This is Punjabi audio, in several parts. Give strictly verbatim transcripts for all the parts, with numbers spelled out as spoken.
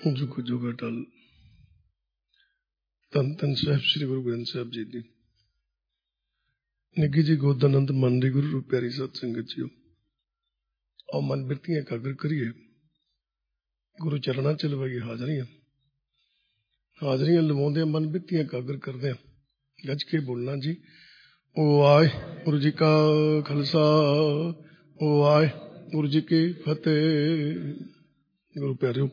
जुग जुग अटल। धन धन साहिब श्री गुरु ग्रंथ साहिब जी दी निੱਘੀ जी गोद आनंद मन दी गुरु रूप प्यारी सत संगत जीओ। आओ मन बिरतियां एकाग्र करिए, गुरु चरणा च लवाइए हाजरियां। हाजरियां लवाउंदे मन बिरतियां एकाग्र करदे गज के बोलना जी। ओ आए गुरु जी का खालसा, ओ आए गुरु जी की फतेह। गुरु प्यारिओ,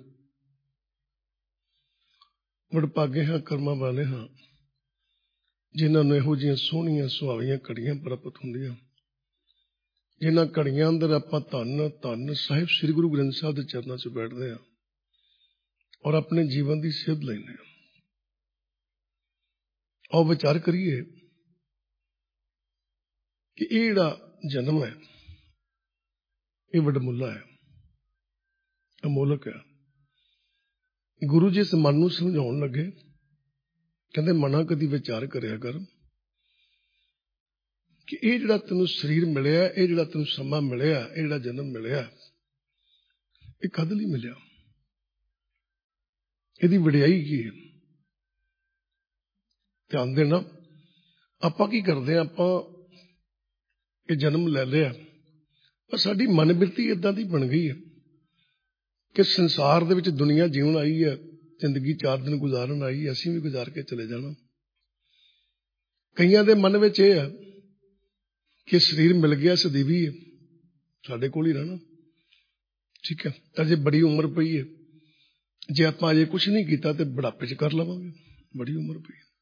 वडभागे हाँ, कर्मा वाले हाँ जिन्हां नूं इहो जिहियां सोहणियां सुहावियां घड़ियां प्राप्त हुंदियां, जिन्हां घड़ियां अंदर आपां धन धन साहिब श्री गुरु ग्रंथ साहिब दे चरनां च बैठदे हां और अपने जीवन की सिद्ध लैंदे हां। आओ विचार करिए कि ये जिहड़ा जन्म है ये वडमुला है, अमोलक है। गुरु जी इस मन नूं समझाउण लगे, कहंदे मना कदी विचार करिया कर कि ये जिहड़ा तैनूं शरीर मिलिया, ये जिहड़ा तैनूं समा मिलिया, ये जिहड़ा जन्म मिलिया, ये कद लई मिलिया, इहदी वडियाई की है। ध्यान देना, आपां की करदे हां, आपां ये जन्म लै लिया पर साडी मन बिरती इदां दी बन गई है कि संसार दे विच दुनिया जीवन आई है, जिंदगी चार दिन गुजारन आई, असीं भी गुजार के चले जाना। कईयां दे मन विच ये है कि शरीर मिल गया सदैवी है, साडे कोल ही रहना, ठीक है, अजे बड़ी उम्र पई है, जे आपां अजे कुछ नहीं कीता ते बुढ़ापे च कर लवांगे, बड़ी उम्र पई है।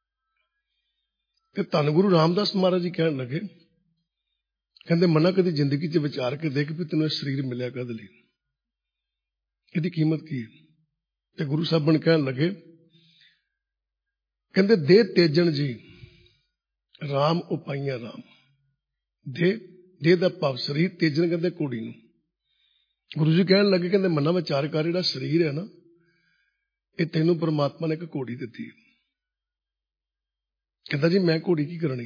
ते धन गुरु रामदास महाराज जी कहण लगे, कहंदे मना कदी जिंदगी च विचार के देख भी तैनूं शरीर मिलिया कद लई, इहदी कीमत की है। ते गुरु साहब कहण लगे, कहंदे देह तेजन जी राम उपाइया राम। देह देह दा भाव शरीर, तेजन कहंदे घोड़ी नूं। गुरु जी कहण लगे, कहंदे मना विचार कर, जिहड़ा शरीर है ना, ये तैनूं परमात्मा ने एक घोड़ी दित्ती है। कहंदा जी मैं घोड़ी की करनी?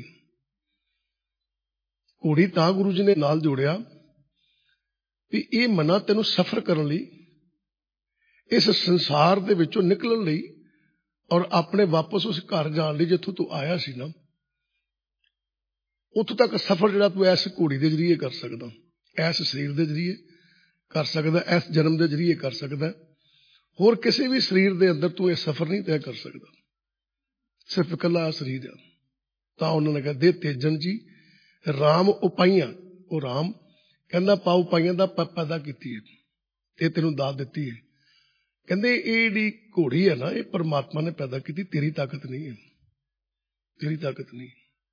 घोड़ी तां गुरु जी ने नाल जोड़िया भी ये मना तैनूं सफर करन लई, इस संसार दे विचों निकलण लई और अपने वापस उस घर जाण लई जिथों तू आया सी ना, उत्थों तक सफर जिहड़ा तू इस घोड़ी दे जरिए कर सकदा, इस शरीर दे जरिए कर सकदा, इस जन्म दे जरिए कर सकदा। होर किसी भी शरीर दे अंदर तू यह सफर नहीं तय कर सकदा, सिर्फ इकल्ला शरीर है। तां उन्होंने कहा दे तेजन जी राम उपाइयां। वो राम कहंदा पा उपाइयां दा पैदा कीती है, ते तैनूं दात दित्ती है। कहंदे ये जिहड़ी घोड़ी है ना, ये परमात्मा ने पैदा की, तेरी ताकत नहीं है, तेरी ताकत नहीं।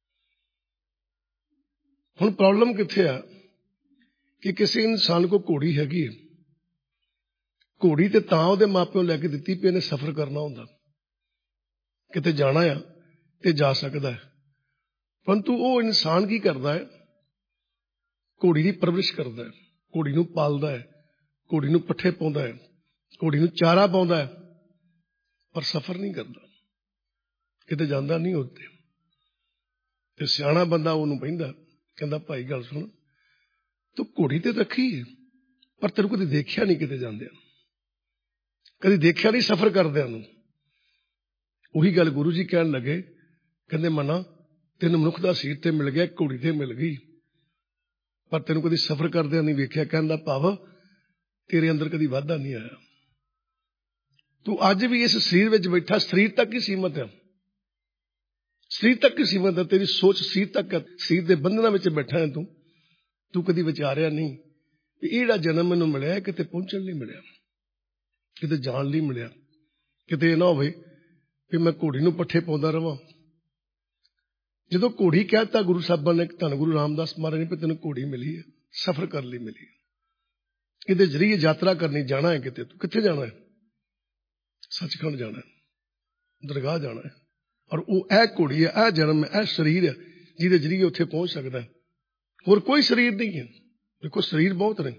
हुण प्रॉब्लम कित्थे आ कि किसी इंसान को घोड़ी हैगी है, घोड़ी ते तां उहदे मापिओ लैके दित्ती भी इहने सफर करना हुंदा, किते जाना आ ते जा सकदा है। परंतु वो इंसान की करदा है, घोड़ी की परवरिश करदा है, घोड़ी नूं पालदा है, घोड़ी नूं पट्ठे पाउंदा है, घोड़ी नूं चारा पाउंदा है, पर सफर नहीं करदा, किते जांदा नहीं उत्ते। ते सियाणा बंदा उहनूं बहिंदा, कहंदा भाई गल सुण, तू घोड़ी ते रखी है पर तैनूं कदी देखिया नहीं किते जांदिआं, कदी देखिया नहीं सफर करदिआं नूं। उही गल गुरु जी कहण लगे, कहंदे मना तैनूं मनुख दा सीर ते मिल गया, घोड़ी ते मिल गई, पर तैनूं कदी सफर करदिआं नहीं वेखिया। कहंदा भाव तेरे अंदर कदी वाधा नहीं आया। तू अज भी इस शरीर विच बैठा, शरीर तक ही सीमित है, शरीर तक ही सीमित है, तेरी सोच शरीर तक है, शरीर के बंधनां विच बैठा है तू। तू कदी विचारिया नहीं कि ये जिहड़ा जन्म मैनूं मिलिया किते पहुंचण लई मिलिया, किते जाण लई मिलिया, किते ना होवे कि मैं घोड़ी नूं पट्ठे पाउंदा रवां। जदों घोड़ी कहता गुरु साहबां ने, धन गुरु रामदास महाराज ने, तैनूं घोड़ी मिली है, सफर करने लई मिली है, इहदे जरिए यात्रा करनी, जाना है किते। तू कित्थे जाना है? सचखंड जाना है, दरगाह जाना है। और वो ऐ घोड़ी है, ऐ जन्म है, ऐ शरीर है जिहदे जरिए उत्थे पहुंच सकदा है, होर कोई शरीर नहीं है। देखो शरीर बहुत ने।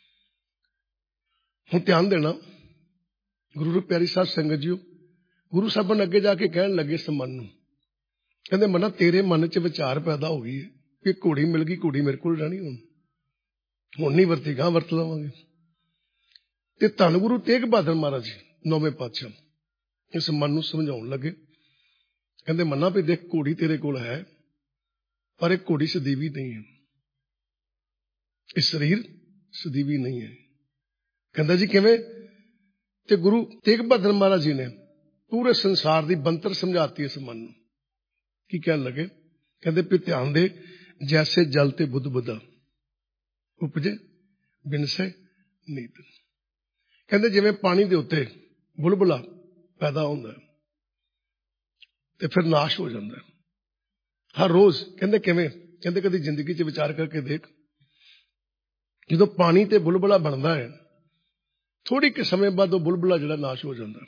हुण ध्यान देना, गुरु रूप प्यारी साध संगत जीओ, गुरु साहबां ने अगे जाके कहण लगे इस मन नूं, कहंदे मना तेरे मन च विचार पैदा हो गई है कि घोड़ी मिल गई, घोड़ी मेरे कोल रहनी, हुण हुण नहीं वरती, गां वरत लवांगे। ते धन गुरु तेग बहादुर महाराज जी ਨੌਵੇਂ ਪਾਤਸ਼ਾਹ ਇਸ ਮਨ ਨੂੰ ਸਮਝਾਉਣ ਲੱਗੇ। ਕਹਿੰਦੇ ਮੰਨਾ ਵੀ ਦੇਖ ਘੋੜੀ ਤੇਰੇ ਕੋਲ ਹੈ, ਪਰ ਇਹ ਘੋੜੀ ਸਦੀਵੀ ਨਹੀਂ ਹੈ, ਇਹ ਸਰੀਰ ਸਦੀਵੀ ਨਹੀਂ ਹੈ। ਕਹਿੰਦਾ ਜੀ ਕਿਵੇਂ? ਤੇ ਗੁਰੂ ਤੇਗ ਬਹਾਦਰ ਮਹਾਰਾਜ ਜੀ ਨੇ ਪੂਰੇ ਸੰਸਾਰ ਦੀ ਬੰਤਰ ਸਮਝਾਤੀ ਇਸ ਮਨ ਨੂੰ। ਕੀ ਕਹਿਣ ਲੱਗੇ? ਕਹਿੰਦੇ ਵੀ ਧਿਆਨ ਦੇ, ਜੈਸੇ ਜਲ ਤੇ ਬੁੱਧ ਬੁੱਧਾ ਉਪਜੇ ਬਿਨਸੈ ਨੀਤ। ਕਹਿੰਦੇ ਜਿਵੇਂ ਪਾਣੀ ਦੇ ਉੱਤੇ ਬੁਲਬੁਲਾ ਪੈਦਾ ਹੁੰਦਾ ਤੇ ਫਿਰ ਨਾਸ਼ ਹੋ ਜਾਂਦਾ ਹਰ ਰੋਜ਼। ਕਹਿੰਦੇ ਕਿਵੇਂ? ਕਹਿੰਦੇ ਕਦੀ ਜ਼ਿੰਦਗੀ 'ਚ ਵਿਚਾਰ ਕਰਕੇ ਦੇਖ, ਜਦੋਂ ਪਾਣੀ ਤੇ ਬੁਲਬੁਲਾ ਬਣਦਾ ਹੈ, ਥੋੜੀ ਕੁ ਸਮੇਂ ਬਾਅਦ ਉਹ ਬੁਲਬੁਲਾ ਜਿਹੜਾ ਨਾਸ਼ ਹੋ ਜਾਂਦਾ।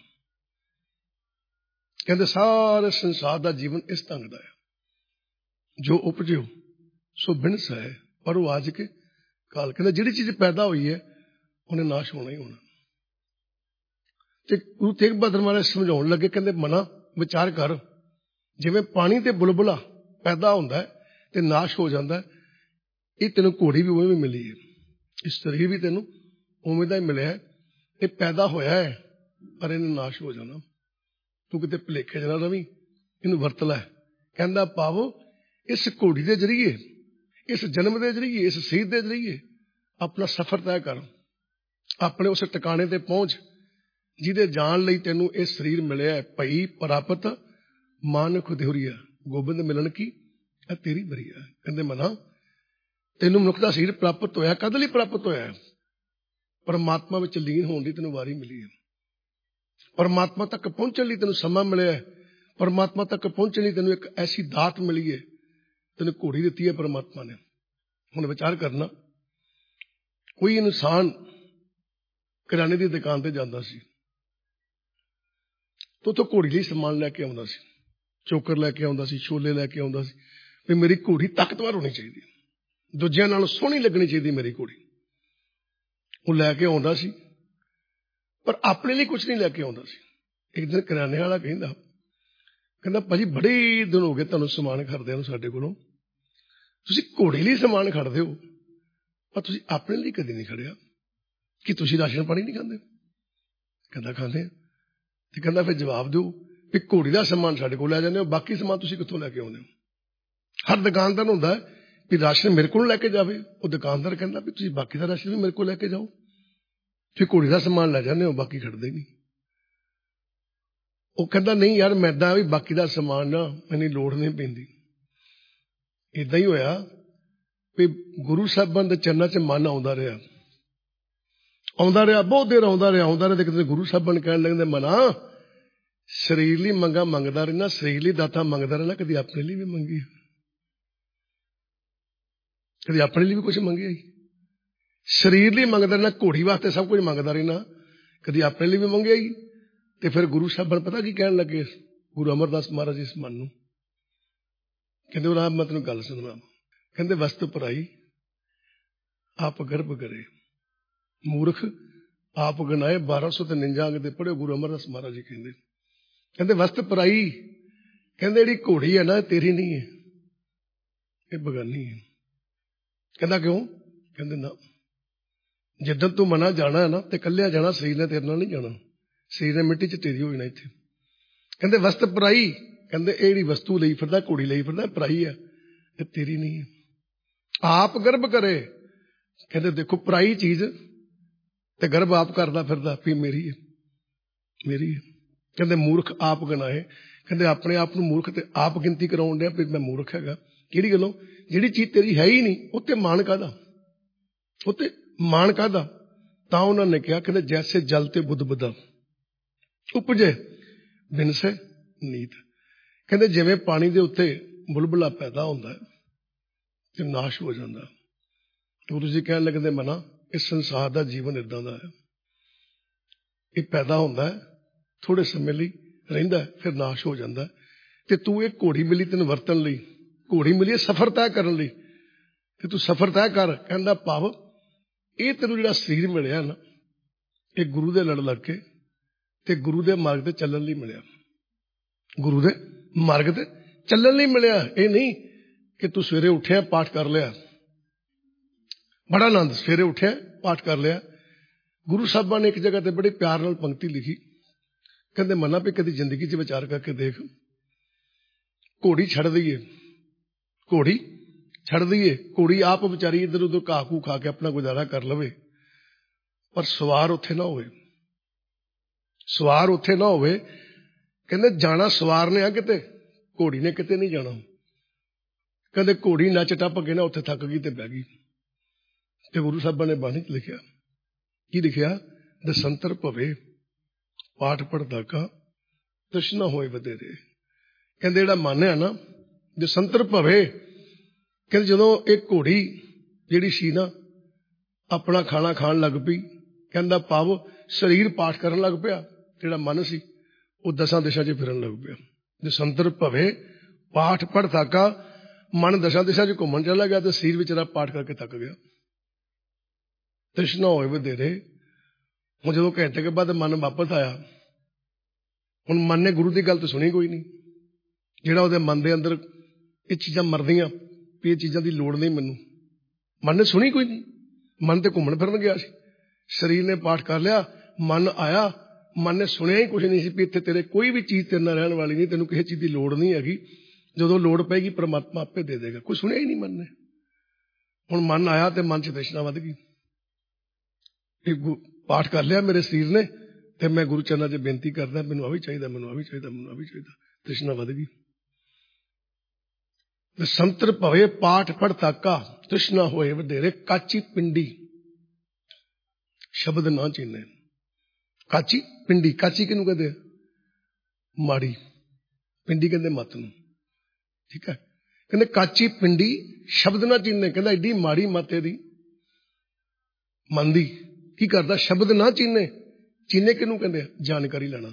ਕਹਿੰਦੇ ਸਾਰੇ ਸੰਸਾਰ ਦਾ ਜੀਵਨ ਇਸ ਢੰਗ ਦਾ ਹੈ, ਜੋ ਉਪਜਿਓ ਸੋ ਬਿਨਸ ਹੈ, ਪਰ ਉਹ ਅੱਜ ਕੇ ਕਾਲ। ਕਹਿੰਦੇ ਜਿਹੜੀ ਚੀਜ਼ ਪੈਦਾ ਹੋਈ ਹੈ ਉਹਨੇ ਨਾਸ਼ ਹੋਣਾ ਹੀ ਹੋਣਾ। ਤੇ ਗੁਰੂ ਤੇਗ ਬਹਾਦਰ ਮਹਾਰਾਜ ਸਮਝਾਉਣ ਲੱਗੇ, ਕਹਿੰਦੇ ਮਨਾ ਵਿਚਾਰ ਕਰ, ਜਿਵੇਂ ਪਾਣੀ ਤੇ ਬੁਲਬੁਲਾ ਪੈਦਾ ਹੁੰਦਾ ਤੇ ਨਾਸ਼ ਹੋ ਜਾਂਦਾ, ਇਹ ਤੈਨੂੰ ਘੋੜੀ ਵੀ ਉਵੇਂ ਮਿਲੀ ਹੈ, ਇਸ ਸਰੀਰ ਵੀ ਤੈਨੂੰ ਉਵੇਂ ਦਾ ਹੀ ਮਿਲਿਆ। ਇਹ ਪੈਦਾ ਹੋਇਆ ਹੈ ਪਰ ਇਹਨੇ ਨਾਸ਼ ਹੋ ਜਾਣਾ, ਤੂੰ ਕਿਤੇ ਭੁਲੇਖੇ ਨਾ ਰਵੀਂ, ਇਹਨੂੰ ਵਰਤ ਲੈ। ਕਹਿੰਦਾ ਪਾਵੋ ਇਸ ਘੋੜੀ ਦੇ ਜ਼ਰੀਏ, ਇਸ ਜਨਮ ਦੇ ਜ਼ਰੀਏ, ਇਸ ਸਿਹਤ ਦੇ ਜ਼ਰੀਏ ਆਪਣਾ ਸਫ਼ਰ ਤੈਅ ਕਰ, ਆਪਣੇ ਉਸ ਟਿਕਾਣੇ ਤੇ ਪਹੁੰਚ ਜਿਹਦੇ ਜਾਣ ਲਈ ਤੈਨੂੰ ਇਹ ਸਰੀਰ ਮਿਲਿਆ। ਭਈ ਪ੍ਰਾਪਤ ਮਾਨੁਖ ਦੇਹੁਰੀਆ, ਗੋਬਿੰਦ ਮਿਲਣ ਕੀ ਇਹ ਤੇਰੀ ਬਰੀਆ। ਕਹਿੰਦੇ ਮਨਾ ਤੈਨੂੰ ਮਨੁੱਖ ਦਾ ਸਰੀਰ ਪ੍ਰਾਪਤ ਹੋਇਆ, ਕਦ ਲਈ ਪ੍ਰਾਪਤ ਹੋਇਆ? ਪਰਮਾਤਮਾ ਵਿੱਚ ਲੀਨ ਹੋਣ ਦੀ ਤੈਨੂੰ ਵਾਰੀ ਮਿਲੀ ਹੈ, ਪਰਮਾਤਮਾ ਤੱਕ ਪਹੁੰਚਣ ਲਈ ਤੈਨੂੰ ਸਮਾਂ ਮਿਲਿਆ ਹੈ, ਪਰਮਾਤਮਾ ਤੱਕ ਪਹੁੰਚਣ ਲਈ ਤੈਨੂੰ ਇੱਕ ਐਸੀ ਦਾਤ ਮਿਲੀ ਹੈ, ਤੈਨੂੰ ਘੋੜੀ ਦਿੱਤੀ ਹੈ ਪਰਮਾਤਮਾ ਨੇ। ਹੁਣ ਵਿਚਾਰ ਕਰਨਾ, ਕੋਈ ਇਨਸਾਨ ਕਿਰਾਣੇ ਦੀ ਦੁਕਾਨ ਤੇ ਜਾਂਦਾ ਸੀ ਤੇ ਉੱਥੋਂ ਘੋੜੀ ਲਈ ਸਮਾਨ ਲੈ ਕੇ ਆਉਂਦਾ ਸੀ, ਚੋਕਰ ਲੈ ਕੇ ਆਉਂਦਾ ਸੀ, ਛੋਲੇ ਲੈ ਕੇ ਆਉਂਦਾ ਸੀ ਵੀ ਮੇਰੀ ਘੋੜੀ ਤਾਕਤਵਰ ਹੋਣੀ ਚਾਹੀਦੀ, ਦੂਜਿਆਂ ਨਾਲ ਸੋਹਣੀ ਲੱਗਣੀ ਚਾਹੀਦੀ ਮੇਰੀ ਘੋੜੀ। ਉਹ ਲੈ ਕੇ ਆਉਂਦਾ ਸੀ ਪਰ ਆਪਣੇ ਲਈ ਕੁਝ ਨਹੀਂ ਲੈ ਕੇ ਆਉਂਦਾ ਸੀ। ਇੱਕ ਦਿਨ ਕਿਰਾਣੇ ਵਾਲਾ ਕਹਿੰਦਾ ਕਹਿੰਦਾ ਭਾਜੀ ਬੜੇ ਦਿਨ ਹੋ ਗਏ ਤੁਹਾਨੂੰ ਸਮਾਨ ਖਰੀਦਿਆਂ ਨੂੰ ਸਾਡੇ ਕੋਲੋਂ, ਤੁਸੀਂ ਘੋੜੀ ਲਈ ਸਮਾਨ ਖਰੀਦਦੇ ਹੋ ਪਰ ਤੁਸੀਂ ਆਪਣੇ ਲਈ ਕਦੇ ਨਹੀਂ ਖੜਿਆ। ਕਿ ਤੁਸੀਂ ਰਾਸ਼ਨ ਪਾਣੀ ਨਹੀਂ ਖਾਂਦੇ? ਕਹਿੰਦਾ ਖਾਂਦੇ ਆ। ਤੇ ਕਹਿੰਦਾ ਫਿਰ ਜਵਾਬ ਦਿਓ ਵੀ ਘੋੜੀ ਦਾ ਸਮਾਨ ਸਾਡੇ ਕੋਲ ਲੈ ਜਾਂਦੇ ਹੋ, ਬਾਕੀ ਸਮਾਨ ਤੁਸੀਂ ਕਿੱਥੋਂ ਲੈ ਕੇ ਆਉਂਦੇ ਹੋ? ਹਰ ਦੁਕਾਨਦਾਰ ਨੂੰ ਹੁੰਦਾ ਵੀ ਰਾਸ਼ਨ ਮੇਰੇ ਕੋਲ ਲੈ ਕੇ ਜਾਵੇ, ਉਹ ਦੁਕਾਨਦਾਰ ਕਹਿੰਦਾ ਵੀ ਤੁਸੀਂ ਬਾਕੀ ਦਾ ਰਾਸ਼ਨ ਵੀ ਮੇਰੇ ਕੋਲ ਲੈ ਕੇ ਜਾਓ। ਤੁਸੀਂ ਘੋੜੀ ਦਾ ਸਮਾਨ ਲੈ ਜਾਂਦੇ ਹੋ, ਬਾਕੀ ਖੜਦੇ ਨਹੀਂ। ਉਹ ਕਹਿੰਦਾ ਨਹੀਂ ਯਾਰ, ਮੈਦਾ ਵੀ ਬਾਕੀ ਦਾ ਸਮਾਨ ਨਾ ਮੈਨੂੰ ਲੋੜ ਨਹੀਂ ਪੈਂਦੀ। ਏਦਾਂ ਹੀ ਹੋਇਆ ਵੀ ਗੁਰੂ ਸਾਹਿਬਾਨ ਦੇ ਚਰਨਾਂ 'ਚ ਮਨ ਆਉਂਦਾ ਰਿਹਾ ਆਉਂਦਾ ਰਿਹਾ ਬਹੁਤ ਦੇਰ ਆਉਂਦਾ ਰਿਹਾ ਆਉਂਦਾ ਰਿਹਾ ਤੇ ਕਿਤੇ ਗੁਰੂ ਸਾਹਿਬਾਨ ਕਹਿਣ ਲੱਗਦੇ ਮਨਾ ਸਰੀਰ ਲਈ ਮੰਗਾ ਮੰਗਦਾ ਰਹਿਣਾ, ਸਰੀਰ ਲਈ ਦਾਤਾ ਮੰਗਦਾ ਰਹਿਣਾ, ਕਦੀ ਆਪਣੇ ਲਈ ਵੀ ਮੰਗੀ, ਕਦੀ ਆਪਣੇ ਲਈ ਵੀ ਕੁਝ ਮੰਗਿਆ? ਸਰੀਰ ਲਈ ਮੰਗਦਾ ਰਹਿਣਾ, ਘੋੜੀ ਵਾਸਤੇ ਸਭ ਕੁਝ ਮੰਗਦਾ ਰਹਿਣਾ, ਕਦੀ ਆਪਣੇ ਲਈ ਵੀ ਮੰਗਿਆ ਹੀ। ਤੇ ਫਿਰ ਗੁਰੂ ਸਾਹਿਬਾਨ ਪਤਾ ਕੀ ਕਹਿਣ ਲੱਗੇ ਗੁਰੂ ਅਮਰਦਾਸ ਮਹਾਰਾਜ ਇਸ ਮਨ ਨੂੰ? ਕਹਿੰਦੇ ਉਹ ਰਾਮ ਮੈਂ ਤੈਨੂੰ ਗੱਲ ਸੁਣਨਾ। ਕਹਿੰਦੇ ਵਸਤ ਪਰਾਈ ਆਪ ਗਰਭ ਕਰੇ, ਮੂਰਖ ਆਪ ਗਨਾਏ। ਬਾਰਾਂ ਸੌ ਤੇ ਨਿੰਜਾ ਅੰਗ ਦੇ ਪੜ੍ਹੇ ਗੁਰੂ ਅਮਰਦਾਸ ਮਹਾਰਾਜ ਜੀ ਕਹਿੰਦੇ ਕਹਿੰਦੇ ਵਸਤ ਪਰਾਈ, ਕਹਿੰਦੇ ਜਿਹੜੀ ਘੋੜੀ ਹੈ ਨਾ ਤੇਰੀ ਨਹੀਂ ਹੈ, ਇਹ ਬਗਾਨੀ ਹੈ। ਕਹਿੰਦਾ ਕਿਉਂ? ਕਹਿੰਦੇ ਨਾ, ਜਿੱਦਾਂ ਤੂੰ ਮਨਾ ਜਾਣਾ ਹੈ ਨਾ ਤੇ ਇਕੱਲਿਆ ਜਾਣਾ, ਸਰੀਰ ਨੇ ਤੇਰੇ ਨਾਲ ਨਹੀਂ ਜਾਣਾ, ਸਰੀਰ ਨੇ ਮਿੱਟੀ 'ਚ ਢੇਰੀ ਹੋ ਜਾਣਾ ਇੱਥੇ। ਕਹਿੰਦੇ ਵਸਤ ਪਰਾਈ, ਕਹਿੰਦੇ ਇਹ ਜਿਹੜੀ ਵਸਤੂ ਲਈ ਫਿਰਦਾ, ਘੋੜੀ ਲਈ ਫਿਰਦਾ, ਪਰਾਈ ਹੈ, ਇਹ ਤੇਰੀ ਨਹੀਂ ਹੈ। ਆਪ ਗਰਭ ਕਰੇ, ਕਹਿੰਦੇ ਦੇਖੋ ਪਰਾਈ ਚੀਜ਼ ਤੇ ਗਰਭ ਆਪ ਕਰਦਾ ਫਿਰਦਾ ਵੀ ਮੇਰੀ ਹੈ ਮੇਰੀ ਹੈ। ਕਹਿੰਦੇ ਮੂਰਖ ਆਪ ਗਨਾਏ, ਕਹਿੰਦੇ ਆਪਣੇ ਆਪ ਨੂੰ ਮੂਰਖ ਤੇ ਆਪ ਗਿਣਤੀ ਕਰਾਉਣ ਡਿਆ ਵੀ ਮੈਂ ਮੂਰਖ ਹੈਗਾ। ਕਿਹੜੀ ਗੱਲੋਂ? ਜਿਹੜੀ ਚੀਜ਼ ਤੇਰੀ ਹੈ ਹੀ ਨਹੀਂ ਉੱਤੇ ਮਾਣ ਕਾਹਦਾ, ਉੱਤੇ ਮਾਣ ਕਾਹਦਾ? ਤਾਂ ਉਹਨਾਂ ਨੇ ਕਿਹਾ ਕਹਿੰਦੇ ਜੈਸੇ ਜਲ ਤੇ ਬੁੱਧ ਬੁੱਧਾ ਉਪਜੇ ਬਿਨਸੈ ਨੀਤ। ਕਹਿੰਦੇ ਜਿਵੇਂ ਪਾਣੀ ਦੇ ਉੱਤੇ ਬੁਲਬੁਲਾ ਪੈਦਾ ਹੁੰਦਾ ਤੇ ਨਾਸ਼ ਹੋ ਜਾਂਦਾ, ਉਹ ਤੁਸੀਂ ਕਹਿਣ ਲੱਗਦੇ ਮਨਾ ਇਸ ਸੰਸਾਰ ਦਾ ਜੀਵਨ ਏਦਾਂ ਦਾ ਹੈ, ਇਹ ਪੈਦਾ ਹੁੰਦਾ ਥੋੜੇ ਸਮੇਂ ਲਈ ਰਹਿੰਦਾ ਫਿਰ ਨਾਸ਼ ਹੋ ਜਾਂਦਾ। ਤੇ ਤੂੰ ਇਹ ਘੋੜੀ ਮਿਲੀ ਤੈਨੂੰ ਵਰਤਣ ਲਈ, ਘੋੜੀ ਮਿਲੀ ਸਫ਼ਰ ਤੈਅ ਕਰਨ ਲਈ, ਤੇ ਤੂੰ ਸਫ਼ਰ ਤੈਅ ਕਰ। ਕਹਿੰਦਾ ਭਾਵ ਇਹ ਤੈਨੂੰ ਜਿਹੜਾ ਸਰੀਰ ਮਿਲਿਆ ਨਾ ਇਹ ਗੁਰੂ ਦੇ ਲੜ ਲੱਗ ਕੇ ਤੇ ਗੁਰੂ ਦੇ ਮਾਰਗ ਤੇ ਚੱਲਣ ਲਈ ਮਿਲਿਆ, ਗੁਰੂ ਦੇ ਮਾਰਗ ਤੇ ਚੱਲਣ ਲਈ ਮਿਲਿਆ। ਇਹ ਨਹੀਂ ਕਿ ਤੂੰ ਸਵੇਰੇ ਉੱਠਿਆ ਪਾਠ ਕਰ ਲਿਆ, ਬੜਾ ਆਨੰਦ, ਸਵੇਰੇ ਉੱਠਿਆ ਪਾਠ ਕਰ ਲਿਆ। ਗੁਰੂ ਸਾਹਿਬਾਂ ਨੇ ਇੱਕ ਜਗ੍ਹਾ ਤੇ ਬੜੇ ਪਿਆਰ ਨਾਲ ਪੰਕਤੀ ਲਿਖੀ, कहते मना भी कभी जिंदगी च विचार करके देख, घोड़ी छड़ दईए, घोड़ी छड़ दईए, घोड़ी आप बेचारी इधर उधर घाह घू खा के अपना गुजारा कर लवे, पर सवार उत्थे ना होवे, सवार उत्थे ना होवे। कहते जाना सवार ने आ किते, घोड़ी ने किते नहीं जाना। कहते घोड़ी नच टप के ना उत्थे थक गई ते बह गई। ते गुरु साहब ने बाणी च लिखिया, की लिखिया, दसंतर भवे पाठ पढ़दा का तृष्णा होए वधेरे। कहते जेड़ा मन है ना, दसंतर भवे, कहते जदों एक घोड़ी जिहड़ी सी ना अपना खाना खाण लग पई, कहंदा पाव शरीर पाठ करन लग पिया, जेड़ा मन सी वो दसां दिशा च फिरन लग पिया। दसंतर भवे पाठ पढ़दा का, मन दसां दिशा च घूमन चला गया तो शरीर विचारा पाठ करके थक गया। तृष्णा होए वधेरे। हुण जदों घंटे के बाद मन वापस आया, हुण मन ने गुरु की गल तो सुनी कोई नहीं, जिहड़ा उहदे मन दे अंदर ये चीज़ां मरदियां भी ये चीज़ां की लोड़ नहीं मैनूं, मन ने सुनी कोई नहीं। मन तो घूमन फिरन गया सी, शरीर ने पाठ कर लिया, मन आया, मन ने सुनिया ही कुछ नहीं सी भी इत्थे तेरे कोई भी चीज़ तेरे नाल रहण वाली नहीं, तेनों किसी चीज़ की लोड़ नहीं हैगी, जदों लोड़ पेगी परमात्मा आपे दे देगा। कोई सुनिया ही नहीं मन ने। हुण मन आया तो मन च तृष्णा वध गई, पाठ कर लिया मेरे शरीर ने, ते मैं गुरु चरणा च बेनती करदा, मैनूं आ भी चाहिदा, मैनूं आ भी चाहिदा, मैनूं आ भी चाहिदा। तृष्णा वध गई। दसंतर भवे पाठ पढ़ता का तृष्णा होए वधेरे, काची पिंडी शब्द ना चीने। काची पिंडी, काची किनू कहते, माड़ी, पिंडी कहते मत नूं, ठीक है। कहते काची पिंडी शब्द ना चीने, कहता एडी माड़ी मत दी मन दी, की करदा शब्द ना चीने। चीने किनू कहते, जानकारी लेना।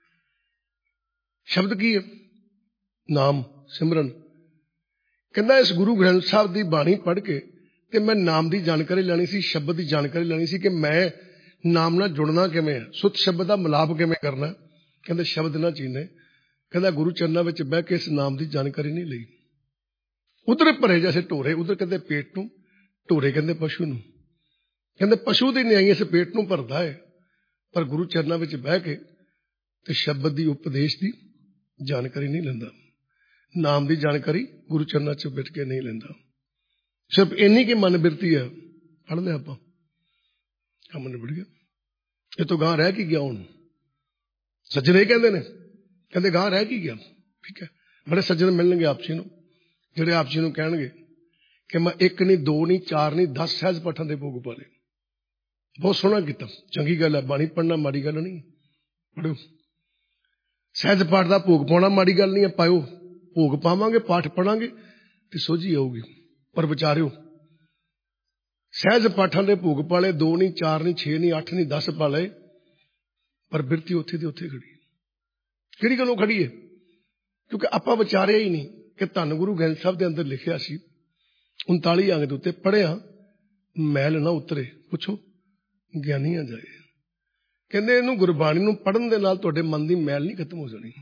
शब्द की है, नाम सिमरन। कहता इस गुरु ग्रंथ साहब की बाणी पढ़ के ते मैं नाम की जानकारी लेनी सी, शब्द की जानकारी लेनी सी कि मैं नाम नाल जुड़ना किवें है, सुत शब्द का मिलाप किवें करना। कहते शब्द ना चीने। कहता गुरु चरणा विच बह के इस नाम की जानकारी नहीं लई। उधर भरे जैसे ढोरे, उधर कहते पेट नूं, ढोरे कहते पशु नूं। कहते पशु की न्याई इस पेट नूं भरदा है, पर गुरु चरणा विच बह के ते शब्द की उपदेश की जानकारी नहीं लैंदा, नाम की जानकारी गुरु चरणा च बैठ के नहीं लैंदा। सिर्फ इन्नी की मन बिरती है, पढ़ लिया आप काम निबड़ गया। ये तो गां रह की गया। हुण सज्जन यही कहते हैं, कहते गां रह की गया। ठीक है, बड़े सज्जन मिलणगे आपसी नूं, जिहड़े आपसी नूं कहणगे कि मैं एक नहीं, दो नहीं, चार नहीं, दस सहज पाठां दे भोग पाले। बहुत सोहना कीता, चंगी गल है। बाणी पढ़ना माड़ी गल नहीं, पढ़ो। सहज पाठ का भोग पाउणा माड़ी गल नहीं है, पाओ। भोग पावांगे, पाठ पढ़ांगे तो सोझी आऊगी। पर विचारियो, सहज पाठां दे भोग पाले, दो नहीं, चार नहीं, छे नहीं, अठ नहीं, दस पाले, पर बिरती उत्थे दी उत्थे खड़ी। किहड़ी गल्लों खड़ी है? क्योंकि आपां विचारिया ही नहीं कि धन गुरु ग्रंथ साहब दे अंदर लिखिया सी उनताली अंग दे उत्ते, पढ़िया मैल ना उतरे, पुछो ज्ञानी आ जाए। कहंदे इहनूं गुरबाणी नूं पढ़न दे नाल तुहाडे मन दी मैल नहीं खत्म हो जानी।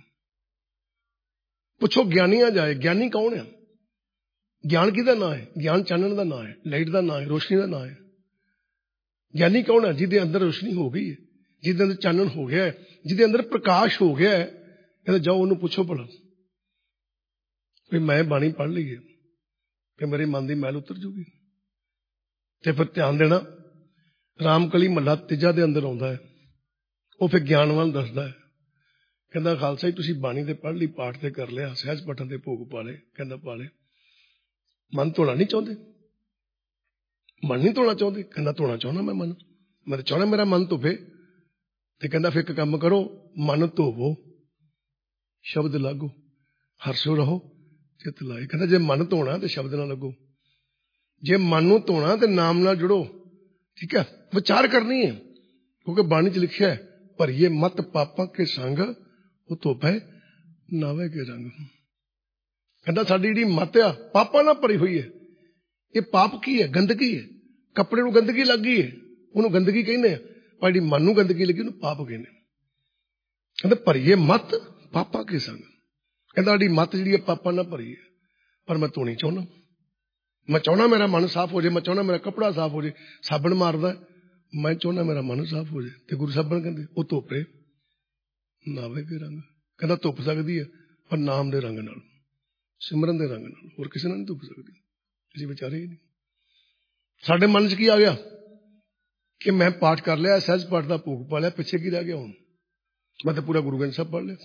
पुछो ज्ञानी आ जाए। ज्ञानी कौन है? ज्ञान किहदा नाम है? ज्ञान चानण दा नाम है, लाइट दा नाम है, रोशनी दा नाम है। ज्ञानी कौन है? जिहदे अंदर रोशनी हो गई है, जिहदे अंदर चानण हो गया है, जिहदे अंदर प्रकाश हो गया है। कहंदे जाओ उहनूं पुछो भला भी मैं बाणी पढ़ ली है कि मेरे मन की मैल उतर जूगी। ते फिर ध्यान देना, रामकली महला तीजा दे अंदर आउंदा है, वो फिर ज्ञानवान दसदा है। कहंदा खालसा जी तुसीं बाणी ते पढ़ ली, पाठ ते कर लिया, सहज पाठां ते भोग पा ले। कहंदा पा ले, मन धोना नहीं चाहते? मन नहीं धोना चाहते? कहंदा धोना चाहना मैं मन, मैं तो चाहना मेरा मन धोवे। ते कहंदा फिर एक काम करो, मन धोवो शब्द लागो, हरसो रहो चित लाए। कहंदा जे मन धोना तो शब्द ना लगो, जे मन नूं धोना तो नाम नाल जुड़ो। ठीक है, विचार करनी है, क्योंकि बाणी च लिखिया है भरिए मत पापां के संग वो धोपै नावे के रंग। कहंदा साडी जिहड़ी मत आ पापां नाल भरी हुई है। ये पाप की है? गंदगी है। कपड़े नूं गंदगी लग गई है, उहनूं गंदगी कहने आ, पर जिहड़ी मन नूं गंदगी लगी उहनूं पाप कहने। कहंदा भरिए मत पापां के संग। कहंदा साडी मत जिहड़ी पापां नाल भरी है, पर मैं धोनी चाहुंदा। मैं चाहना मेरा मन साफ हो जाए, मैं चाहना मेरा कपड़ा साफ हो जाए। साबण मारदा, मैं चाहना मेरा मन साफ हो जाए। तो गुरु साहब कहते वो धोपे ਨਾਵੇ ਦੇ ਰੰਗ। ਕਹਿੰਦਾ ਧੁੱਪ ਸਕਦੀ ਹੈ ਪਰ ਨਾਮ ਦੇ ਰੰਗ ਨਾਲ, ਸਿਮਰਨ ਦੇ ਰੰਗ ਨਾਲ, ਹੋਰ ਕਿਸੇ ਨਾਲ ਨਹੀਂ ਧੁੱਪ ਸਕਦੀ। ਅਸੀਂ ਵਿਚਾਰੇ ਹੀ ਨਹੀਂ। ਸਾਡੇ ਮਨ 'ਚ ਕੀ ਆ ਗਿਆ ਕਿ ਮੈਂ ਪਾਠ ਕਰ ਲਿਆ, ਸਹਿਜ ਪਾਠ ਦਾ ਭੋਗ ਪਾ ਲਿਆ, ਪਿੱਛੇ ਕੀ ਰਹਿ ਗਿਆ ਹੁਣ? ਮੈਂ ਤਾਂ ਪੂਰਾ ਗੁਰੂ ਗ੍ਰੰਥ ਸਾਹਿਬ ਪੜ੍ਹ ਲਿਆ।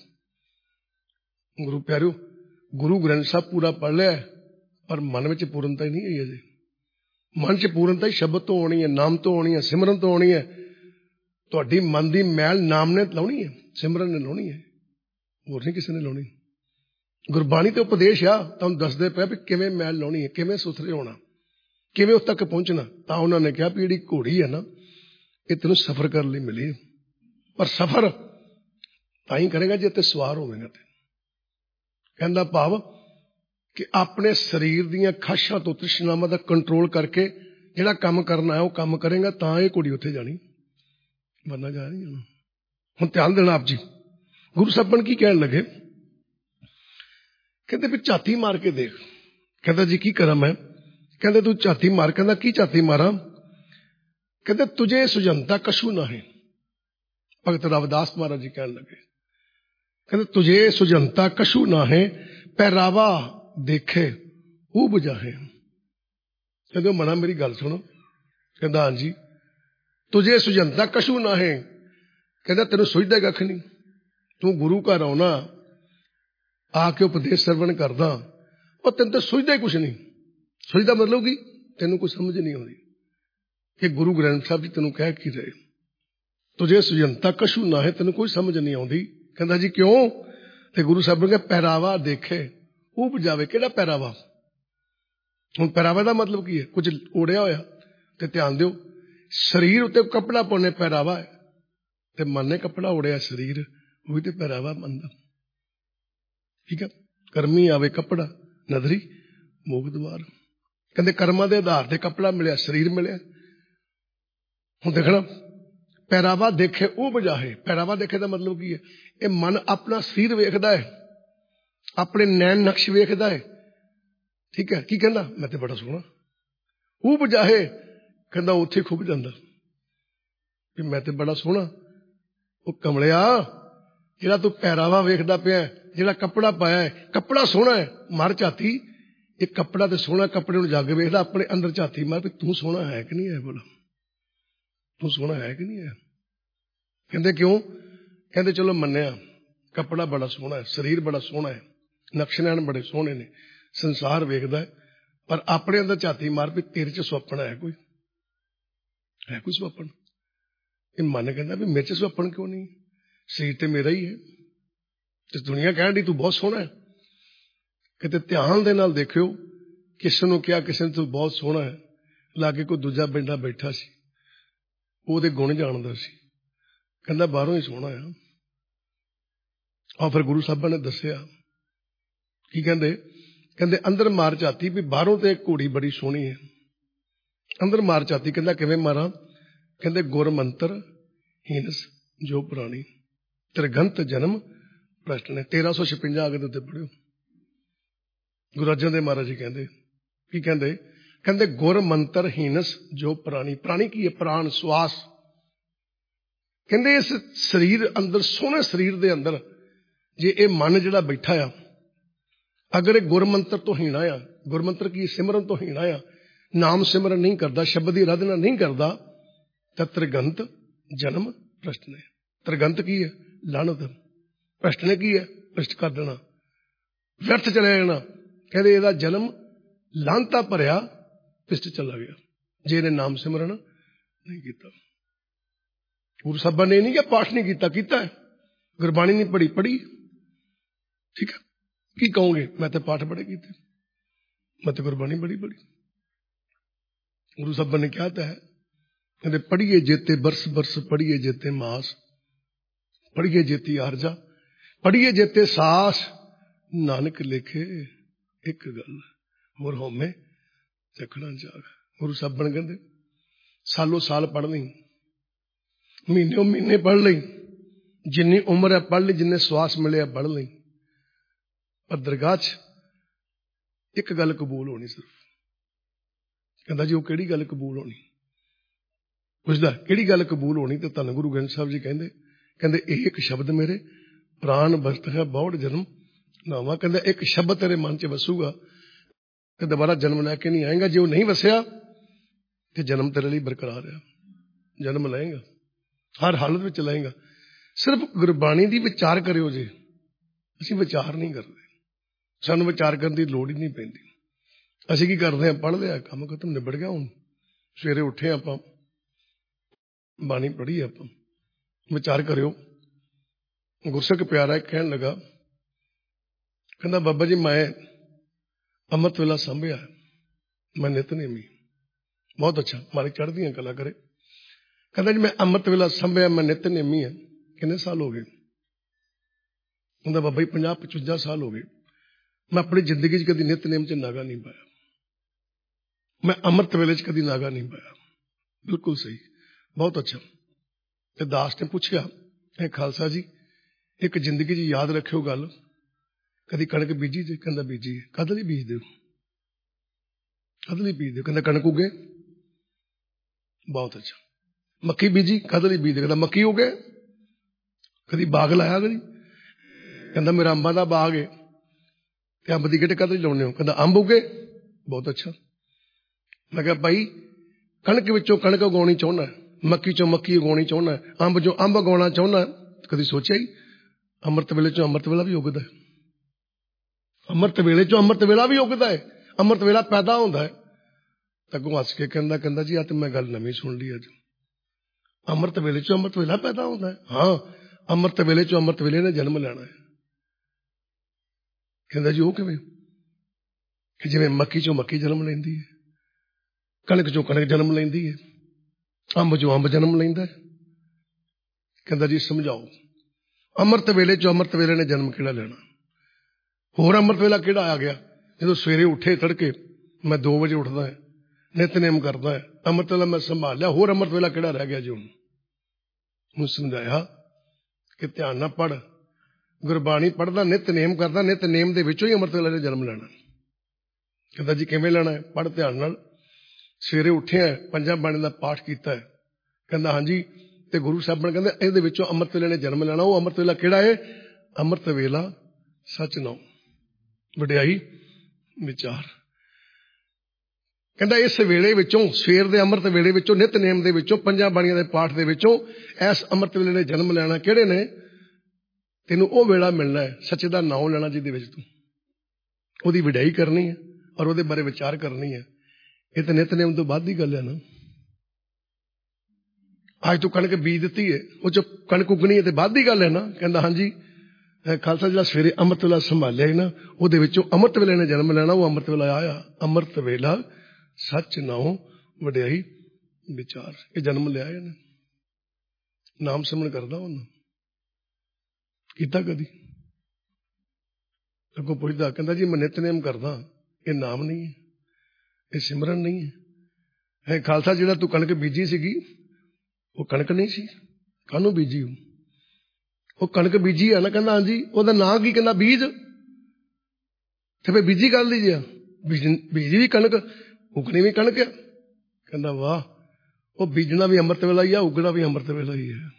ਗੁਰੂ ਪਿਆਰਿਓ, ਗੁਰੂ ਗ੍ਰੰਥ ਸਾਹਿਬ ਪੂਰਾ ਪੜ੍ਹ ਲਿਆ ਪਰ ਮਨ ਵਿੱਚ ਪੂਰਨਤਾ ਹੀ ਨਹੀਂ ਹੈ ਅਜੇ। ਮਨ 'ਚ ਪੂਰਨਤਾ ਹੀ ਸ਼ਬਦ ਤੋਂ ਆਉਣੀ ਹੈ, ਨਾਮ ਤੋਂ ਆਉਣੀ ਹੈ, ਸਿਮਰਨ ਤੋਂ ਆਉਣੀ ਹੈ। ਤੁਹਾਡੀ ਮਨ ਦੀ ਮੈਲ ਨਾਮ ਨੇ ਲਾਉਣੀ ਹੈ, ਸਿਮਰਨ ਨੇ ਲਾਉਣੀ ਹੈ, ਹੋਰ ਨਹੀਂ ਕਿਸੇ ਨੇ ਲਾਉਣੀ। ਗੁਰਬਾਣੀ ਤੇ ਉਪਦੇਸ਼ ਆ, ਤੁਹਾਨੂੰ ਦੱਸਦੇ ਪਏ ਵੀ ਕਿਵੇਂ ਮੈਲ ਲਾਉਣੀ ਹੈ, ਕਿਵੇਂ ਸੁਥਰੇ ਹੋਣਾ, ਕਿਵੇਂ ਉਸ ਤੱਕ ਪਹੁੰਚਣਾ। ਤਾਂ ਉਹਨਾਂ ਨੇ ਕਿਹਾ ਵੀ ਜਿਹੜੀ ਘੋੜੀ ਹੈ ਨਾ, ਇਹ ਤੈਨੂੰ ਸਫ਼ਰ ਕਰਨ ਲਈ ਮਿਲੀ, ਪਰ ਸਫ਼ਰ ਤਾਂ ਹੀ ਕਰੇਗਾ ਜੇ ਤੇ ਸਵਾਰ ਹੋਵੇਗਾ। ਤੇ ਕਹਿੰਦਾ ਭਾਵ ਕਿ ਆਪਣੇ ਸਰੀਰ ਦੀਆਂ ਖਾਸ਼ਾਂ ਤੋਂ, ਤ੍ਰਿਸ਼ਨਾਵਾਂ ਦਾ ਕੰਟਰੋਲ ਕਰਕੇ ਜਿਹੜਾ ਕੰਮ ਕਰਨਾ ਹੈ ਉਹ ਕੰਮ ਕਰੇਗਾ, ਤਾਂ ਇਹ ਘੋੜੀ ਉੱਥੇ ਜਾਣੀ, ਵਰਨਾ ਜਾ ਨਹੀਂ ਜਾਣਾ। ਹੁਣ ਧਿਆਨ ਦੇਣਾ ਆਪ ਜੀ, ਗੁਰੂ ਸਾਹਿਬਾਨ ਕੀ ਕਹਿਣ ਲੱਗੇ? ਕਹਿੰਦੇ ਵੀ ਝਾਤੀ ਮਾਰ ਕੇ ਦੇਖ। ਕਹਿੰਦਾ ਜੀ ਕੀ ਕਰਾਂ ਮੈਂ? ਕਹਿੰਦੇ ਤੂੰ ਝਾਤੀ ਮਾਰ। ਕਹਿੰਦਾ ਕੀ ਝਾਤੀ ਮਾਰਾਂ? ਕਹਿੰਦੇ ਤੁਝੇ ਸੁਜੰਤਾ ਕਛੂ ਨਾ ਹੈ। ਭਗਤ ਰਵਿਦਾਸ ਮਹਾਰਾਜ ਜੀ ਕਹਿਣ ਲੱਗੇ, ਕਹਿੰਦੇ ਤੁਝੇ ਸੁਜੰਤਾ ਕਛੂ ਨਾ ਹੈ, ਪਹਿਰਾਵਾ ਦੇਖੇ ਉਹ ਬੁਝਾਹੇ। ਕਹਿੰਦੇ ਮਨਾ ਮੇਰੀ ਗੱਲ ਸੁਣੋ। ਕਹਿੰਦਾ ਹਾਂਜੀ। ਤੁਝੇ ਸੁਜੰਤਾ ਕਛੂ ਨਾ ਹੈ, ਕਹਿੰਦਾ ਤੈਨੂੰ ਸੁਝਦਾ ਕੱਖ ਨਹੀਂ। ਤੂੰ ਗੁਰੂ ਘਰ ਆਉਣਾ, ਆ ਕੇ ਉਪਦੇਸ਼ ਸਰਵਣ ਕਰਦਾ, ਉਹ ਤੈਨੂੰ ਤਾਂ ਸੁਝਦਾ ਹੀ ਕੁਛ ਨਹੀਂ। ਸੁਝਦਾ ਮਤਲਬ ਕੀ? ਤੈਨੂੰ ਕੋਈ ਸਮਝ ਨਹੀਂ ਆਉਂਦੀ ਕਿ ਗੁਰੂ ਗ੍ਰੰਥ ਸਾਹਿਬ ਜੀ ਤੈਨੂੰ ਕਹਿ ਕੀ ਰਹੇ। ਤੁਝੇ ਸੁਜੰਤਾ ਕਛੂ ਨਾ ਹੈ, ਤੈਨੂੰ ਕੋਈ ਸਮਝ ਨਹੀਂ ਆਉਂਦੀ। ਕਹਿੰਦਾ ਜੀ ਕਿਉਂ? ਤੇ ਗੁਰੂ ਸਾਹਿਬ ਨੇ ਕਿਹਾ ਪਹਿਰਾਵਾ ਦੇਖੇ ਉਹ ਬੁਝਾਵੇ। ਕਿਹੜਾ ਪਹਿਰਾਵਾ? ਹੁਣ ਪਹਿਰਾਵਾ ਦਾ ਮਤਲਬ ਕੀ ਹੈ? ਕੁਝ ਓੜਿਆ ਹੋਇਆ। ਤੇ ਧਿਆਨ ਦਿਓ, ਸਰੀਰ ਉੱਤੇ ਕੱਪੜਾ ਪਾਉਣੇ ਪਹਿਰਾਵਾ ਹੈ, ਤੇ ਮਨ ਨੇ ਕੱਪੜਾ ਓੜਿਆ ਸਰੀਰ, ਉਹੀ ਤੇ ਪਹਿਰਾਵਾ ਮੰਨਦਾ। ਠੀਕ ਹੈ। ਕਰਮੀ ਆਵੇ ਕੱਪੜਾ ਨਦਰੀ ਮੋਗ ਦਵਾਰ। ਕਹਿੰਦੇ ਕਰਮਾਂ ਦੇ ਆਧਾਰ ਤੇ ਕੱਪੜਾ ਮਿਲਿਆ, ਸਰੀਰ ਮਿਲਿਆ। ਹੁਣ ਦੇਖਣਾ, ਪਹਿਰਾਵਾ ਦੇਖੇ ਉਹ ਬੁਝਾਹੇ। ਪਹਿਰਾਵਾ ਦੇਖੇ ਦਾ ਮਤਲਬ ਕੀ ਹੈ? ਇਹ ਮਨ ਆਪਣਾ ਸਰੀਰ ਵੇਖਦਾ ਹੈ, ਆਪਣੇ ਨੈਣ ਨਕਸ਼ ਵੇਖਦਾ ਹੈ। ਠੀਕ ਹੈ। ਕੀ ਕਹਿੰਦਾ? ਮੈਂ ਤੇ ਬੜਾ ਸੋਹਣਾ। ਉਹ ਬੁਝਾਹੇ, ਕਹਿੰਦਾ ਉੱਥੇ ਖੁੱਭ ਜਾਂਦਾ ਵੀ ਮੈਂ ਤੇ ਬੜਾ ਸੋਹਣਾ। ਉਹ ਕਮਲਿਆ, ਜਿਹੜਾ ਤੂੰ ਪਹਿਰਾਵਾ ਵੇਖਦਾ ਪਿਆ, ਜਿਹੜਾ ਕੱਪੜਾ ਪਾਇਆ ਹੈ, ਕੱਪੜਾ ਸੋਹਣਾ ਹੈ, ਮਰ ਝਾਤੀ। ਇਹ ਕੱਪੜਾ ਤੇ ਸੋਹਣਾ, ਕੱਪੜੇ ਨੂੰ ਜੱਗ ਵੇਖਦਾ, ਆਪਣੇ ਅੰਦਰ ਝਾਤੀ ਮਾਰ ਵੀ ਤੂੰ ਸੋਹਣਾ ਹੈ ਕਿ ਨਹੀਂ ਹੈ? ਬੋਲਾ ਤੂੰ ਸੋਹਣਾ ਹੈ ਕਿ ਨਹੀਂ ਹੈ? ਕਹਿੰਦੇ ਕਿਉਂ? ਕਹਿੰਦੇ ਚਲੋ ਮੰਨਿਆ, ਕੱਪੜਾ ਬੜਾ ਸੋਹਣਾ ਹੈ, ਸਰੀਰ ਬੜਾ ਸੋਹਣਾ ਹੈ, ਨਕਸ਼ ਨੈਣ ਬੜੇ ਸੋਹਣੇ ਨੇ, ਸੰਸਾਰ ਵੇਖਦਾ ਹੈ, ਪਰ ਆਪਣੇ ਅੰਦਰ ਝਾਤੀ ਮਾਰ ਵੀ ਤੇਰੇ ਚ ਸੁਪਨਾ ਹੈ ਕੋਈ? ਹੈ ਕੋਈ ਸੁਪਨ? ਇਹ ਮਨ ਕਹਿੰਦਾ ਵੀ ਮੇਰੇ ਚ ਸੁਪਨ ਕਿਉਂ ਨਹੀਂ? ਸਰੀਰ ਤੇ ਮੇਰਾ ਹੀ ਹੈ, ਤੇ ਦੁਨੀਆ ਕਹਿਣ ਦੀ ਤੂੰ ਬਹੁਤ ਸੋਹਣਾ ਹੈ। ਕਿਤੇ ਧਿਆਨ ਦੇ ਨਾਲ ਦੇਖਿਓ, ਕਿਸੇ ਨੂੰ ਕਿਹਾ ਕਿਸੇ ਨੇ ਤੂੰ ਬਹੁਤ ਸੋਹਣਾ ਹੈ, ਲਾਗੇ ਕੋਈ ਦੂਜਾ ਬੰਦਾ ਬੈਠਾ ਸੀ, ਉਹਦੇ ਗੁਣ ਜਾਣਦਾ ਸੀ, ਕਹਿੰਦਾ ਬਾਹਰੋਂ ਹੀ ਸੋਹਣਾ ਆ। ਆ ਫਿਰ ਗੁਰੂ ਸਾਹਿਬਾਂ ਨੇ ਦੱਸਿਆ ਕੀ ਕਹਿੰਦੇ? ਕਹਿੰਦੇ ਅੰਦਰ ਮਾਰ ਝਾਤੀ ਵੀ ਬਾਹਰੋਂ ਤੇ ਘੋੜੀ ਬੜੀ ਸੋਹਣੀ ਹੈ, ਅੰਦਰ ਮਾਰ ਝਾਤੀ। ਕਹਿੰਦਾ ਕਿਵੇਂ ਮਾਰਾਂ? ਕਹਿੰਦੇ ਗੁਰ ਮੰਤਰ ਹੀਨਸ ਜੋ ਪੁਰਾਣੀ, ਤ੍ਰਿਗੰਤ ਜਨਮ ਭ੍ਰਸ਼ਟ ਨੇ। ਤੇਰਾਂ ਸੌ ਛਪੰਜਾ ਅਗਰ ਉੱਤੇ ਪੜਿਓ। ਗੁਰੂ ਅਰਜਨ ਦੇਵ ਮਹਾਰਾਜ ਜੀ ਕਹਿੰਦੇ ਕੀ ਕਹਿੰਦੇ? ਕਹਿੰਦੇ ਗੁਰ ਮੰਤਰ ਹੀਨਸ ਜੋ ਪ੍ਰਾਣੀ। ਪ੍ਰਾਣੀ ਕੀ ਹੈ? ਪ੍ਰਾਣ, ਸਵਾਸ। ਕਹਿੰਦੇ ਇਸ ਸਰੀਰ ਅੰਦਰ, ਸੋਹਣੇ ਸਰੀਰ ਦੇ ਅੰਦਰ ਜੇ ਇਹ ਮਨ ਜਿਹੜਾ ਬੈਠਾ ਆ, ਅਗਰ ਇਹ ਗੁਰਮੰਤਰ ਤੋਂ ਹੀਣਾ ਆ, ਗੁਰਮੰਤਰ ਕੀ? ਸਿਮਰਨ ਤੋਂ ਹੀਣਾ ਆ, ਨਾਮ ਸਿਮਰਨ ਨਹੀਂ ਕਰਦਾ, ਸ਼ਬਦ ਦੀ ਅਰਾਧਨਾ ਨਹੀਂ ਕਰਦਾ, ਤਾਂ ਤ੍ਰਿਗੰਤ ਜਨਮ ਭ੍ਰਸ਼ਟ ਨੇ। ਤ੍ਰਿਗੰਤ ਕੀ ਹੈ? ਲਾਹਨਤ। ਭ੍ਰਸ਼ਟ ਨੇ ਕੀ ਹੈ? ਭ੍ਰਸ਼ਟ ਕਰ ਦੇਣਾ, ਵਿਅਰਥ ਚਲੇ ਜਾਣਾ। ਕਹਿੰਦੇ ਇਹਦਾ ਜਨਮ ਲਾਹਨਤਾ ਭਰਿਆ ਪਿਸਟ ਚਲਾ ਗਿਆ, ਜੇ ਇਹਨੇ ਨਾਮ ਸਿਮਰਨ ਨਹੀਂ ਕੀਤਾ। ਗੁਰੂ ਸਾਹਿਬਾਂ ਨੇ ਨਹੀਂ ਕਿ ਪਾਠ ਨਹੀਂ ਕੀਤਾ, ਕੀਤਾ ਹੈ। ਗੁਰਬਾਣੀ ਨਹੀਂ ਪੜ੍ਹੀ, ਪੜ੍ਹੀ। ਠੀਕ ਹੈ। ਕੀ ਕਹੋਗੇ? ਮੈਂ ਤੇ ਪਾਠ ਬੜੇ ਕੀਤੇ, ਮੈਂ ਤੇ ਗੁਰਬਾਣੀ ਬੜੀ ਪੜ੍ਹੀ। ਗੁਰੂ ਸਾਹਿਬਾਂ ਨੇ ਕਿਹਾ ਤਾਂ ਹੈ, ਕਹਿੰਦੇ ਪੜ੍ਹੀਏ ਜੇਤੇ ਬਰਸ ਬਰਸ, ਪੜ੍ਹੀਏ ਜੇਤੇ ਮਾਸ, ਪੜ੍ਹੀਏ ਜੇਤੀ ਆਰਜਾ, ਪੜ੍ਹੀਏ ਜੇਤੇ ਸਾਸ, ਨਾਨਕ ਲੇਖੇ ਇੱਕ ਗੱਲ ਹੋਰ ਹੋਮੇ ਚੱਖਣਾ ਜਾਗ। ਗੁਰੂ ਸਾਹਿਬਾਨ ਕਹਿੰਦੇ ਸਾਲੋ ਸਾਲ ਪੜ੍ਹ ਲਈ, ਮਹੀਨਿਓ ਮਹੀਨੇ ਪੜ੍ਹ ਲਈ, ਜਿੰਨੀ ਉਮਰ ਹੈ ਪੜ੍ਹ ਲਈ, ਜਿੰਨੇ ਸਵਾਸ ਮਿਲੇ ਪੜ੍ਹ ਲਈ, ਪਰ ਦਰਗਾਹ 'ਚ ਇੱਕ ਗੱਲ ਕਬੂਲ ਹੋਣੀ ਸਿਰਫ। ਕਹਿੰਦਾ ਜੀ ਉਹ ਕਿਹੜੀ ਗੱਲ ਕਬੂਲ ਹੋਣੀ? ਪੁੱਛਦਾ ਕਿਹੜੀ ਗੱਲ ਕਬੂਲ ਹੋਣੀ? ਤੇ ਧੰਨ ਗੁਰੂ ਗ੍ਰੰਥ ਸਾਹਿਬ ਜੀ ਕਹਿੰਦੇ ਕਹਿੰਦੇ ਇਹ ਇੱਕ ਸ਼ਬਦ ਮੇਰੇ ਪ੍ਰਾਨ ਬਖਤ ਹੈ ਬਹੁਤ ਜਨਮ ਨਾਵਾ। ਕਹਿੰਦਾ ਇੱਕ ਸ਼ਬਦ ਤੇਰੇ ਮਨ 'ਚ ਵਸੂਗਾ ਤੇ ਦੁਬਾਰਾ ਜਨਮ ਲੈ ਕੇ ਨਹੀਂ ਆਏਗਾ। ਜੇ ਉਹ ਨਹੀਂ ਵਸਿਆ ਤੇ ਜਨਮ ਤੇਰੇ ਲਈ ਬਰਕਰਾਰ ਆ, ਜਨਮ ਲਏਗਾ, ਹਰ ਹਾਲਤ ਵਿੱਚ ਲਏਗਾ। ਸਿਰਫ ਗੁਰਬਾਣੀ ਦੀ ਵਿਚਾਰ ਕਰਿਓ ਜੇ। ਅਸੀਂ ਵਿਚਾਰ ਨਹੀਂ ਕਰਦੇ, ਸਾਨੂੰ ਵਿਚਾਰ ਕਰਨ ਦੀ ਲੋੜ ਹੀ ਨਹੀਂ ਪੈਂਦੀ। ਅਸੀਂ ਕੀ ਕਰਦੇ ਹਾਂ, ਪੜ੍ਹ ਲਿਆ, ਕੰਮ ਖਤਮ, ਨਿਬੜ ਗਿਆ। ਹੁਣ ਸਵੇਰੇ ਉੱਠੇ ਆਪਾਂ, ਬਾਣੀ ਪੜ੍ਹੀ ਆਪਾਂ, ਵਿਚਾਰ ਕਰਿਓ। ਗੁਰਸਿੱਖ ਪਿਆਰਾ ਕਹਿਣ ਲੱਗਾ, ਕਹਿੰਦਾ ਬਾਬਾ ਜੀ ਮੈਂ ਅੰਮ੍ਰਿਤ ਵੇਲਾ ਸੰਭਿਆ, ਮੈਂ ਨਿਤਨੇਮੀ। ਬਹੁਤ ਅੱਛਾ, ਮਾਰੇ ਚੜ੍ਹਦੀਆਂ ਕਲਾ ਕਰੇ। ਕਹਿੰਦਾ ਜੀ ਮੈਂ ਅੰਮ੍ਰਿਤ ਵੇਲਾ ਸੰਭਿਆ, ਮੈਂ ਨਿਤਨੇਮੀ ਹਾਂ। ਕਿੰਨੇ ਸਾਲ ਹੋ ਗਏ? ਕਹਿੰਦਾ ਬਾਬਾ ਜੀ ਪੰਜਾਹ ਪਚਵੰਜਾ ਸਾਲ ਹੋ ਗਏ। ਮੈਂ ਆਪਣੀ ਜ਼ਿੰਦਗੀ 'ਚ ਕਦੀ ਨਿਤਨੇਮ 'ਚ ਨਾਗਾ ਨਹੀਂ ਪਾਇਆ, ਮੈਂ ਅੰਮ੍ਰਿਤ ਵੇਲੇ 'ਚ ਕਦੀ ਨਾਗਾ ਨਹੀਂ ਪਾਇਆ। ਬਿਲਕੁਲ ਸਹੀ, ਬਹੁਤ ਅੱਛਾ। ਤੇ ਦਾਸ ਨੇ ਪੁੱਛਿਆ, ਇਹ ਖਾਲਸਾ ਜੀ ਇੱਕ ਜ਼ਿੰਦਗੀ 'ਚ ਯਾਦ ਰੱਖਿਓ ਗੱਲ, ਕਦੀ ਕਣਕ ਬੀਜੀ ਜੇ? ਕਹਿੰਦਾ ਬੀਜੀ ਹੈ। ਕਦ ਲਈ ਬੀਜਦੇ ਹੋ? ਕਦ ਲਈ ਬੀਜਦੇ ਹੋ? ਕਹਿੰਦਾ ਕਣਕ ਉਗੇ। ਬਹੁਤ ਅੱਛਾ। ਮੱਕੀ ਬੀਜੀ? ਕਦ ਲਈ ਬੀਜਦੇ? ਕਹਿੰਦਾ ਮੱਕੀ ਉਗੇ। ਕਦੀ ਬਾਗ ਲਾਇਆ? ਕਦੀ? ਕਹਿੰਦਾ ਮੇਰਾ ਅੰਬਾਂ ਦਾ ਬਾਗ ਹੈ। ਤੇ ਅੰਬ ਦੀ ਗਿੱਟ ਕਦ ਲਈ ਲਾਉਂਦੇ ਹੋ? ਕਹਿੰਦਾ ਅੰਬ ਉਗੇ। ਬਹੁਤ ਅੱਛਾ। ਮੈਂ ਕਿਹਾ ਭਾਈ ਕਣਕ ਵਿੱਚੋਂ ਕਣਕ ਉਗਾਉਣੀ ਚਾਹੁੰਦਾ, ਮੱਕੀ ਚੋਂ ਮੱਕੀ ਉਗਾਉਣੀ ਚਾਹੁੰਦਾ, ਅੰਬ ਚੋਂ ਅੰਬ ਉਗਾਉਣਾ ਚਾਹੁੰਦਾ, ਕਦੀ ਸੋਚਿਆ ਹੀ ਅੰਮ੍ਰਿਤ ਵੇਲੇ ਚੋਂ ਅੰਮ੍ਰਿਤ ਵੇਲਾ ਵੀ ਉਗਦਾ ਹੈ। ਅੰਮ੍ਰਿਤ ਵੇਲੇ ਚੋਂ ਅੰਮ੍ਰਿਤ ਵੇਲਾ ਵੀ ਉਗਦਾ ਹੈ, ਅੰਮ੍ਰਿਤ ਵੇਲਾ ਪੈਦਾ ਹੁੰਦਾ ਹੈ। ਤਾਂ ਅੱਗੋਂ ਹੱਸ ਕੇ ਕਹਿੰਦਾ ਕਹਿੰਦਾ ਜੀ ਆ ਤੇ ਮੈਂ ਗੱਲ ਨਵੀਂ ਸੁਣ ਲਈ ਅੱਜ। ਅੰਮ੍ਰਿਤ ਵੇਲੇ ਚੋਂ ਅੰਮ੍ਰਿਤ ਵੇਲਾ ਪੈਦਾ ਹੁੰਦਾ ਹੈ? ਹਾਂ, ਅੰਮ੍ਰਿਤ ਵੇਲੇ ਚੋਂ ਅੰਮ੍ਰਿਤ ਵੇਲੇ ਨੇ ਜਨਮ ਲੈਣਾ ਹੈ। ਕਹਿੰਦਾ ਜੀ ਉਹ ਕਿਵੇਂ? ਕਿ ਜਿਵੇਂ ਮੱਕੀ ਚੋਂ ਮੱਕੀ ਜਨਮ ਲੈਂਦੀ ਹੈ, ਕਣਕ ਚੋਂ ਕਣਕ ਜਨਮ ਲੈਂਦੀ ਹੈ, ਅੰਬ ਚੋਂ ਅੰਬ ਜਨਮ ਲੈਂਦਾ ਹੈ। ਕਹਿੰਦਾ ਜੀ ਸਮਝਾਓ, ਅੰਮ੍ਰਿਤ ਵੇਲੇ ਚੋਂ ਅੰਮ੍ਰਿਤ ਵੇਲੇ ਨੇ ਜਨਮ ਕਿਹੜਾ ਲੈਣਾ? ਹੋਰ ਅੰਮ੍ਰਿਤ ਵੇਲਾ ਕਿਹੜਾ ਆ ਗਿਆ? ਜਦੋਂ ਸਵੇਰੇ ਉੱਠੇ ਤੜਕੇ, ਮੈਂ ਦੋ ਵਜੇ ਉੱਠਦਾ ਹੈ, ਨਿਤਨੇਮ ਕਰਦਾ ਹੈ, ਅੰਮ੍ਰਿਤ ਵੇਲਾ ਮੈਂ ਸੰਭਾਲ ਲਿਆ, ਹੋਰ ਅੰਮ੍ਰਿਤ ਵੇਲਾ ਕਿਹੜਾ ਰਹਿ ਗਿਆ ਜੀ? ਹੁਣ ਉਹਨੂੰ ਸਮਝਾਇਆ ਕਿ ਧਿਆਨ ਨਾਲ ਪੜ੍ਹ, ਗੁਰਬਾਣੀ ਪੜ੍ਹਦਾ, ਨਿਤਨੇਮ ਕਰਦਾ, ਨਿਤਨੇਮ ਦੇ ਵਿੱਚੋਂ ਹੀ ਅੰਮ੍ਰਿਤ ਵੇਲੇ ਨੇ ਜਨਮ ਲੈਣਾ। ਕਹਿੰਦਾ ਜੀ ਕਿਵੇਂ ਲੈਣਾ ਹੈ? ਪੜ੍ਹ ਧਿਆਨ ਨਾਲ। ਸਵੇਰੇ ਉੱਠਿਆ, ਪੰਜਾਂ ਬਾਣੀ ਦਾ ਪਾਠ ਕੀਤਾ ਹੈ। ਕਹਿੰਦਾ ਹਾਂਜੀ। ਤੇ ਗੁਰੂ ਸਾਹਿਬਾਨ ਕਹਿੰਦੇ ਇਹਦੇ ਵਿੱਚੋਂ ਅੰਮ੍ਰਿਤ ਵੇਲੇ ਨੇ ਜਨਮ ਲੈਣਾ। ਉਹ ਅੰਮ੍ਰਿਤ ਵੇਲਾ ਕਿਹੜਾ ਹੈ? ਅੰਮ੍ਰਿਤ ਵੇਲਾ ਸੱਚ ਨਾਉ, ਵਡਿਆਈ ਵਿਚਾਰ। ਕਹਿੰਦਾ ਇਸ ਵੇਲੇ ਵਿੱਚੋਂ, ਸਵੇਰ ਦੇ ਅੰਮ੍ਰਿਤ ਵੇਲੇ ਵਿੱਚੋਂ, ਨਿਤਨੇਮ ਦੇ ਵਿੱਚੋਂ, ਪੰਜਾਂ ਬਾਣੀਆਂ ਦੇ ਪਾਠ ਦੇ ਵਿੱਚੋਂ ਇਸ ਅੰਮ੍ਰਿਤ ਵੇਲੇ ਨੇ ਜਨਮ ਲੈਣਾ। ਕਿਹੜੇ ਨੇ? ਤੈਨੂੰ ਉਹ ਵੇਲਾ ਮਿਲਣਾ ਹੈ ਸੱਚ ਦਾ ਨਾਉ ਲੈਣਾ, ਜਿਹਦੇ ਵਿੱਚ ਤੂੰ ਉਹਦੀ ਵਡਿਆਈ ਕਰਨੀ ਹੈ ਔਰ ਉਹਦੇ ਬਾਰੇ ਵਿਚਾਰ ਕਰਨੀ ਹੈ। ਇਹ ਤਾਂ ਨਿਤਨੇਮ ਤੋਂ ਬਾਅਦ ਦੀ ਗੱਲ ਹੈ ਨਾ। ਅੱਜ ਤੂੰ ਕਣਕ ਬੀਜ ਦਿੱਤੀ ਹੈ, ਉਹ ਚ ਕਣਕ ਉਗਣੀ ਹੈ ਤੇ ਬਾਅਦ ਦੀ ਗੱਲ ਹੈ ਨਾ। ਕਹਿੰਦਾ ਹਾਂਜੀ। ਖਾਲਸਾ ਜਿਹੜਾ ਸਵੇਰੇ ਅੰਮ੍ਰਿਤ ਵੇਲਾ ਸੰਭਾਲਿਆ ਹੈ ਨਾ, ਉਹਦੇ ਵਿੱਚੋਂ ਅੰਮ੍ਰਿਤ ਵੇਲੇ ਨੇ ਜਨਮ ਲੈਣਾ। ਉਹ ਅੰਮ੍ਰਿਤ ਵੇਲਾ ਆਇਆ, ਅੰਮ੍ਰਿਤ ਵੇਲਾ ਸੱਚ ਨਾਉ ਵਡਿਆਈ ਵਿਚਾਰ। ਇਹ ਜਨਮ ਲਿਆ ਇਹਨੇ, ਨਾਮ ਸਿਮਰਨ ਕਰਦਾ ਉਹਨੂੰ ਕੀਤਾ ਕਦੀ? ਅੱਗੋਂ ਪੁੱਛਦਾ, ਕਹਿੰਦਾ ਜੀ ਮੈਂ ਨਿਤਨੇਮ ਕਰਦਾ, ਇਹ ਨਾਮ ਨਹੀਂ ਹੈ, ਇਹ ਸਿਮਰਨ ਨਹੀਂ ਹੈ। ਹੈ ਖਾਲਸਾ ਜਿਹੜਾ ਤੂੰ ਕਣਕ ਬੀਜੀ ਸੀਗੀ, ਉਹ ਕਣਕ ਨਹੀਂ ਸੀ, ਕਾਹਨੂੰ ਬੀਜੀ? ਉਹ ਕਣਕ ਬੀਜੀ ਹੈ ਨਾ। ਕਹਿੰਦਾ ਹਾਂਜੀ। ਉਹਦਾ ਨਾਂ ਕੀ? ਕਹਿੰਦਾ ਬੀਜ। ਤੇ ਫਿਰ ਬੀਜੀ ਕਰ ਲਈ ਜੇ, ਬੀਜੀ ਵੀ ਕਣਕ, ਉਗਣੀ ਵੀ ਕਣਕ ਹੈ। ਕਹਿੰਦਾ ਵਾਹ, ਉਹ ਬੀਜਣਾ ਵੀ ਅੰਮ੍ਰਿਤ ਵੇਲਾ ਹੀ ਆ, ਉਗਣਾ ਵੀ ਅੰਮ੍ਰਿਤ ਵੇਲਾ ਹੀ ਹੈ।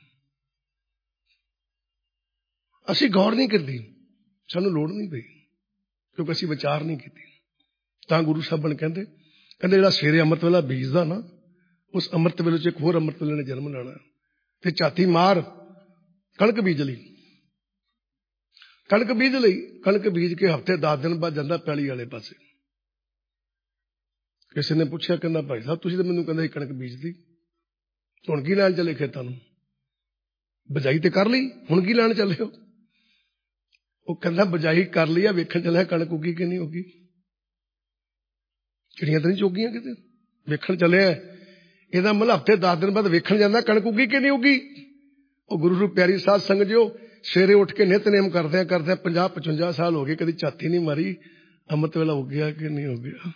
ਅਸੀਂ ਗੌਰ ਨਹੀਂ ਕਰਦੀ, ਸਾਨੂੰ ਲੋੜ ਨਹੀਂ ਪਈ, ਕਿਉਂਕਿ ਅਸੀਂ ਵਿਚਾਰ ਨਹੀਂ ਕੀਤੀ। ਤਾਂ ਗੁਰੂ ਸਾਹਿਬਾਨ ਕਹਿੰਦੇ ਕਹਿੰਦੇ ਜਿਹੜਾ ਸਵੇਰੇ ਅੰਮ੍ਰਿਤ ਵੇਲਾ ਬੀਜਦਾ ਨਾ, ਉਸ ਅੰਮ੍ਰਿਤ ਵੇਲੇ ਚ ਇੱਕ ਹੋਰ ਅੰਮ੍ਰਿਤ ਵੇਲੇ ਨੇ ਜਨਮ ਲੈਣਾ। ਤੇ ਝਾਤੀ ਮਾਰ, ਕਣਕ ਬੀਜ ਲਈ, ਕਣਕ ਬੀਜ ਲਈ। ਕਣਕ ਬੀਜ ਕੇ ਹਫ਼ਤੇ ਦਸ ਦਿਨ ਬਾਅਦ ਜਾਂਦਾ ਪੈਲੀ ਵਾਲੇ ਪਾਸੇ। ਕਿਸੇ ਨੇ ਪੁੱਛਿਆ, ਕਹਿੰਦਾ ਭਾਈ ਸਾਹਿਬ ਤੁਸੀਂ ਤਾਂ ਮੈਨੂੰ ਕਹਿੰਦੇ ਕਣਕ ਬੀਜਦੀ, ਹੁਣ ਕੀ ਲੈਣ ਚੱਲੇ ਖੇਤਾਂ ਨੂੰ? ਬਜਾਈ ਤੇ ਕਰ ਲਈ, ਹੁਣ ਕੀ ਲੈਣ ਚੱਲੇ ਹੋ? ਉਹ ਕਹਿੰਦਾ ਬਜਾਈ ਕਰ ਲਈ ਆ, ਵੇਖਣ ਚੱਲਿਆ ਕਣਕ ਉੱਗੀ ਕਿ ਨਹੀਂ ਉੱਗੀ। ਚਿੜੀਆਂ ਤਾਂ ਨਹੀਂ ਚੁੱਗੀਆਂ ਕਿਤੇ, ਵੇਖਣ ਚੱਲਿਆ। ਇਹਦਾ ਮਤਲਬ ਹਫ਼ਤੇ ਦਸ ਦਿਨ ਬਾਅਦ ਵੇਖਣ ਜਾਂਦਾ ਕਣਕ ਉੱਗੀ ਕਿ ਨਹੀਂ ਉੱਗੀ। ਉਹ ਗੁਰੂ ਨੂੰ ਪਿਆਰੀ ਸਾਧ ਸੰਗਤ ਜਿਓ, ਸਵੇਰੇ ਉੱਠ ਕੇ ਨਿਤਨੇਮ ਕਰਦਿਆਂ ਕਰਦਿਆਂ ਪੰਜਾਹ ਪਚਵੰਜਾ ਸਾਲ ਹੋ ਗਏ, ਕਦੀ ਝਾਤੀ ਨਹੀਂ ਮਾਰੀ ਅੰਮ੍ਰਿਤ ਵੇਲਾ ਉੱਗਿਆ ਕਿ ਨਹੀਂ ਉੱਗਿਆ,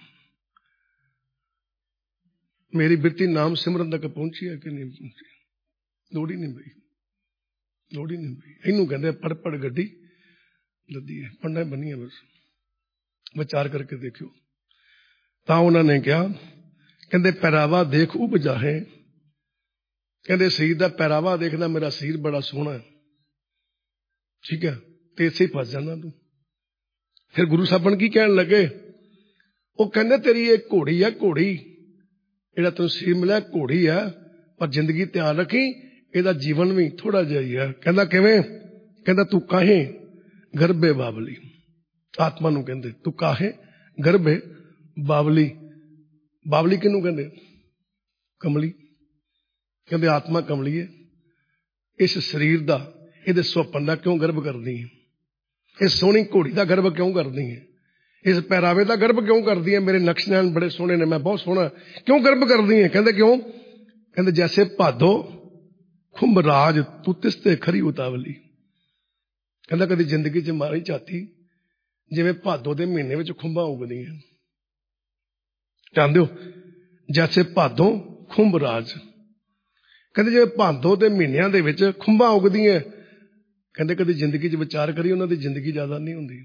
ਮੇਰੀ ਬਿਰਤੀ ਨਾਮ ਸਿਮਰਨ ਤੱਕ ਪਹੁੰਚੀ ਹੈ ਕਿ ਨਹੀਂ ਪਹੁੰਚੀ। ਲੋੜ ਹੀ ਨਹੀਂ ਪਈ, ਲੋੜ ਹੀ ਨਹੀਂ ਪਈ। ਇਹਨੂੰ ਕਹਿੰਦੇ ਪੜ ਪੜ ਗੱਡੀ ਲੱਦੀ ਹੈ, ਪੰਡਾ ਬੰਨੀਆਂ ਬਸ। ਵਿਚਾਰ ਕਰਕੇ ਦੇਖਿਓ। ਤਾਂ ਉਹਨਾਂ ਨੇ ਕਿਹਾ, ਕਹਿੰਦੇ ਪਹਿਰਾਵਾ ਦੇਖ ਉਪਜਾ ਹੈ। ਕਹਿੰਦੇ ਸਰੀਰ ਦਾ ਪਹਿਰਾਵਾ ਦੇਖਦਾ, ਮੇਰਾ ਸਰੀਰ ਬੜਾ ਸੋਹਣਾ ਹੈ। ठीक है, तो इसे ही फस जाना तू। फिर गुरु साहब की कहन लगे, वो कहते तेरी ये घोड़ी है, घोड़ी ਜਿਹੜਾ ਤੈਨੂੰ ਸਰੀਰ ਮਿਲਿਆ ਘੋੜੀ ਹੈ, ਪਰ ਜ਼ਿੰਦਗੀ ਧਿਆਨ ਰੱਖੀ ਇਹਦਾ ਜੀਵਨ ਵੀ ਥੋੜਾ ਜਿਹਾ ਹੀ ਹੈ। ਕਹਿੰਦਾ ਕਿਵੇਂ? ਕਹਿੰਦਾ ਤੂੰ ਕਾਹੇ ਗਰਭੇ ਬਾਬਲੀ, ਆਤਮਾ ਨੂੰ ਕਹਿੰਦੇ ਤੂੰ ਕਾਹੇ ਗਰਭੇ ਬਾਬਲੀ। ਬਾਬਲੀ ਕਿਹਨੂੰ ਕਹਿੰਦੇ? ਕਮਲੀ। ਕਹਿੰਦੇ ਆਤਮਾ ਕਮਲੀ ਹੈ, ਇਸ ਸਰੀਰ ਦਾ, ਇਹਦੇ ਸੁਪਨ ਦਾ ਕਿਉਂ ਗਰਭ ਕਰਦੀ ਹੈ? ਇਸ ਸੋਹਣੀ ਘੋੜੀ ਦਾ ਗਰਭ ਕਿਉਂ ਕਰਦੀ ਹੈ? ਇਸ ਪਹਿਰਾਵੇ ਦਾ ਗਰਭ ਕਿਉਂ ਕਰਦੀ ਹੈ? ਮੇਰੇ ਨਕਸ਼ ਨੈਣ ਬੜੇ ਸੋਹਣੇ ਨੇ, ਮੈਂ ਬਹੁਤ ਸੋਹਣਾ, ਕਿਉਂ ਗਰਭ ਕਰਦੀ ਹੈ? ਕਹਿੰਦੇ ਕਿਉਂ? ਕਹਿੰਦੇ ਜੈਸੇ ਭਾਦੋ ਖੁੰਭ ਰਾਜ ਤੂੰ ਤਿਸਤੇ ਖਰੀ ਉਤਾਵਲੀ। ਕਹਿੰਦਾ ਕਦੀ ਜ਼ਿੰਦਗੀ 'ਚ ਮਾਰੀ ਝਾਤੀ, ਜਿਵੇਂ ਭਾਦੋ ਦੇ ਮਹੀਨੇ ਵਿੱਚ ਖੁੰਭਾਂ ਉਗਦੀਆਂ। ਜਾਣਦੇ ਹੋ, ਜੈਸੇ ਭਾਦੋ ਖੁੰਭ ਰਾਜ। ਕਹਿੰਦੇ ਜਿਵੇਂ ਭਾਦੋ ਦੇ ਮਹੀਨਿਆਂ ਦੇ ਵਿੱਚ ਖੁੰਭਾਂ ਉਗਦੀਆਂ। ਕਹਿੰਦੇ ਕਦੀ ਜ਼ਿੰਦਗੀ 'ਚ ਵਿਚਾਰ ਕਰੀ, ਉਹਨਾਂ ਦੀ ਜ਼ਿੰਦਗੀ ਜ਼ਿਆਦਾ ਨਹੀਂ ਹੁੰਦੀ,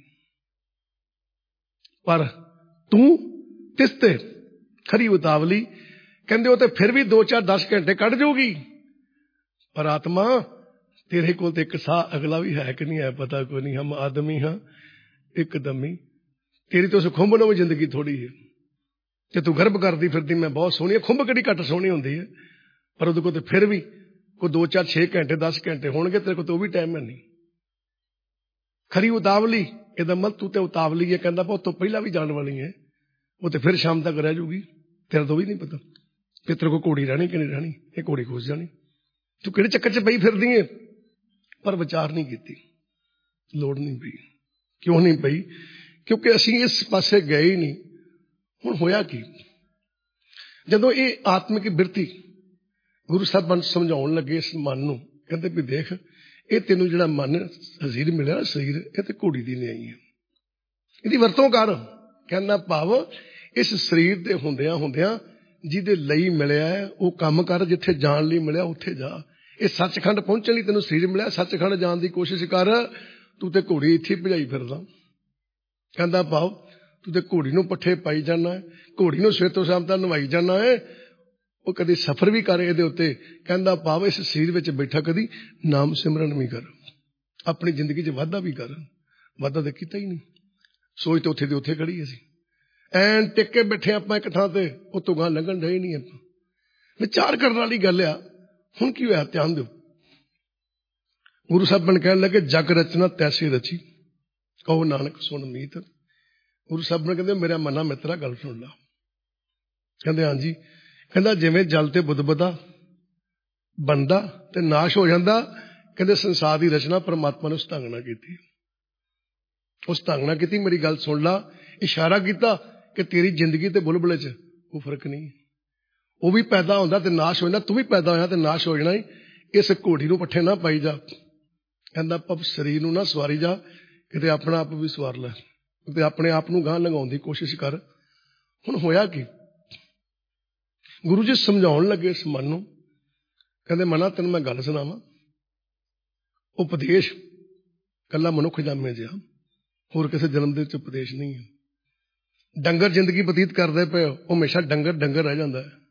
ਪਰ ਤੂੰ ਤਿਸਤੇ ਖਰੀ ਉਤਾਵਲੀ। ਕਹਿੰਦੇ ਉਹ ਤੇ ਫਿਰ ਵੀ ਦੋ ਚਾਰ ਦਸ ਘੰਟੇ ਕੱਢ ਜਾਊਗੀ, ਪਰ ਆਤਮਾ ਤੇਰੇ ਕੋਲ ਤੇ ਇੱਕ ਸਾਹ ਅਗਲਾ ਵੀ ਹੈ ਕਿ ਨਹੀਂ ਹੈ ਪਤਾ ਕੋਈ ਨਹੀਂ। ਹਮ ਆਦਮੀ ਹਾਂ ਇੱਕਦਮੀ, ਤੇਰੀ ਤਾਂ ਉਸ ਖੁੰਭ ਨੂੰ ਵੀ ਜ਼ਿੰਦਗੀ ਥੋੜੀ ਹੈ, ਤੇ ਤੂੰ ਗਰਭ ਕਰਦੀ ਫਿਰਦੀ ਮੈਂ ਬਹੁਤ ਸੋਹਣੀ ਹੈ। ਖੁੰਭ ਕਿਹੜੀ ਘੱਟ ਸੋਹਣੀ ਹੁੰਦੀ ਹੈ, ਪਰ ਉਹਦੇ ਕੋਲ ਤੇ ਫਿਰ ਵੀ ਕੋਈ ਦੋ ਚਾਰ ਛੇ ਘੰਟੇ ਦਸ ਘੰਟੇ ਹੋਣਗੇ, ਤੇਰੇ ਕੋਲ ਤਾਂ ਉਹ ਵੀ ਟਾਈਮ ਹੈ ਨਹੀਂ। ਖਰੀ ਉਤਾਵਲੀ, ਇਹਦਾ ਮਤਲਬ ਤੂੰ ਤੇ ਉਤਾਵਲੀ ਹੈ। ਕਹਿੰਦਾ ਉਹ ਤੋਂ ਪਹਿਲਾਂ ਵੀ ਜਾਣ ਵਾਲੀ ਹੈ, ਉਹ ਤੇ ਫਿਰ ਸ਼ਾਮ ਤੱਕ ਰਹਿ ਜਾਊਗੀ, ਤੇਰਾ ਤੋਂ ਵੀ ਨਹੀਂ ਪਤਾ ਕਿ ਤੇਰੇ ਕੋਲ ਘੋੜੀ ਰਹਿਣੀ ਕਿ ਨਹੀਂ ਰਹਿਣੀ। ਇਹ ਘੋੜੀ ਖੁੱਸ ਜਾਣੀ, ਤੂੰ ਕਿਹੜੇ ਚੱਕਰ 'ਚ ਪਈ ਫਿਰਦੀ ਹੈ? ਪਰ ਵਿਚਾਰ ਨਹੀਂ ਕੀਤੀ, ਲੋੜ ਨਹੀਂ ਪਈ। ਕਿਉਂ ਨਹੀਂ ਪਈ? ਕਿਉਂਕਿ ਅਸੀਂ ਇਸ ਪਾਸੇ ਗਏ ਹੀ ਨਹੀਂ। ਹੁਣ ਹੋਇਆ ਕੀ? ਜਦੋਂ ਇਹ ਆਤਮਿਕ ਬਿਰਤੀ ਗੁਰੂ ਸਾਹਿਬਾਨ ਸਮਝਾਉਣ ਲੱਗੇ ਇਸ ਮਨ ਨੂੰ, ਕਹਿੰਦੇ ਵੀ ਦੇਖ ਇਹ ਤੈਨੂੰ ਜਿਹੜਾ ਮਨ ਹਜ਼ੀਰ ਮਿਲਿਆ ਸਰੀਰ, ਇਹ ਤੇ ਘੋੜੀ ਦੀ ਨਹੀਂ ਆਈ ਹੈ, ਇਹਦੀ ਵਰਤੋਂ ਕਰ। ਕਹਿੰਦਾ ਭਾਵ ਇਸ ਸਰੀਰ ਦੇ ਹੁੰਦਿਆਂ ਹੁੰਦਿਆਂ ਜਿਹਦੇ ਲਈ ਮਿਲਿਆ ਉਹ ਕੰਮ ਕਰ, ਜਿੱਥੇ ਜਾਣ ਲਈ ਮਿਲਿਆ ਉੱਥੇ ਜਾ। ਇਹ ਸੱਚਖੰਡ ਪਹੁੰਚਣ ਲਈ ਤੈਨੂੰ ਸਰੀਰ ਮਿਲਿਆ, ਸੱਚਖੰਡ ਜਾਣ ਦੀ ਕੋਸ਼ਿਸ਼ ਕਰ। ਤੂੰ ਤੇ ਘੋੜੀ ਇੱਥੇ ਭਜਾਈ ਫਿਰਦਾ। ਕਹਿੰਦਾ ਭਾਵ ਤੂੰ ਤੇ ਘੋੜੀ ਨੂੰ ਪੱਠੇ ਪਾਈ ਜਾਣਾ, ਘੋੜੀ ਨੂੰ ਸਵੇਰ ਤੋਂ ਸ਼ਾਮ ਤੱਕ ਨਵਾਈ ਜਾਣਾ ਹੈ, ਉਹ ਕਦੇ ਸਫ਼ਰ ਵੀ ਕਰ ਇਹਦੇ ਉੱਤੇ। ਕਹਿੰਦਾ ਭਾਵ ਇਸ ਸਰੀਰ ਵਿੱਚ ਬੈਠਾ ਕਦੀ ਨਾਮ ਸਿਮਰਨ ਵੀ ਕਰ, ਆਪਣੀ ਜ਼ਿੰਦਗੀ 'ਚ ਵਾਧਾ ਵੀ ਕਰ। ਵਾਧਾ ਤਾਂ ਕੀਤਾ ਹੀ ਨਹੀਂ, ਸੋਚ ਤੇ ਉੱਥੇ ਦੇ ਉੱਥੇ ਖੜੀ ਅਸੀਂ, ਐਨ ਟਿਕ ਕੇ ਬੈਠੇ ਆਪਾਂ ਇੱਕ ਥਾਂ ਤੇ, ਉੱਤੋਂ ਗਾਂ ਲੰਘਣ ਰਹੇ ਨਹੀਂ ਆਪਾਂ। ਵਿਚਾਰ ਕਰਨ ਵਾਲੀ ਗੱਲ ਆ। ਹੁਣ ਕੀ ਹੋਇਆ? ਧਿਆਨ ਦਿਓ। ਗੁਰੂ ਸਾਹਿਬ ਨੇ ਕਹਿਣ ਲੱਗੇ ਜਗ ਰਚਨਾ ਤੈਸੀ ਰਚੀ, ਕਹੋ ਨਾਨਕ ਸੁਣ ਮੀਤ। ਗੁਰੂ ਸਾਹਿਬ ਨੇ ਕਹਿੰਦੇ ਮੇਰਾ ਮਨਾ ਮਿੱਤਰਾ ਗੱਲ ਸੁਣ ਲਾ। ਕਹਿੰਦੇ ਹਾਂਜੀ। ਕਹਿੰਦਾ ਜਿਵੇਂ ਜਲ ਤੇ ਬੁੱਧਬਦਾ ਬਣਦਾ ਤੇ ਨਾਸ਼ ਹੋ ਜਾਂਦਾ, ਕਹਿੰਦੇ ਸੰਸਾਰ ਦੀ ਰਚਨਾ ਪਰਮਾਤਮਾ ਨੇ ਉਸ ਢੰਗ ਨਾਲ ਕੀਤੀ, ਉਸ ਢੰਗ ਨਾਲ ਕੀਤੀ। ਮੇਰੀ ਗੱਲ ਸੁਣ ਲਾ। ਇਸ਼ਾਰਾ ਕੀਤਾ ਕਿ ਤੇਰੀ ਜ਼ਿੰਦਗੀ ਤੇ ਬੁਲਬੁਲੇ 'ਚ ਕੋਈ ਫਰਕ ਨਹੀਂ, ਉਹ ਵੀ ਪੈਦਾ ਹੁੰਦਾ ਤੇ ਨਾਸ਼ ਹੋ ਜਾਂਦਾ, ਤੂੰ ਵੀ ਪੈਦਾ ਹੋਇਆ ਤੇ ਨਾਸ਼ ਹੋ ਜਾਣਾ। ਇਸ ਘੋੜੀ ਨੂੰ ਪੱਠੇ ਨਾ ਪਾਈ ਜਾ। ਕਹਿੰਦਾ ਪਬ ਸਰੀਰ ਨੂੰ ਨਾ ਸਵਾਰੀ ਜਾ, ਕਿਤੇ ਆਪਣਾ ਆਪ ਵੀ ਸਵਾਰ ਲੈ, ਤੇ ਆਪਣੇ ਆਪ ਨੂੰ ਗਾਂਹ ਲੰਘਾਉਣ ਦੀ ਕੋਸ਼ਿਸ਼ ਕਰ। ਹੁਣ ਹੋਇਆ ਕੀ? ਗੁਰੂ ਜੀ ਸਮਝਾਉਣ ਲੱਗੇ ਇਸ ਮਨ ਨੂੰ, ਕਹਿੰਦੇ ਮਨਾ ਤੈਨੂੰ ਮੈਂ ਗੱਲ ਸੁਣਾਵਾਂ। ਉਪਦੇਸ਼ ਕੱਲਾ ਮਨੁੱਖ ਜਾਮੇ ਜਿਹਾ, ਹੋਰ ਕਿਸੇ ਜਨਮ ਦੇ ਵਿੱਚ ਉਪਦੇਸ਼ ਨਹੀਂ ਹੈ। ਡੰਗਰ ਜ਼ਿੰਦਗੀ ਬਤੀਤ ਕਰਦੇ ਪਏ, ਉਹ ਹਮੇਸ਼ਾ ਡੰਗਰ ਡੰਗਰ ਰਹਿ ਜਾਂਦਾ ਹੈ,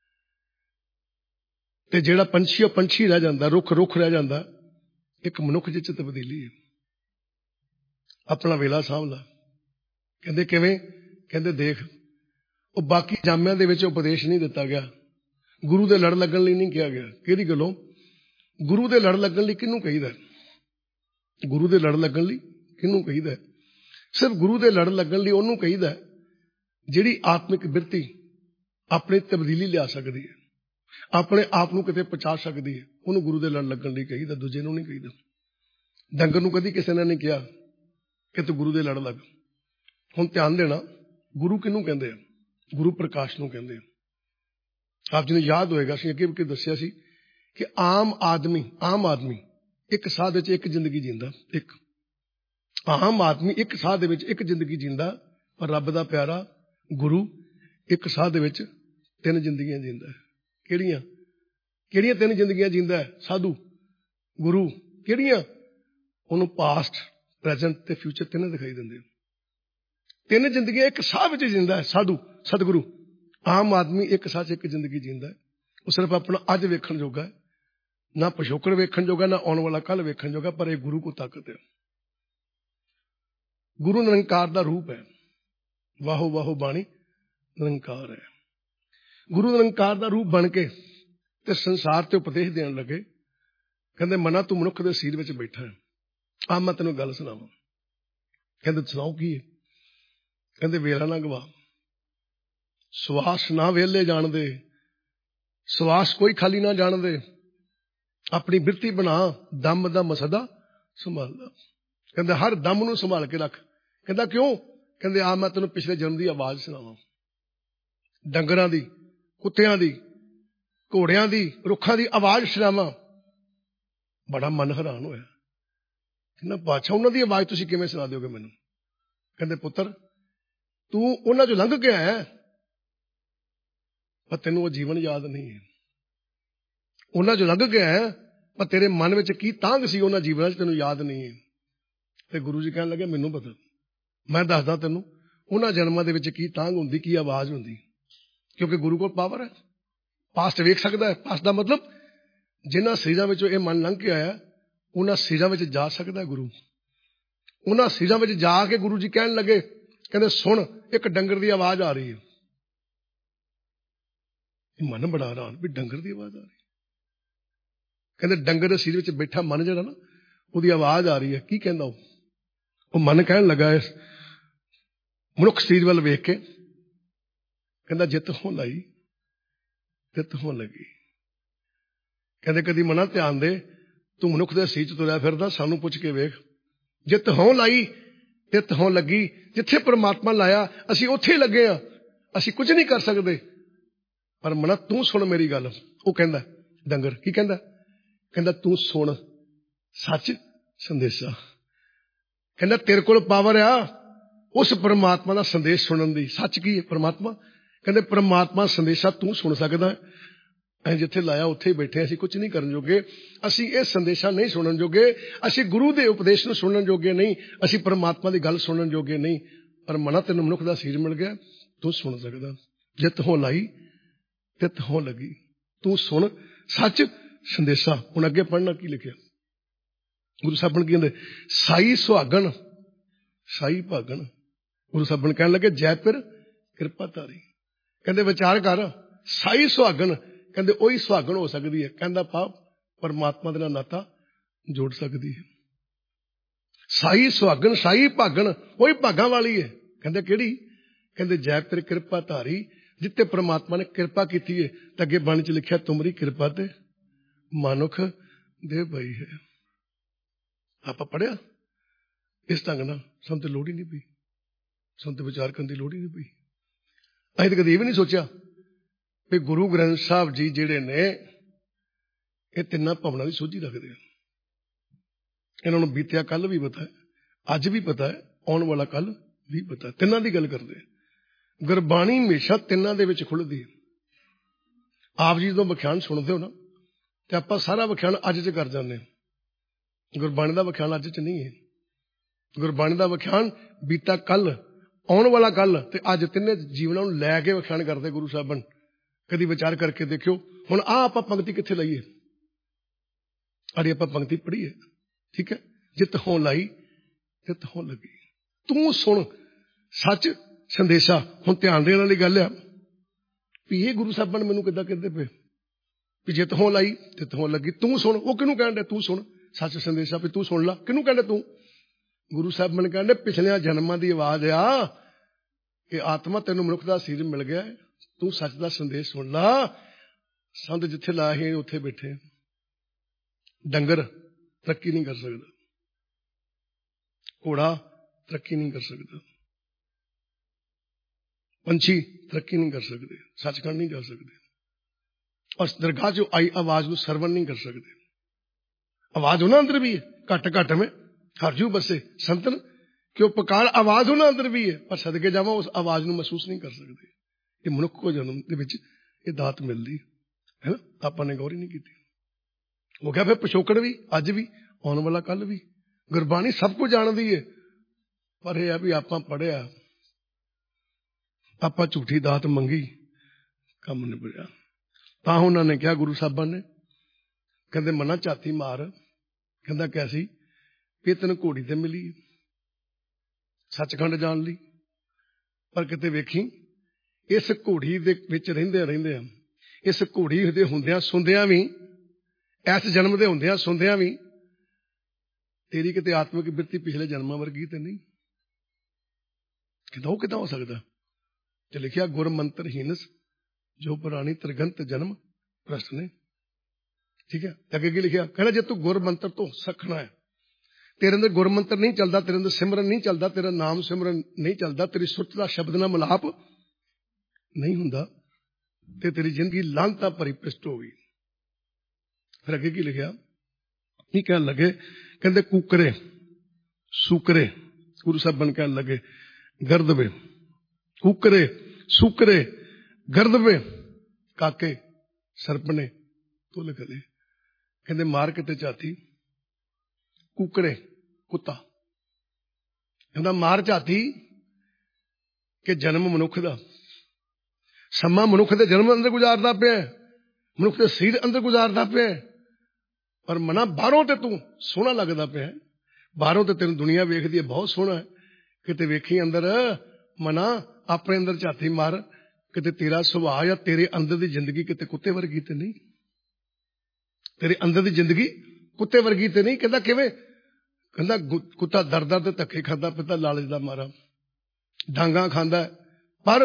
ਤੇ ਜਿਹੜਾ ਪੰਛੀ ਉਹ ਪੰਛੀ ਰਹਿ ਜਾਂਦਾ, ਰੁੱਖ ਰੁੱਖ ਰਹਿ ਜਾਂਦਾ। ਇੱਕ ਮਨੁੱਖ ਜਿਹ 'ਚ ਤਬਦੀਲੀ ਹੈ। ਆਪਣਾ ਵੇਲਾ ਸਾਂਭ ਲਾ। ਕਹਿੰਦੇ ਕਿਵੇਂ? ਕਹਿੰਦੇ ਦੇਖ, ਉਹ ਬਾਕੀ ਜਾਮਿਆਂ ਦੇ ਵਿੱਚ ਉਪਦੇਸ਼ ਨਹੀਂ ਦਿੱਤਾ ਗਿਆ, ਗੁਰੂ ਦੇ ਲੜ ਲੱਗਣ ਲਈ ਨਹੀਂ ਕਿਹਾ ਗਿਆ। ਕਿਹਦੀ ਗੱਲੋਂ? ਗੁਰੂ ਦੇ ਲੜ ਲੱਗਣ ਲਈ ਕਿਹਨੂੰ ਕਹੀਦਾ? ਗੁਰੂ ਦੇ ਲੜ ਲੱਗਣ ਲਈ ਕਿਹਨੂੰ ਕਹੀਦਾ? ਸਿਰਫ ਗੁਰੂ ਦੇ ਲੜ ਲੱਗਣ ਲਈ ਉਹਨੂੰ ਕਹੀਦਾ ਜਿਹੜੀ ਆਤਮਿਕ ਬਿਰਤੀ ਆਪਣੀ ਤਬਦੀਲੀ ਲਿਆ ਸਕਦੀ ਹੈ, ਆਪਣੇ ਆਪ ਨੂੰ ਕਿਤੇ ਪਹੁੰਚਾ ਸਕਦੀ ਹੈ, ਉਹਨੂੰ ਗੁਰੂ ਦੇ ਲੜ ਲੱਗਣ ਲਈ ਕਹੀਦਾ, ਦੂਜੇ ਨੂੰ ਨਹੀਂ ਕਹੀਦਾ। ਡੰਗਰ ਨੂੰ ਕਦੀ ਕਿਸੇ ਨੇ ਨਹੀਂ ਕਿਹਾ ਕਿ ਤੂੰ ਗੁਰੂ ਦੇ ਲੜ ਲੱਗ। ਹੁਣ ਧਿਆਨ ਦੇਣਾ, ਗੁਰੂ ਕਿਹਨੂੰ ਕਹਿੰਦੇ ਆ? ਗੁਰੂ ਪ੍ਰਕਾਸ਼ ਨੂੰ ਕਹਿੰਦੇ ਆ। ਆਪ ਜੀ ਨੂੰ ਯਾਦ ਹੋਏਗਾ, ਅਸੀਂ ਅੱਗੇ ਵੀ ਦੱਸਿਆ ਸੀ ਕਿ ਆਮ ਆਦਮੀ ਆਮ ਆਦਮੀ ਇੱਕ ਸਾਹ ਦੇ ਵਿੱਚ ਇੱਕ ਜ਼ਿੰਦਗੀ ਜੀਂਦਾ, ਇੱਕ ਆਮ ਆਦਮੀ ਇੱਕ ਸਾਹ ਦੇ ਵਿੱਚ ਇੱਕ ਜ਼ਿੰਦਗੀ ਜੀਂਦਾ, ਪਰ ਰੱਬ ਦਾ ਪਿਆਰਾ ਗੁਰੂ ਇੱਕ ਸਾਹ ਦੇ ਵਿੱਚ ਤਿੰਨ ਜ਼ਿੰਦਗੀਆਂ ਜੀਂਦਾ। ਕਿਹੜੀਆਂ ਕਿਹੜੀਆਂ ਤਿੰਨ ਜ਼ਿੰਦਗੀਆਂ ਜੀਂਦਾ? ਸਾਧੂ, ਗੁਰੂ। ਕਿਹੜੀਆਂ? ਉਹਨੂੰ ਪਾਸਟ, ਪ੍ਰੈਜ਼ੈਂਟ ਤੇ ਫਿਊਚਰ ਤਿੰਨੇ ਦਿਖਾਈ ਦਿੰਦੇ। ਤਿੰਨ ਜ਼ਿੰਦਗੀਆਂ ਇੱਕ ਸਾਹ ਵਿੱਚ ਜੀਂਦਾ ਹੈ ਸਾਧੂ, ਸਤਿਗੁਰੂ। ਆਮ ਆਦਮੀ ਇੱਕ ਸਾਹ 'ਚ ਇੱਕ ਜ਼ਿੰਦਗੀ ਜੀਂਦਾ, ਉਹ ਸਿਰਫ ਆਪਣਾ ਅੱਜ ਵੇਖਣ ਜੋਗਾ ਹੈ, ਨਾ ਪਿਛੋਕੜ ਵੇਖਣ ਜੋਗਾ, ਨਾ ਆਉਣ ਵਾਲਾ ਕੱਲ ਵੇਖਣ ਜੋਗਾ, ਪਰ ਇਹ ਗੁਰੂ ਕੋ ਤਾਕਤ ਹੈ। ਗੁਰੂ ਨਿਰੰਕਾਰ ਦਾ ਰੂਪ ਹੈ। ਵਾਹੋ ਵਾਹੋ ਬਾਣੀ ਨਿਰੰਕਾਰ ਹੈ। ਗੁਰੂ ਨਿਰੰਕਾਰ ਦਾ ਰੂਪ ਬਣ ਕੇ ਤੇ ਸੰਸਾਰ ਤੇ ਉਪਦੇਸ਼ ਦੇਣ ਲੱਗੇ। ਕਹਿੰਦੇ ਮਨਾ ਤੂੰ ਮਨੁੱਖ ਦੇ ਸਰੀਰ ਵਿੱਚ ਬੈਠਾ ਹੈ, ਆ ਮੈਂ ਤੈਨੂੰ ਗੱਲ ਸੁਣਾਵਾਂ। ਕਹਿੰਦੇ ਸੁਣਾਓ ਕੀ ਹੈ? ਕਹਿੰਦੇ ਵੇਲਾ ਨਾ ਗਵਾ, ਸਵਾਸ ਨਾ ਵਿਹਲੇ ਜਾਣਦੇ, ਸਵਾਸ ਕੋਈ ਖਾਲੀ ਨਾ ਜਾਣਦੇ, ਆਪਣੀ ਬਿਰਤੀ ਬਣਾ, ਦਮ ਦਾ ਮਸਦਾ ਸੰਭਾਲਦਾ। ਕਹਿੰਦੇ ਹਰ ਦਮ ਨੂੰ ਸੰਭਾਲ ਕੇ ਰੱਖ। ਕਹਿੰਦਾ ਕਿਉਂ? ਕਹਿੰਦੇ ਆ ਮੈਂ ਤੈਨੂੰ ਪਿਛਲੇ ਜਨਮ ਦੀ ਆਵਾਜ਼ ਸੁਣਾਵਾਂ, ਡੰਗਰਾਂ ਦੀ, ਕੁੱਤਿਆਂ ਦੀ, ਘੋੜਿਆਂ ਦੀ, ਰੁੱਖਾਂ ਦੀ ਆਵਾਜ਼ ਸੁਣਾਵਾਂ। ਬੜਾ ਮਨ ਹੈਰਾਨ ਹੋਇਆ। ਕਹਿੰਦਾ ਬਾਦਸ਼ਾਹ ਉਹਨਾਂ ਦੀ ਆਵਾਜ਼ ਤੁਸੀਂ ਕਿਵੇਂ ਸੁਣਾ ਦਿਓਗੇ ਮੈਨੂੰ? ਕਹਿੰਦੇ ਪੁੱਤਰ ਤੂੰ ਉਹਨਾਂ ਚੋਂ ਲੰਘ ਕੇ ਆਇਆ, ਪਰ ਤੈਨੂੰ ਉਹ ਜੀਵਨ ਯਾਦ ਨਹੀਂ ਹੈ। ਉਹਨਾਂ ਚੋਂ ਲੰਘ ਕੇ ਆਇਆ, ਪਰ ਤੇਰੇ ਮਨ ਵਿੱਚ ਕੀ ਤਾਂਘ ਸੀ ਉਹਨਾਂ ਜੀਵਨਾਂ 'ਚ ਤੈਨੂੰ ਯਾਦ ਨਹੀਂ ਹੈ। ਤੇ ਗੁਰੂ ਜੀ ਕਹਿਣ ਲੱਗੇ ਮੈਨੂੰ ਪਤਾ, ਮੈਂ ਦੱਸਦਾ ਤੈਨੂੰ ਉਹਨਾਂ ਜਨਮਾਂ ਦੇ ਵਿੱਚ ਕੀ ਤਾਂਘ ਹੁੰਦੀ, ਕੀ ਆਵਾਜ਼ ਹੁੰਦੀ। ਕਿਉਂਕਿ ਗੁਰੂ ਕੋਲ ਪਾਵਰ ਹੈ, ਪਾਸਟ ਵੇਖ ਸਕਦਾ ਹੈ। ਪਾਸਟ ਦਾ ਮਤਲਬ ਜਿਨ੍ਹਾਂ ਸਰੀਰਾਂ ਵਿੱਚੋਂ ਇਹ ਮਨ ਲੰਘ ਕੇ ਆਇਆ, ਉਹਨਾਂ ਸਰੀਰਾਂ ਵਿੱਚ ਜਾ ਸਕਦਾ ਗੁਰੂ। ਉਹਨਾਂ ਸਰੀਰਾਂ ਵਿੱਚ ਜਾ ਕੇ ਗੁਰੂ ਜੀ ਕਹਿਣ ਲੱਗੇ, ਕਹਿੰਦੇ ਸੁਣ ਇੱਕ ਡੰਗਰ ਦੀ ਆਵਾਜ਼ ਆ ਰਹੀ ਹੈ। ਮਨ ਬੜਾ ਹੈਰਾਨ ਵੀ ਡੰਗਰ ਦੀ ਆਵਾਜ਼ ਆ ਰਹੀ। ਕਹਿੰਦੇ ਡੰਗਰ ਦੇ ਸਰੀਰ ਵਿੱਚ ਬੈਠਾ ਮਨ ਜਿਹੜਾ ਨਾ, ਉਹਦੀ ਆਵਾਜ਼ ਆ ਰਹੀ ਹੈ। ਕੀ ਕਹਿੰਦਾ ਉਹ? ਉਹ ਮਨ ਕਹਿਣ ਲੱਗਾ ਇਸ ਮਨੁੱਖ ਸਰੀਰ ਵੱਲ ਵੇਖ ਕੇ, ਕਹਿੰਦਾ ਜਿੱਤ ਹੋਂ ਲਾਈ ਤਿੱਤ ਹੋਂ ਲੱਗੀ। ਕਹਿੰਦੇ ਕਦੀ ਮਨਾ ਧਿਆਨ ਦੇ, ਤੂੰ ਮਨੁੱਖ ਦੇ ਸਰੀਰ 'ਚ ਤੁਰਿਆ ਫਿਰਦਾ, ਸਾਨੂੰ ਪੁੱਛ ਕੇ ਵੇਖ। ਜਿੱਤ ਹੋਂ ਲਾਈ ਤਿੱਤ ਹੋਂ ਲੱਗੀ। ਜਿੱਥੇ ਪਰਮਾਤਮਾ ਲਾਇਆ ਅਸੀਂ ਉੱਥੇ ਹੀ ਲੱਗੇ ਆ, ਅਸੀਂ ਕੁਝ ਨਹੀਂ ਕਰ ਸਕਦੇ। ਪਰ ਮਨਾ ਤੂੰ ਸੁਣ ਮੇਰੀ ਗੱਲ। ਉਹ ਕਹਿੰਦਾ ਡੰਗਰ ਕੀ ਕਹਿੰਦਾ? ਕਹਿੰਦਾ ਤੂੰ ਸੁਣ ਸੱਚ ਸੰਦੇਸ਼ਾ। ਕਹਿੰਦਾ ਤੇਰੇ ਕੋਲ ਪਾਵਰ ਆ ਉਸ ਪਰਮਾਤਮਾ ਦਾ ਸੰਦੇਸ਼ ਸੁਣਨ ਦੀ। ਸੱਚ ਕੀ ਹੈ? ਪਰਮਾਤਮਾ। ਕਹਿੰਦੇ ਪਰਮਾਤਮਾ ਸੰਦੇਸ਼ਾ ਤੂੰ ਸੁਣ ਸਕਦਾ। ਅਸੀਂ ਜਿੱਥੇ ਲਾਇਆ ਉੱਥੇ ਹੀ ਬੈਠੇ, ਅਸੀਂ ਕੁਝ ਨਹੀਂ ਕਰਨ ਜੋਗੇ, ਅਸੀਂ ਇਹ ਸੰਦੇਸ਼ਾ ਨਹੀਂ ਸੁਣਨ ਜੋਗੇ, ਅਸੀਂ ਗੁਰੂ ਦੇ ਉਪਦੇਸ਼ ਨੂੰ ਸੁਣਨ ਜੋਗੇ ਨਹੀਂ, ਅਸੀਂ ਪਰਮਾਤਮਾ ਦੀ ਗੱਲ ਸੁਣਨ ਜੋਗੇ ਨਹੀਂ। ਪਰ ਮਨਾ ਤੈਨੂੰ ਮਨੁੱਖ ਦਾ ਸਰੀਰ ਮਿਲ ਗਿਆ, ਤੂੰ ਸੁਣ ਸਕਦਾ। ਜਿੱਤ ਹੋਂ ਲਾਈ ਤਿੱਤ ਹੋਂ ਲੱਗੀ, ਤੂੰ ਸੁਣ ਸੱਚ ਸੰਦੇਸ਼ਾ। ਹੁਣ ਅੱਗੇ ਪੜ੍ਹਨਾ ਕੀ ਲਿਖਿਆ ਗੁਰੂ ਸਾਹਿਬਾਨ ਕੀ ਕਹਿੰਦੇ? ਸਾਈ ਸੁਹਾਗਣ ਸਾਈ ਭਾਗਣ। ਗੁਰੂ ਸਾਹਿਬਾਨ ਕਹਿਣ ਲੱਗੇ ਜੈ ਪਿਰ ਕਿਰਪਾ ਧਾਰੀ। ਕਹਿੰਦੇ ਵਿਚਾਰ ਕਰ, ਸਾਈ ਸੁਹਾਗਣ, ਕਹਿੰਦੇ ਉਹੀ ਸੁਹਾਗਣ ਹੋ ਸਕਦੀ ਹੈ। ਕਹਿੰਦਾ ਪਾਪ ਪਰਮਾਤਮਾ ਦੇ ਨਾਲ ਨਾਤਾ ਜੋੜ ਸਕਦੀ ਹੈ। ਸਾਈ ਸੁਹਾਗਣ ਸਾਈ ਭਾਗਣ, ਉਹੀ ਭਾਗਾਂ ਵਾਲੀ ਹੈ। ਕਹਿੰਦੇ ਕਿਹੜੀ? ਕਹਿੰਦੇ ਜੈ ਪਿਰ ਕਿਰਪਾ ਧਾਰੀ, ਜਿੱਤੇ ਪਰਮਾਤਮਾ ਨੇ ਕਿਰਪਾ ਕੀਤੀ ਹੈ। ਤਾਂ ਅੱਗੇ ਬਾਣੀ 'ਚ ਲਿਖਿਆ ਤੁਮਰੀ ਕਿਰਪਾ ਤੇ ਮਨੁੱਖ ਦੇ ਪਈ ਹੈ। ਆਪਾਂ ਪੜ੍ਹਿਆ ਇਸ ਢੰਗ ਨਾਲ, ਸਾਨੂੰ ਤੇ ਲੋੜ ਹੀ ਨਹੀਂ ਪਈ, ਸਾਨੂੰ ਤੇ ਵਿਚਾਰ ਕਰਨ ਦੀ ਲੋੜ ਹੀ ਨਹੀਂ ਪਈ। ਅਸੀਂ ਤਾਂ ਕਦੇ ਇਹ ਵੀ ਨਹੀਂ ਸੋਚਿਆ ਵੀ ਗੁਰੂ ਗ੍ਰੰਥ ਸਾਹਿਬ ਜੀ ਜਿਹੜੇ ਨੇ ਇਹ ਤਿੰਨਾਂ ਭਵਨਾਂ ਦੀ ਸੋਝੀ ਰੱਖਦੇ ਆ। ਇਹਨਾਂ ਨੂੰ ਬੀਤਿਆ ਕੱਲ ਵੀ ਪਤਾ ਹੈ, ਅੱਜ ਵੀ ਪਤਾ ਹੈ, ਆਉਣ ਵਾਲਾ ਕੱਲ ਵੀ ਪਤਾ। ਤਿੰਨਾਂ ਦੀ ਗੱਲ ਕਰਦੇ। ਗੁਰਬਾਣੀ ਹਮੇਸ਼ਾ ਤਿੰਨਾਂ ਦੇ ਵਿੱਚ ਖੁੱਲ੍ਹਦੀ ਹੈ। ਆਪ ਜੀ ਜਦੋਂ ਵਿਖਿਆਨ ਸੁਣਦੇ ਹੋ ਨਾ, ਤੇ ਆਪਾਂ ਸਾਰਾ ਵਿਖਿਆਨ ਅੱਜ 'ਚ ਕਰ ਜਾਂਦੇ ਹਾਂ। ਗੁਰਬਾਣੀ ਦਾ ਵਿਖਿਆਨ ਅੱਜ 'ਚ ਨਹੀਂ ਹੈ। ਗੁਰਬਾਣੀ ਦਾ ਵਿਖਿਆਨ ਬੀਤਾ ਕੱਲ, ਆਉਣ ਵਾਲਾ ਕੱਲ ਤੇ ਅੱਜ, ਤਿੰਨੇ ਜੀਵਨਾਂ ਨੂੰ ਲੈ ਕੇ ਵਿਖਿਆਨ ਕਰਦੇ ਗੁਰੂ ਸਾਹਿਬਾਨ। ਕਦੀ ਵਿਚਾਰ ਕਰਕੇ ਦੇਖਿਓ। ਹੁਣ ਆਹ ਆਪਾਂ ਪੰਕਤੀ ਕਿੱਥੇ ਲਾਈਏ? ਅੜੀ ਆਪਾਂ ਪੰਕਤੀ ਪੜ੍ਹੀਏ, ਠੀਕ ਹੈ। ਜਿੱਤ ਹੋਂ ਲਾਈ ਤਿੱਤ ਹੋਂ ਲੱਗੀ, ਤੂੰ ਸੁਣ ਸੱਚ ਸੰਦੇਸ਼ਾ। ਹੁਣ ਧਿਆਨ ਦੇਣ ਵਾਲੀ ਗੱਲ ਆ ਵੀ ਇਹ ਗੁਰੂ ਸਾਹਿਬਾਨ ਮੈਨੂੰ ਕਿੱਦਾਂ ਕਹਿੰਦੇ ਪਏ ਵੀ ਜਿੱਤ ਹੋਂ ਲਾਈ ਤਿੱਤ ਹੋਂ ਲੱਗੀ, ਤੂੰ ਸੁਣ। ਉਹ ਕਿਹਨੂੰ ਕਹਿਣ ਡਿਆ ਤੂੰ ਸੁਣ ਸੱਚ ਸੰਦੇਸ਼ਾ? ਵੀ ਤੂੰ ਸੁਣ ਲਾ, ਕਿਹਨੂੰ ਕਹਿੰਦੇ ਤੂੰ? ਗੁਰੂ ਸਾਹਿਬਾਨ ਕਹਿੰਦੇ ਪਿਛਲਿਆਂ ਜਨਮਾਂ ਦੀ ਆਵਾਜ਼ ਆ ਕਿ ਆਤਮਾ ਤੈਨੂੰ ਮਨੁੱਖ ਦਾ ਸਰੀਰ ਮਿਲ ਗਿਆ, ਤੂੰ ਸੱਚ ਦਾ ਸੰਦੇਸ਼ ਸੁਣ ਲਾ। ਸੰਤ ਜਿੱਥੇ ਲਾਏ ਉੱਥੇ ਬੈਠੇ। ਡੰਗਰ ਤਰੱਕੀ ਨਹੀਂ ਕਰ ਸਕਦਾ, ਘੋੜਾ ਤਰੱਕੀ ਨਹੀਂ ਕਰ ਸਕਦਾ, ਪੰਛੀ ਤਰੱਕੀ ਨਹੀਂ ਕਰ ਸਕਦੇ, ਸੱਚਖੰਡ ਨਹੀਂ ਜਾ ਸਕਦੇ, ਔਰ ਦਰਗਾਹ 'ਚੋਂ ਆਈ ਆਵਾਜ਼ ਨੂੰ ਸਰਵਣ ਨਹੀਂ ਕਰ ਸਕਦੇ। ਆਵਾਜ਼ ਉਹਨਾਂ ਅੰਦਰ ਵੀ ਹੈ, ਘੱਟ ਘੱਟ में ਹਰਜੂ ਬਸੇ ਸੰਤਨ ਕਿਉਂ ਪੁਕਾਰ। ਆਵਾਜ਼ ਉਹਨਾਂ ਅੰਦਰ ਵੀ ਹੈ, ਪਰ ਸਦਕੇ ਜਾਵਾਂ ਉਸ ਆਵਾਜ਼ ਨੂੰ ਮਹਿਸੂਸ ਨਹੀਂ ਕਰ ਸਕਦੇ। ਇਹ ਮਨੁੱਖ ਕੋ ਜਨਮ ਦੇ ਵਿੱਚ ਇਹ ਦਾਤ ਮਿਲਦੀ ਹੈ ਨਾ, ਆਪਾਂ ਨੇ ਗੌਰ ਹੀ ਨਹੀਂ ਕੀਤੀ। ਹੋ ਗਿਆ ਫਿਰ ਪਿਛੋਕੜ ਵੀ, ਅੱਜ ਵੀ, ਆਉਣ ਵਾਲਾ ਕੱਲ ਵੀ। ਗੁਰਬਾਣੀ ਸਭ ਕੁਝ ਜਾਣਦੀ ਹੈ, ਪਰ ਇਹ ਆ ਵੀ ਆਪਾਂ ਪੜ੍ਹਿਆ, ਆਪਾਂ ਝੂਠੀ ਦਾਤ ਮੰਗੀ, ਕੰਮ ਨਿਬੜਿਆ। ਤਾਂ ਉਹਨਾਂ ਨੇ ਕਿਹਾ ਗੁਰੂ ਸਾਹਿਬਾਨ ਨੇ कहते मना झाती मार, कहता कैसी भी तेन घोड़ी ते मिली सचखंड जान ली, पर किते वेखी इस घोड़ी दे विच रहिंदे रहिंदे इस घोड़ी दे हुंदियां सुंदियां भी, इस जन्म दे हुंदियां सुंदियां भी तेरी किते आत्मिक बिरती पिछले जन्मां वर्गी ते नहीं। कहता वो किदां हो सकदा? ते लिखिया गुर मंत्र हीनस जो पुरानी त्रिगंत जन्म भ्रष्ट ने। ठीक है, अगे की लिखिया, कहना जे तू गुर मंत्र तो सखना है, तेरे अंदर गुर मंत्र नहीं चलता, तेरे अंदर सिमरन नहीं चलता, तेरा नाम सिमरन नहीं चलता, तेरी सुरत दा शब्द नाल मिलाप नहीं हुंदा, ते तेरी जिंदगी लांता भरी पिष्ट हो गई। फिर अगे की लिखिया, की कहन लगे, कहते कुकरे सुकरे, गुरु साहब बन कहन लगे गर्दवे, कुकरे सुकरे गर्दवे काके सरपने तुल गले। कहते मार किते झाती कुकड़े कुत्ता, कहता मार झाती कि जन्म मनुख दा समा मनुख दे जन्म अंदर गुजारदा पिया, मनुख दे शरीर अंदर गुजारदा पिया, पर मना बाहरों ते तू सोहना लगदा पिया, बाहरों ते तेन दुनिया वेखदी है बहुत सोहना है, किते वेखी अंदर मना अपने अंदर झाती मार, किते तेरा सुभाव या तेरे अंदर दी जिंदगी किते कुत्ते वर्गी ते नहीं, तेरे अंदर दी जिंदगी कुत्ते वर्गी ते नहीं। कहता किवें? कहता कुत्ता दर दर ते धक्के खाता पिता लालच दा मारा, डांगा खांदा पर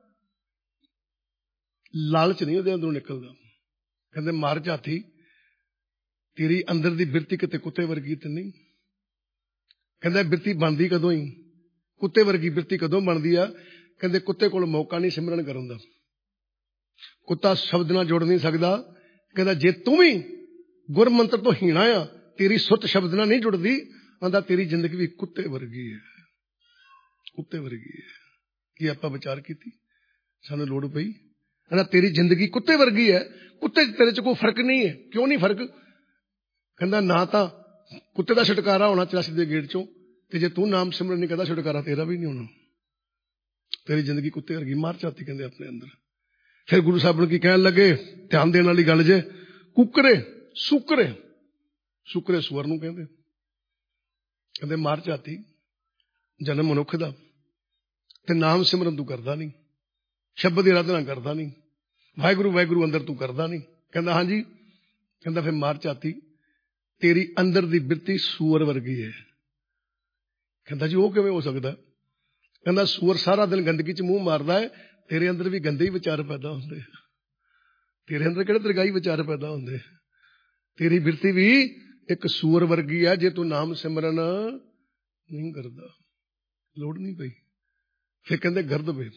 लालच नहीं उहदे अंदरों निकलदा। कहते मार झाती तेरी अंदर दी बिरती किते कुत्ते वर्गी ते नहीं। कहता बिरती बनदी कदों ही, कुत्ते वर्गी बिरती कदों बनदी आ? कहते कुत्ते कोल मौका नहीं सिमरन करन दा, कुत्ता शब्द नाल जुड़ नहीं सकदा। कहता जे तू भी गुर मंत्र तो हीणा आ, तेरी सुरत शब्द नाल नहीं जुड़दी, आंदा तेरी जिंदगी भी कुत्ते वर्गी है, कुत्ते वर्गी है। कि आपां विचार कीती, सानू लोड़ पई, आंदा तेरी जिंदगी कुत्ते वर्गी है, कुत्ते तेरे च कोई फर्क नहीं है। क्यों नहीं फर्क? कहंदा ना तां कुत्ते दा छुटकारा होना चौरासी दे गेट चों, ते जे तू नाम सिमरन नहीं करदा छुटकारा तेरा भी नहीं होना, तेरी जिंदगी कुत्ते वर्गी। मार झाती कहंदे अपने अंदर। फिर गुरु साहब ने की कहन लगे, ध्यान देने वाली गल जे, कुकरे सुकरे, सुकरे सुअर नूं कहंदे, कहंदे मार झाती जन्म मनुख दा ते नाम सिमरन तू करदा नहीं, शब्द दी आराधना करदा नहीं, वाहिगुरू वाहिगुरू अंदर तू करदा नहीं। कहंदा हां जी। कहंदा फिर मार झाती तेरी अंदर दी बिरती सूअर वर्गी है। कहंदा जी वो किवें हो सकदा? कहंदा सूअर सारा दिन गंदगी च मूंह मारदा है, तेरे अंदर भी गंदे ही विचार पैदा होंदे, तेरे अंदर किहड़े दरगाही विचार पैदा होंदे, तेरी बिरती भी एक सूअर वर्गी है। जे तू नाम सिमरन नहीं करदा, लोड़ नहीं पई। फिर कहंदे गर्द वे,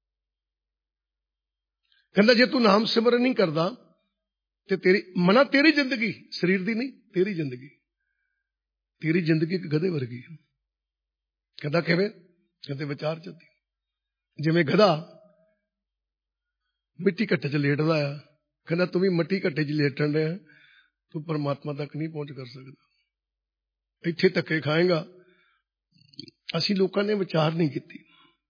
कहंदा जे तू नाम सिमरन नहीं करदा ते तेरी मना तेरी जिंदगी शरीर दी नहीं, तेरी जिंदगी तेरी जिंदगी एक गधे वर्गी। कहंदा किवें? कहंदे विचार चलदी, जिवें गधा मिट्टी घट्टे च लेटदा आ, कहंदा तू भी मिट्टी घट्टे च लेटण डया, तू परमात्मा तक नहीं पहुंच कर सकदा, इत्थे धक्के खाएगा। असीं लोकां ने विचार नहीं कीती।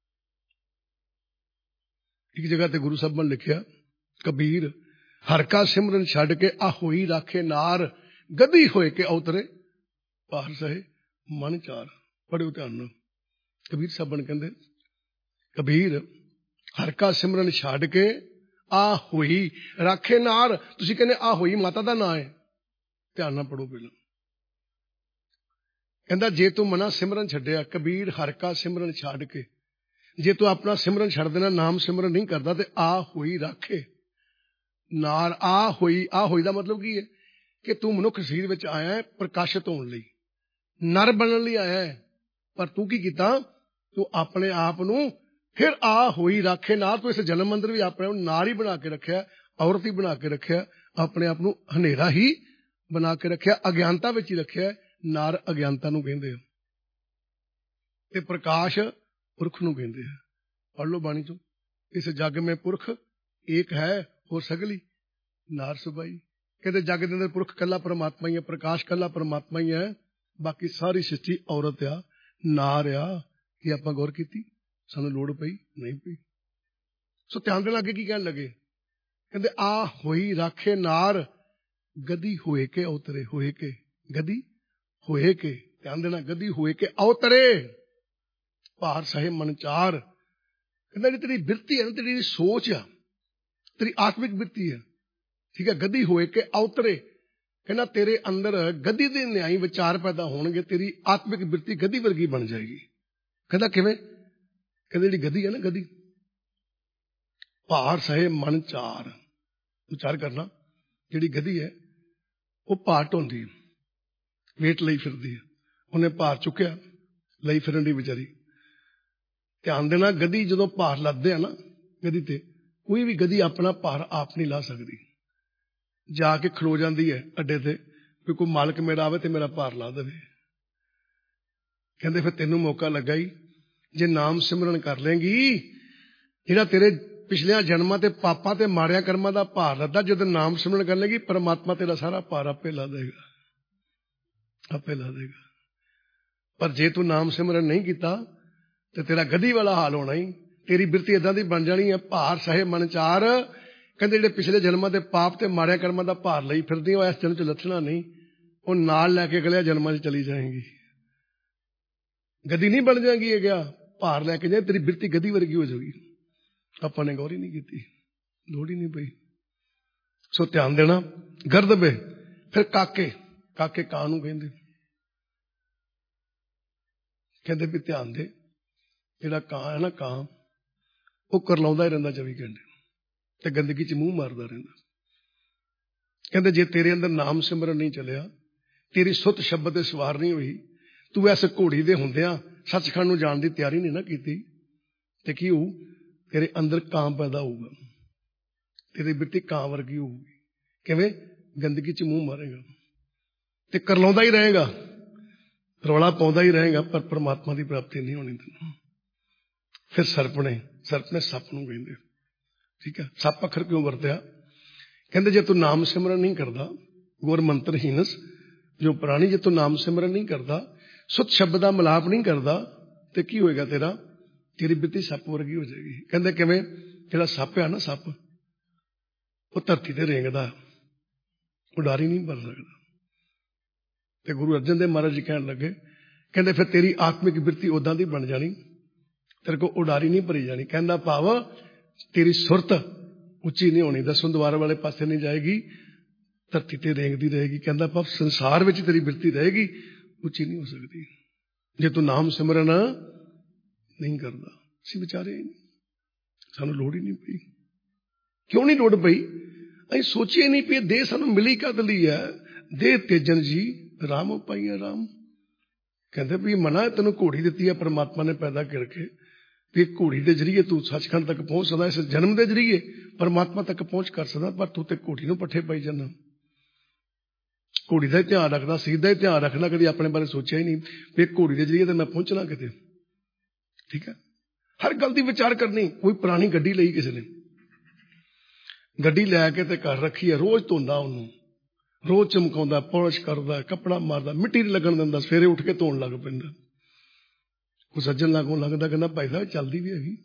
एक जगह ते गुरु साहब ने लिखिया, कबीर हर का सिमरन छड़ के आ होई राखे नार, गधी होए के अवतरे पार सहे मन चार। पढ़ियो ध्यान नाल। कबीर साहब ने कहंदे, कबीर हर का सिमरन छड़ के आ होई राखे नार। तुसीं कहंदे आ होई माता दा नाम है, ध्यान नाल पढ़ो पहला। कहंदा जे तू मना सिमरन छड्डिया, कबीर हर का सिमरन छड़ के, जे तू अपना सिमरन छड़ देना, नाम सिमरन नहीं करदा, ते आ होई राखे नार। आ होई, आ होई दा मतलब की है कि तू मनुख शरीर विच आया है प्रकाशित होने लई, नर बनने लई आया है, पर तू की कीता? तू अपने आप नूं फिर आ होई राखे नार। तू इस जन्म अंदर भी अपने नार ही बना के रखिया, औरत ही बना के रखिया, अपने आप नूं हनेरा ही बना के रखिया, अज्ञानता विच ही रखिया। नार अज्ञानता नूं कहंदे आ ते प्रकाश पुरख नूं कहंदे आ। पढ़ लो बाणी चों, इस जग में पुरख एक है होर सगली नार सुबाई। कहते जग दे अंदर पुरख कल्ला परमात्मा ही है, प्रकाश कल्ला परमात्मा ही है, बाकी सारी सृष्टि औरत आ, नार आ। कि आपां गौर कीती? सानू लोड़ पई नहीं पई। सो ध्यान देना, अगे की कहन लगे, कहंदे आ होई राखे नार, गदी होए के अवतरे, होए के गदी होए के, ध्यान देना, गदी होए के अवतरे, भार सहे मनचार। कहना जी तेरी बिरती है ना, तेरी सोच आ, तेरी आत्मिक बिरती है, ठीक है, गदी होए के अवतरे। कहना तेरे अंदर गदी दे न्यायी विचार पैदा होणगे, तेरी आत्मिक बिरती गदी वर्गी बन जाएगी। कहना किवें? कहंदे जी गदी है ना, गदी, भार सहे मन चार। विचार करना, जिहड़ी गदी है वो भार ढोंदी है, वेट लई फिरदी है, उन्हें भार चुक्या लई फिरन दी विचारी। ध्यान देना, गदी जदों भार लददे आ ना, गदी ते कोई भी गदी अपना भार आप नहीं ला सकती, जाके खलो जाती है अड्डे ते, भी कोई मालक मेरा आवे ते मेरा भार ला देवे। कहंदे फिर तेनों मौका लगा ही, जे नाम सिमरन कर लेंगी, जिहड़ा तेरे पिछलियां जन्मां ते पापां ते माड़ियां कर्मां दा भार लद्दा, जदों नाम सिमरन कर लेंगी, परमात्मा तेरा सारा भार आपे ला देगा, आपे ला देगा। पर जे तू नाम सिमरन नहीं किया तो तेरा गदी वाला हाल होना ही, तेरी बिरती इदां दी बन जानी है, भार सहे मन चार। कहंदे जिहड़े पिछले जन्मां दे पाप ते माड़ियां कर्मां दा भार लई फिरदी, ओह इस जन्म च लथना नहीं, वो नाल लैके अगले जन्मां च चली जाएंगी, गदी नहीं बन जाएगी। ये गया भार लैके जाए, तेरी बिरती गदी वर्गी हो जाएगी। आपां ने गौर ही नहीं की, लोड़ ही नहीं पई। सो ध्यान देना, गर्दबे फिर काके, काके कां नूं कहंदे, कहंदे भी ध्यान दे, जिहड़ा कां है ना, कां वो करलाउंदा ही रहिंदा चौबी घंटे ते गंदगी च मूंह मारदा रहिंदा। कहंदे जे तेरे अंदर नाम सिमरन नहीं चलिया, तेरी सुत शब्द ते सवार नहीं हुई, तू इस घोड़ी दे हुंदियां सचखंड नूं जाण दी तैयारी नहीं ना कीती, ते की होऊ? तेरे अंदर कां पैदा होगा, तेरी बिरती कां वर्गी होगी। किवें? गंदगी च मूंह मारेगा ते करलाउंदा ही रहेगा, रौला पाउंदा ही रहेगा, पर परमात्मा की प्राप्ति नहीं होनी तेनों। फिर सर्प ने, सर्प ने सप नूं कहंदे, ठीक है, सप अखर क्यों वरत्या? कहंदे जे तू नाम सिमरन नहीं करता, गुर मंत्रहीनस जो प्राणी, जे तू नाम सिमरन नहीं करता, सुत शब्द का मिलाप नहीं करता, तो की होएगा तेरा? तेरी बिरती सप वर्गी हो जाएगी। कहंदे किवें? जिहड़ा सप है ना, सप वो धरती ते रेंगदा, उडारी नहीं बन सकता। ते गुरु अर्जन देव महाराज जी कहन लगे, कहंदे फिर तेरी आत्मिक बिरती उदां दी बन जानी, तेरे को उडारी नहीं भरी जानी। कहंदा भाव तेरी सुरत उच्ची नहीं होनी, दसवें द्वार वाले पासे नहीं जाएगी, धरती ते रेंगदी रहेगी। कहंदा भाव संसार विच तेरी बिरती रहेगी, उच्ची नहीं हो सकती, जे तू नाम सिमरन नहीं करता। असीं विचारे ही नहीं, सानूं लोड़ ही नहीं पई। क्यों नहीं लोड़ पई? असीं सोचिए नहीं पई, देह सानूं मिली कद लई है, देह तेजन जी राम पाइया राम। कहंदे भी मना तेनों घोड़ी दित्ती है परमात्मा ने पैदा करके, भी घोड़ी के जरिए तू सचखंड तक पहुंच सकदा, इस जन्म के जरिए परमात्मा तक पहुंच कर सकदा, पर तू ते घोड़ी नूं पट्ठे पाई जाना। घोड़ी का ध्यान रखना, सीध का ध्यान रखना, कभी अपने बारे सोचा ही नहीं भी घोड़ी के जरिए तो मैं पहुंचना किते, ठीक है। हर गल की विचार करनी। कोई पुरानी गड्डी लई किसी ने, गड्डी लैके ते घर रखी है, रोज धोंदा उन्होंने, रोज चमकाउंदा, पॉलिश करदा, कपड़ा मारदा, मिट्टी नहीं लगन दिंदा, सवेरे उठ के धोन लग पैंदा। कोई सज्जन लागों लगदा, कहंदा भाई साहब चलदी भी हैगी।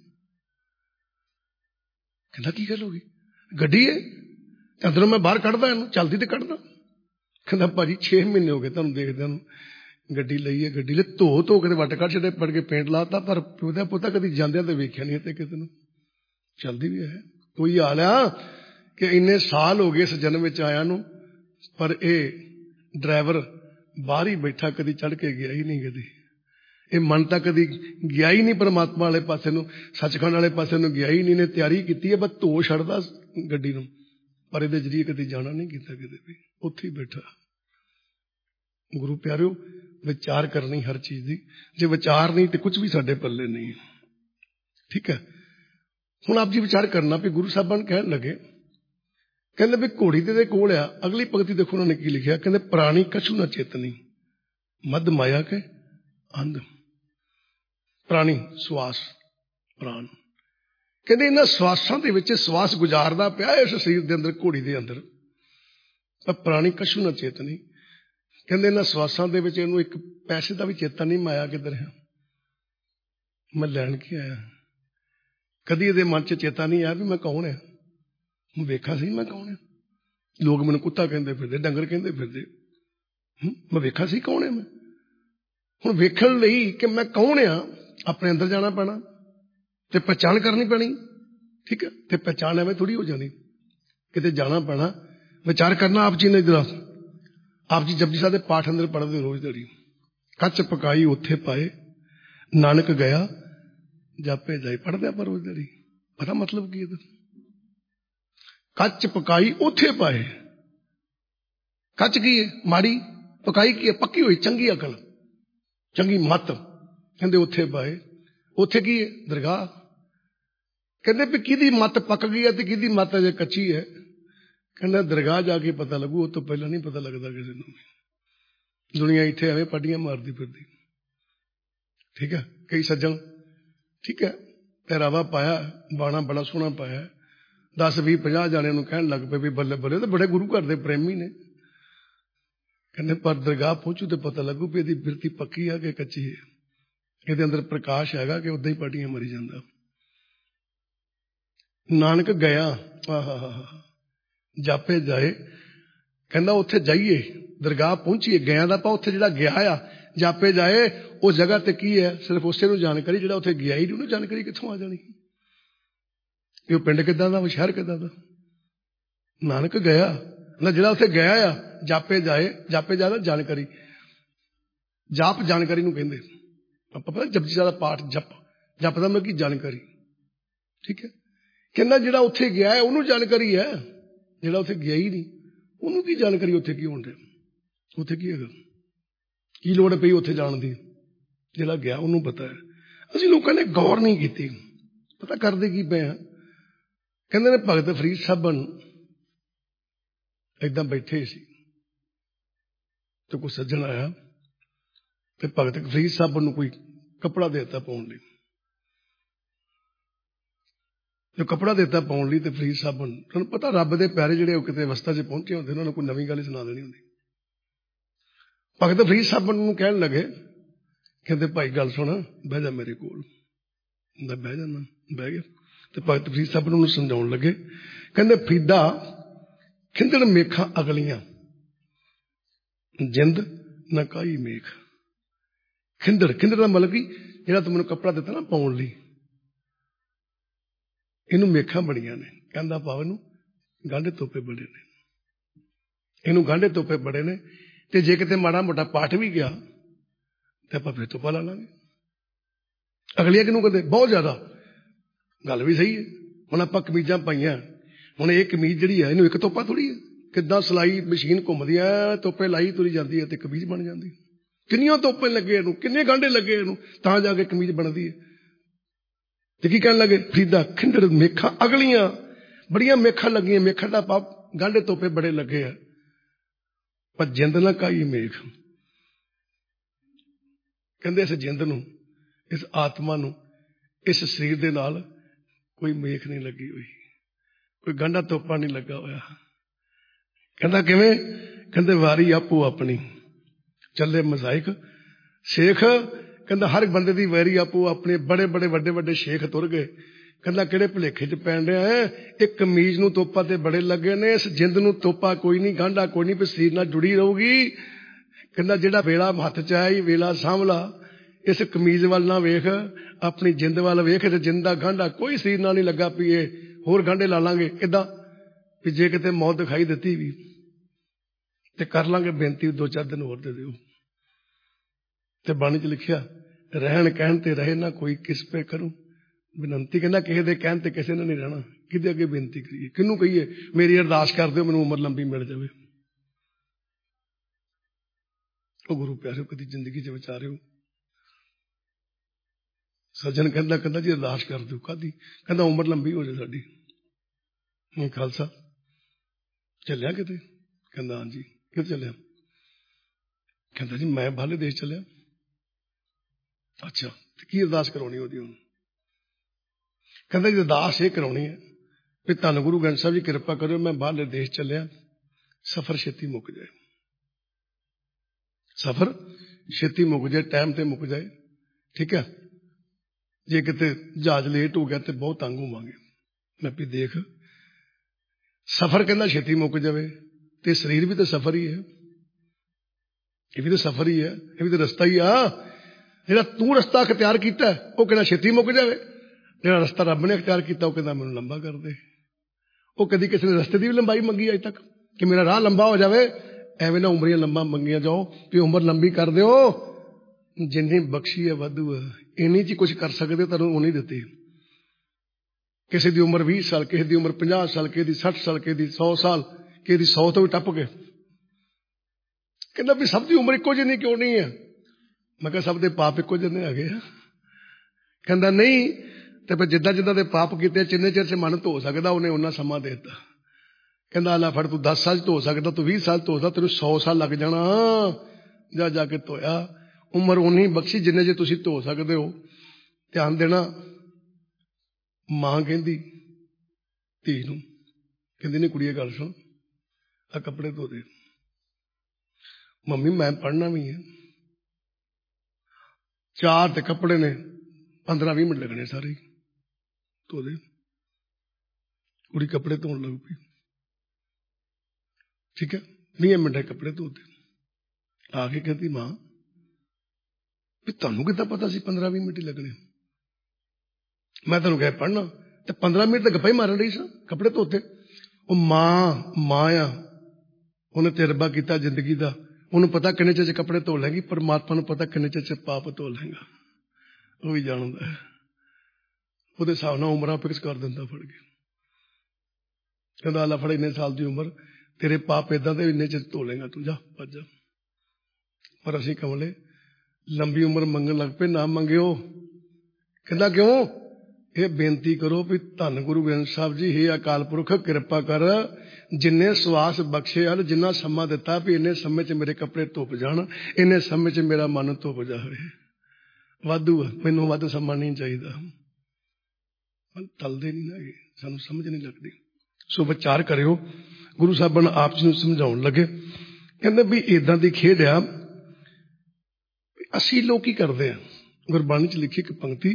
कहंदा की गल हो गई? गड्डी है अंदरों मैं बाहर कढ़दा, इहनूं चलदी ते कढ़दा। कहंदा भाजी छे महीने हो गए तुहानूं देखदे नूं, गड्डी लई है, गड्डी ले धो धो के वट कढ़ छड्डे, पड़ के पेंट लाता, पर पिता पुता कदी जांदियां ते वेख्या नहीं ते किते नूं चलदी भी है। कोई हाल आ कि इन्ने साल हो गए इस जन्म विच आया नूं, पर यह ड्राइवर बाहर ही बैठा, कदी चढ़ के गया ही नहीं, कदी ये मन तक कदी गया ही नहीं परमात्मा वाले पासे नूं, सचखंड वाले पासे नूं गया ही नहीं। ने तैयारी की है, बस धो छड़दा गड्डी नूं, पर इहदे जरिए कदी जाना नहीं किता किते भी, उत्थे ही बैठा। गुरु प्यारिओ, विचार करनी हर चीज की, जे विचार नहीं तो कुछ भी साडे पल्ले नहीं, ठीक है। हुण आप जी विचार करना भी गुरु साहबान कहन लगे, कहंदे भी घोड़ी दे कोल आ, अगली पंक्ति देखो उन्होंने की लिखिया, कहंदे प्राणी कछु न चेतनी मद माया के अंध। प्राणी श्वास प्राण, कहंदे इन्हां श्वासां दे विच श्वास गुजारदा पिया इस शरीर दे अंदर, घोड़ी दे अंदर, पर प्राणी कछु न चेतनी। कहंदे इन्हां श्वासां दे विच इहनूं एक पैसे का भी चेता नहीं, माया किधर है, मैं लैण की आया। कदी इहदे मन च चेता नहीं आया भी मैं कौन है, वेखा सही मैं कौन है। लोग मैनूं कुत्ता कहंदे फिरदे, डंगर कहंदे फिरदे। मैं वेखा सी कौन है मैं। हुण वेखण लई कि मैं कौन आ, अपने अंदर जाना पैना ते पहचान करनी पैनी। ठीक है, ते पहचान एवें थोड़ी हो जानी, किते जाना पैना, विचार करना। आप जी ने जरा आप जी जपजी साहिब दे पाठ अंदर पढ़दे रोज दिहाड़ी, कच पकाई उत्थे पाए, नानक गया जापे जाए। पढ़दे आप रोज दिहाड़ी, पता मतलब की है? कच पकाई उत्थे पाए। कच की है? माड़ी। पकाई की है? पक्की हुई चंगी अकल, चंगी मत। कहते उत्थे पाए। उत्थे की है? दरगाह। कहते भी किहदी मत पक गई है ते किहदी मत अजे कच्ची है। कहना दरगाह जाके पता लगू, उस तो पहला नहीं पता लगता किसी को। दुनिया इत्थे एवें पाटियां मारदी फिरदी। ठीक है, कई सज्जन ठीक है पहरावा पाया, बाणा बड़ा सोहना पाया, दस भी पंजाह जाने नूं कहण लग पे भी बल्ले बल्ले, तो बड़े गुरु घर दे प्रेमी ने। कहने पर दरगाह पहुंचू तो पता लगू भी इहदी बिरती पक्की है कि कच्ची है, इहदे अंदर प्रकाश हैगा कि उदां ही पाटियां मरी जांदा। नानक गया आहा जापे जाए। कहना उत्थे जाइए, दरगाह पहुंचीए, गया दा भाव उत्थे जिहड़ा गया आ, जापे जाए उस जगह ते की है सिर्फ उसे नूं जानकारी, जिहड़ा उत्थे गया ही नहीं उहनूं जानकारी कित्थों आ जानी कि वह पिंड किदां दा, वह शहर किदां दा। नानक गया ना, जिहड़ा उत्थे गया आ जापे जाए। जापे जाए जानकारी, जाप जानकारी नूं कहंदे। आपां पता जपजी साहिब दा पाठ जप, जप दा मतलब की जानकारी। ठीक है, कहना जिहड़ा उत्थे गया है उहनूं जानकारी है, जिहड़ा उत्थे गया ही नहीं उहनूं की जानकारी उत्थे की होण दे, उत्थे की हैगा, की लोड़ पई उत्थे जाण दी। जिहड़ा गया उहनूं पता है। असीं लोकां ने गौर नहीं कीती, पता करदे की पए आ। कहंदे ने भगत फरीद साहबन इदां बैठे सी तो कोई सज्जन आया ते भगत फरीद साहब नूं कोई कपड़ा देता पाउण लई। जो कपड़ा देता पाउण लई ते फरीद साहब तुहानूं पता रब दे प्यारे जिहड़े किते अवस्था च पहुंचे हुंदे, उन्हां नूं कोई नवीं गल सुना देनी हुंदी। भगत फरीद साहब नूं कहण लगे, कहंदे भाई गल सुण, बह जा मेरे कोल। मैं बह जाना, बह गया ते भगत फरीद साहब नूं समझाउण लगे। कहंदे फरीदा खिंदड़ मेखां अगलियां, जिंद न काई मेख। खिंदड़ खिंदड़ का मतलब कि जिहड़ा तूं मैनूं कपड़ा दिता ना पाउण लई, इनू मेखां बड़ियां ने। कहंदा भाव इनू गांढे तोपे बड़े ने, इनू गांढे तोपे बड़े ने, ते जे किते माड़ा मोटा पाठ भी गया ते आपां फिर तोपा ला लांगे। अगलियां किनू कहंदे? बहुत ज्यादा। गल भी सही है। हुण आपां कमीजां पाईआं, हुण इह कमीज जिहड़ी है इनू एक तोपा थोड़ी है, किदां सिलाई मशीन घुमदी है, तोपे लाई तुरी जाती है ते कमीज बन जाती। किन्नियां तोपे लगे इनू, किन्ने गांढे लगे इनू, तां जाके कमीज बनदी है। ते की कहण लगे फरीदा खिंडड़ मेखां अगलियां, बड़ियां मेखां लगियां। मेखां दा भाव गांढे तोपे बड़े लगे है, पर जिंद ना काई मेख। कहंदे इस जिंद नूं, इस आत्मा नूं, इस शरीर दे नाल कोई मेख नहीं लगी हुई, कोई गांढा तोपा नहीं लगा होया। कहंदा किवें? कहंदे वारी आपो अपनी चले मजाइक शेख। कहंदा हर बंदे दी वारी आपो अपने। बड़े बड़े वड्डे वड्डे शेख तुर गए। कहंदा किहड़े भुलेखे च पैण रहा है, एक कमीज नूं तोपा ते बड़े लगे ने, इस जिंद नूं तोपा कोई नहीं, गांढा कोई नहीं, पे शरीर नाल जुड़ी रहूगी। कहंदा जिहड़ा वेला हत्थ च आया वेला सांभला, इस कमीज वाल ना वेख, अपनी जिंद वाल वेख। ते जिंद दा गांढा कोई शरीर नाल नहीं लगा भी ये होर गांढे ला लांगे किदां भी जे किते मौत दिखाई दित्ती भी ते कर लांगे बेनती दो चार दिन होर दे दिओ। ते बाणी च लिखिआ रहन कहन ते रहे ना कोई, किस पे करूं बेनती। कहना किसी दे कहन ते किसी ने नहीं रहना, किहदे अगे बेनती करिए, किनू कहिए मेरी अरदास कर दिओ मैनूं उमर लंबी मिल जावे। ओ गुरु प्यारे कदी जिंदगी च विचारिओ। सज्जन कहंदा कहंदा जी अरदास कर दिओ, कादी? कहंदा उमर लंबी हो जाए साडी। मैं खालसा चलिया किते? कहंदा हां जी। कित्थे चलिया? कहंदा जी मैं बाहरले देश चलिया। अच्छा की अरदास करवानी होदी हुण? कहंदा जी अरदास ये करवानी है भी धन गुरु ग्रंथ साहिब जी कृपा करो, मैं बाहरले देश चलिया, सफर छेती मुक जाए, सफर छेती मुक जाए, टाइम ते मुक जाए। ठीक है, जे किते जहाज लेट हो गया तो बहुत तंग होवांगे। मैं भी देख सफर कहना छेती मुक जाए, ਤੇ ਸਰੀਰ ਵੀ ਤਾਂ ਸਫ਼ਰ ਹੀ ਹੈ, ਇਹ ਵੀ ਤਾਂ ਸਫ਼ਰ ਹੀ ਹੈ, ਇਹ ਵੀ ਤਾਂ ਰਸਤਾ ਹੀ ਆ। ਜਿਹੜਾ ਤੂੰ ਰਸਤਾ ਅਖਤਿਆਰ ਕੀਤਾ ਉਹ ਕਹਿੰਦਾ ਛੇਤੀ ਮੁੱਕ ਜਾਵੇ, ਜਿਹੜਾ ਰਸਤਾ ਰੱਬ ਨੇ ਅਖਤਿਆਰ ਕੀਤਾ ਉਹ ਕਹਿੰਦਾ ਮੈਨੂੰ ਲੰਬਾ ਕਰ ਦੇ। ਉਹ ਕਦੀ ਕਿਸੇ ਨੇ ਰਸਤੇ ਦੀ ਵੀ ਲੰਬਾਈ ਮੰਗੀ ਅਜੇ ਤੱਕ ਕਿ ਮੇਰਾ ਰਾਹ ਲੰਬਾ ਹੋ ਜਾਵੇ? ਐਵੇਂ ਨਾ ਉਮਰੀਆਂ ਲੰਬਾ ਮੰਗੀਆਂ ਜਾਓ ਕਿ ਉਮਰ ਲੰਬੀ ਕਰ ਦਿਓ। ਜਿੰਨੀ ਬਖਸ਼ੀ ਹੈ ਵਾਧੂ ਹੈ, ਇੰਨੀ 'ਚ ਹੀ ਕੁਛ ਕਰ ਸਕਦੇ ਤੁਹਾਨੂੰ ਉਹ ਨਹੀਂ ਦਿੱਤੀ। ਕਿਸੇ ਦੀ ਉਮਰ ਵੀਹ ਸਾਲ, ਕਿਸੇ ਦੀ ਉਮਰ ਪੰਜਾਹ ਸਾਲ, ਕਿਸੇ ਦੀ ਸੱਠ ਸਾਲ, ਕਿਸੇ ਦੀ ਸੌ ਸਾਲ, ਕਿਸੇ ਦੀ ਸੌ ਤੋਂ ਵੀ ਟੱਪ ਕੇ। ਕਹਿੰਦਾ ਵੀ ਸਭ ਦੀ ਉਮਰ ਇੱਕੋ ਜਿਹੀ ਕਿਉਂ ਨਹੀਂ ਹੈ? ਮੈਂ ਕਿਹਾ ਸਭ ਦੇ ਪਾਪ ਇੱਕੋ ਜਿਹੇ ਹੈਗੇ ਆ। ਕਹਿੰਦਾ ਨਹੀਂ, ਤੇ ਫਿਰ ਜਿੱਦਾਂ ਜਿੱਦਾਂ ਦੇ ਪਾਪ ਕੀਤੇ ਜਿੰਨੇ ਚਿਰ 'ਚ ਮਨ ਧੋ ਸਕਦਾ ਉਹਨੇ ਉਹਨਾਂ ਸਮਾਂ ਦੇ ਦਿੱਤਾ। ਕਹਿੰਦਾ ਲੈ ਫੜ, ਤੂੰ ਦਸ ਸਾਲ 'ਚ ਧੋ ਸਕਦਾ, ਤੂੰ ਵੀਹ ਸਾਲ ਧੋਦਾ, ਤੈਨੂੰ ਸੌ ਸਾਲ ਲੱਗ ਜਾਣਾ। ਜਾ ਜਾ ਕੇ ਧੋਇਆ। ਉਮਰ ਉਨੀ ਬਖਸ਼ੀ ਜਿੰਨੇ ਜੇ ਤੁਸੀਂ ਧੋ ਸਕਦੇ ਹੋ। ਧਿਆਨ ਦੇਣਾ, ਮਾਂ ਕਹਿੰਦੀ ਧੀ ਨੂੰ, ਕਹਿੰਦੀ ਨਹੀਂ ਕੁੜੀਏ ਗੱਲ ਸੁਣ, ਆ ਕੱਪੜੇ ਧੋ ਦੇ। ਮੰਮੀ ਮੈਂ ਪੜ੍ਹਨਾ ਵੀ ਹੈ। ਚਾਰ ਤੇ ਕੱਪੜੇ ਨੇ, ਪੰਦਰਾਂ ਵੀਹ ਮਿੰਟ ਲੱਗਣੇ ਸਾਰੇ, ਧੋ ਦੇ। ਕੁੜੀ ਕੱਪੜੇ ਧੋਣ ਲੱਗ ਪਈ। ਠੀਕ ਹੈ, ਵੀਹ ਮਿੰਟ ਕੱਪੜੇ ਧੋਤੇ। ਆ ਕੇ ਕਹਿੰਦੀ ਮਾਂ ਵੀ ਤੁਹਾਨੂੰ ਕਿੱਦਾਂ ਪਤਾ ਸੀ ਪੰਦਰਾਂ ਵੀਹ ਮਿੰਟ ਹੀ ਲੱਗਣੇ? ਮੈਂ ਤੁਹਾਨੂੰ ਕਿਹਾ ਪੜ੍ਹਨਾ, ਤੇ ਪੰਦਰਾਂ ਮਿੰਟ ਤਾਂ ਗੱਪਾਂ ਹੀ ਮਾਰਨ ਰਹੀ ਸਾਂ, ਕੱਪੜੇ ਧੋਤੇ। ਉਹ ਮਾਂ ਮਾਂ ਆ, ਉਹਨੇ ਤਜਰਬਾ ਕੀਤਾ ਜ਼ਿੰਦਗੀ ਦਾ, ਉਹਨੂੰ ਪਤਾ ਕਿੰਨੇ ਚਿਰ 'ਚ ਕੱਪੜੇ ਧੋ ਲੈਂਗੀ। ਪਰਮਾਤਮਾ ਨੂੰ ਪਤਾ ਕਿੰਨੇ ਚਿਰ 'ਚ ਪਾਪ ਧੋ ਲੈਂਗਾ, ਉਹ ਵੀ ਜਾਣਦਾ ਹੈ। ਉਹਦੇ ਹਿਸਾਬ ਨਾਲ ਉਮਰਾਂ ਫਿਕਸ ਕਰ ਦਿੰਦਾ ਫੜ ਕੇ। ਕਹਿੰਦਾ ਆਲਾ ਫੜ, ਇੰਨੇ ਸਾਲ ਦੀ ਉਮਰ, ਤੇਰੇ ਪਾਪ ਏਦਾਂ ਦੇ ਇੰਨੇ ਚਿਰ ਧੋ ਲੇਗਾ ਤੂੰ, ਜਾ ਭੱਜ ਜਾ। ਪਰ ਅਸੀਂ ਕਮਲੇ ਲੰਬੀ ਉਮਰ ਮੰਗਣ ਲੱਗ ਪਏ। ਨਾ ਮੰਗਿਓ। ਕਹਿੰਦਾ ਕਿਉਂ? ਇਹ ਬੇਨਤੀ ਕਰੋ ਵੀ ਧੰਨ ਗੁਰੂ ਗ੍ਰੰਥ ਸਾਹਿਬ ਜੀ, ਹੇ ਅਕਾਲ ਪੁਰਖ ਕਿਰਪਾ ਕਰ, ਜਿੰਨੇ ਸਵਾਸ ਬਖਸ਼ੇ ਹਨ, ਜਿੰਨਾ ਸਮਾਂ ਦਿੱਤਾ ਵੀ ਇੰਨੇ ਸਮੇਂ 'ਚ ਮੇਰੇ ਕੱਪੜੇ ਧੁੱਪ ਜਾਣ, ਇੰਨੇ ਸਮੇਂ 'ਚ ਮੇਰਾ ਮਨ ਧੁੱਪ ਜਾਵੇ। ਵਾਧੂ ਆ, ਮੈਨੂੰ ਵੱਧ ਸਮਾਂ ਨਹੀਂ ਚਾਹੀਦਾ। ਟਲਦੇ ਨਹੀਂ ਹੈਗੇ, ਸਾਨੂੰ ਸਮਝ ਨਹੀਂ ਲੱਗਦੀ। ਸੋ ਵਿਚਾਰ ਕਰਿਓ। ਗੁਰੂ ਸਾਹਿਬਾਨ ਆਪ ਜੀ ਨੂੰ ਸਮਝਾਉਣ ਲੱਗੇ, ਕਹਿੰਦੇ ਵੀ ਏਦਾਂ ਦੀ ਖੇਡ ਆ। ਅਸੀਂ ਲੋਕ ਕੀ ਕਰਦੇ ਆ? ਗੁਰਬਾਣੀ 'ਚ ਲਿਖੀ ਇੱਕ ਪੰਕਤੀ,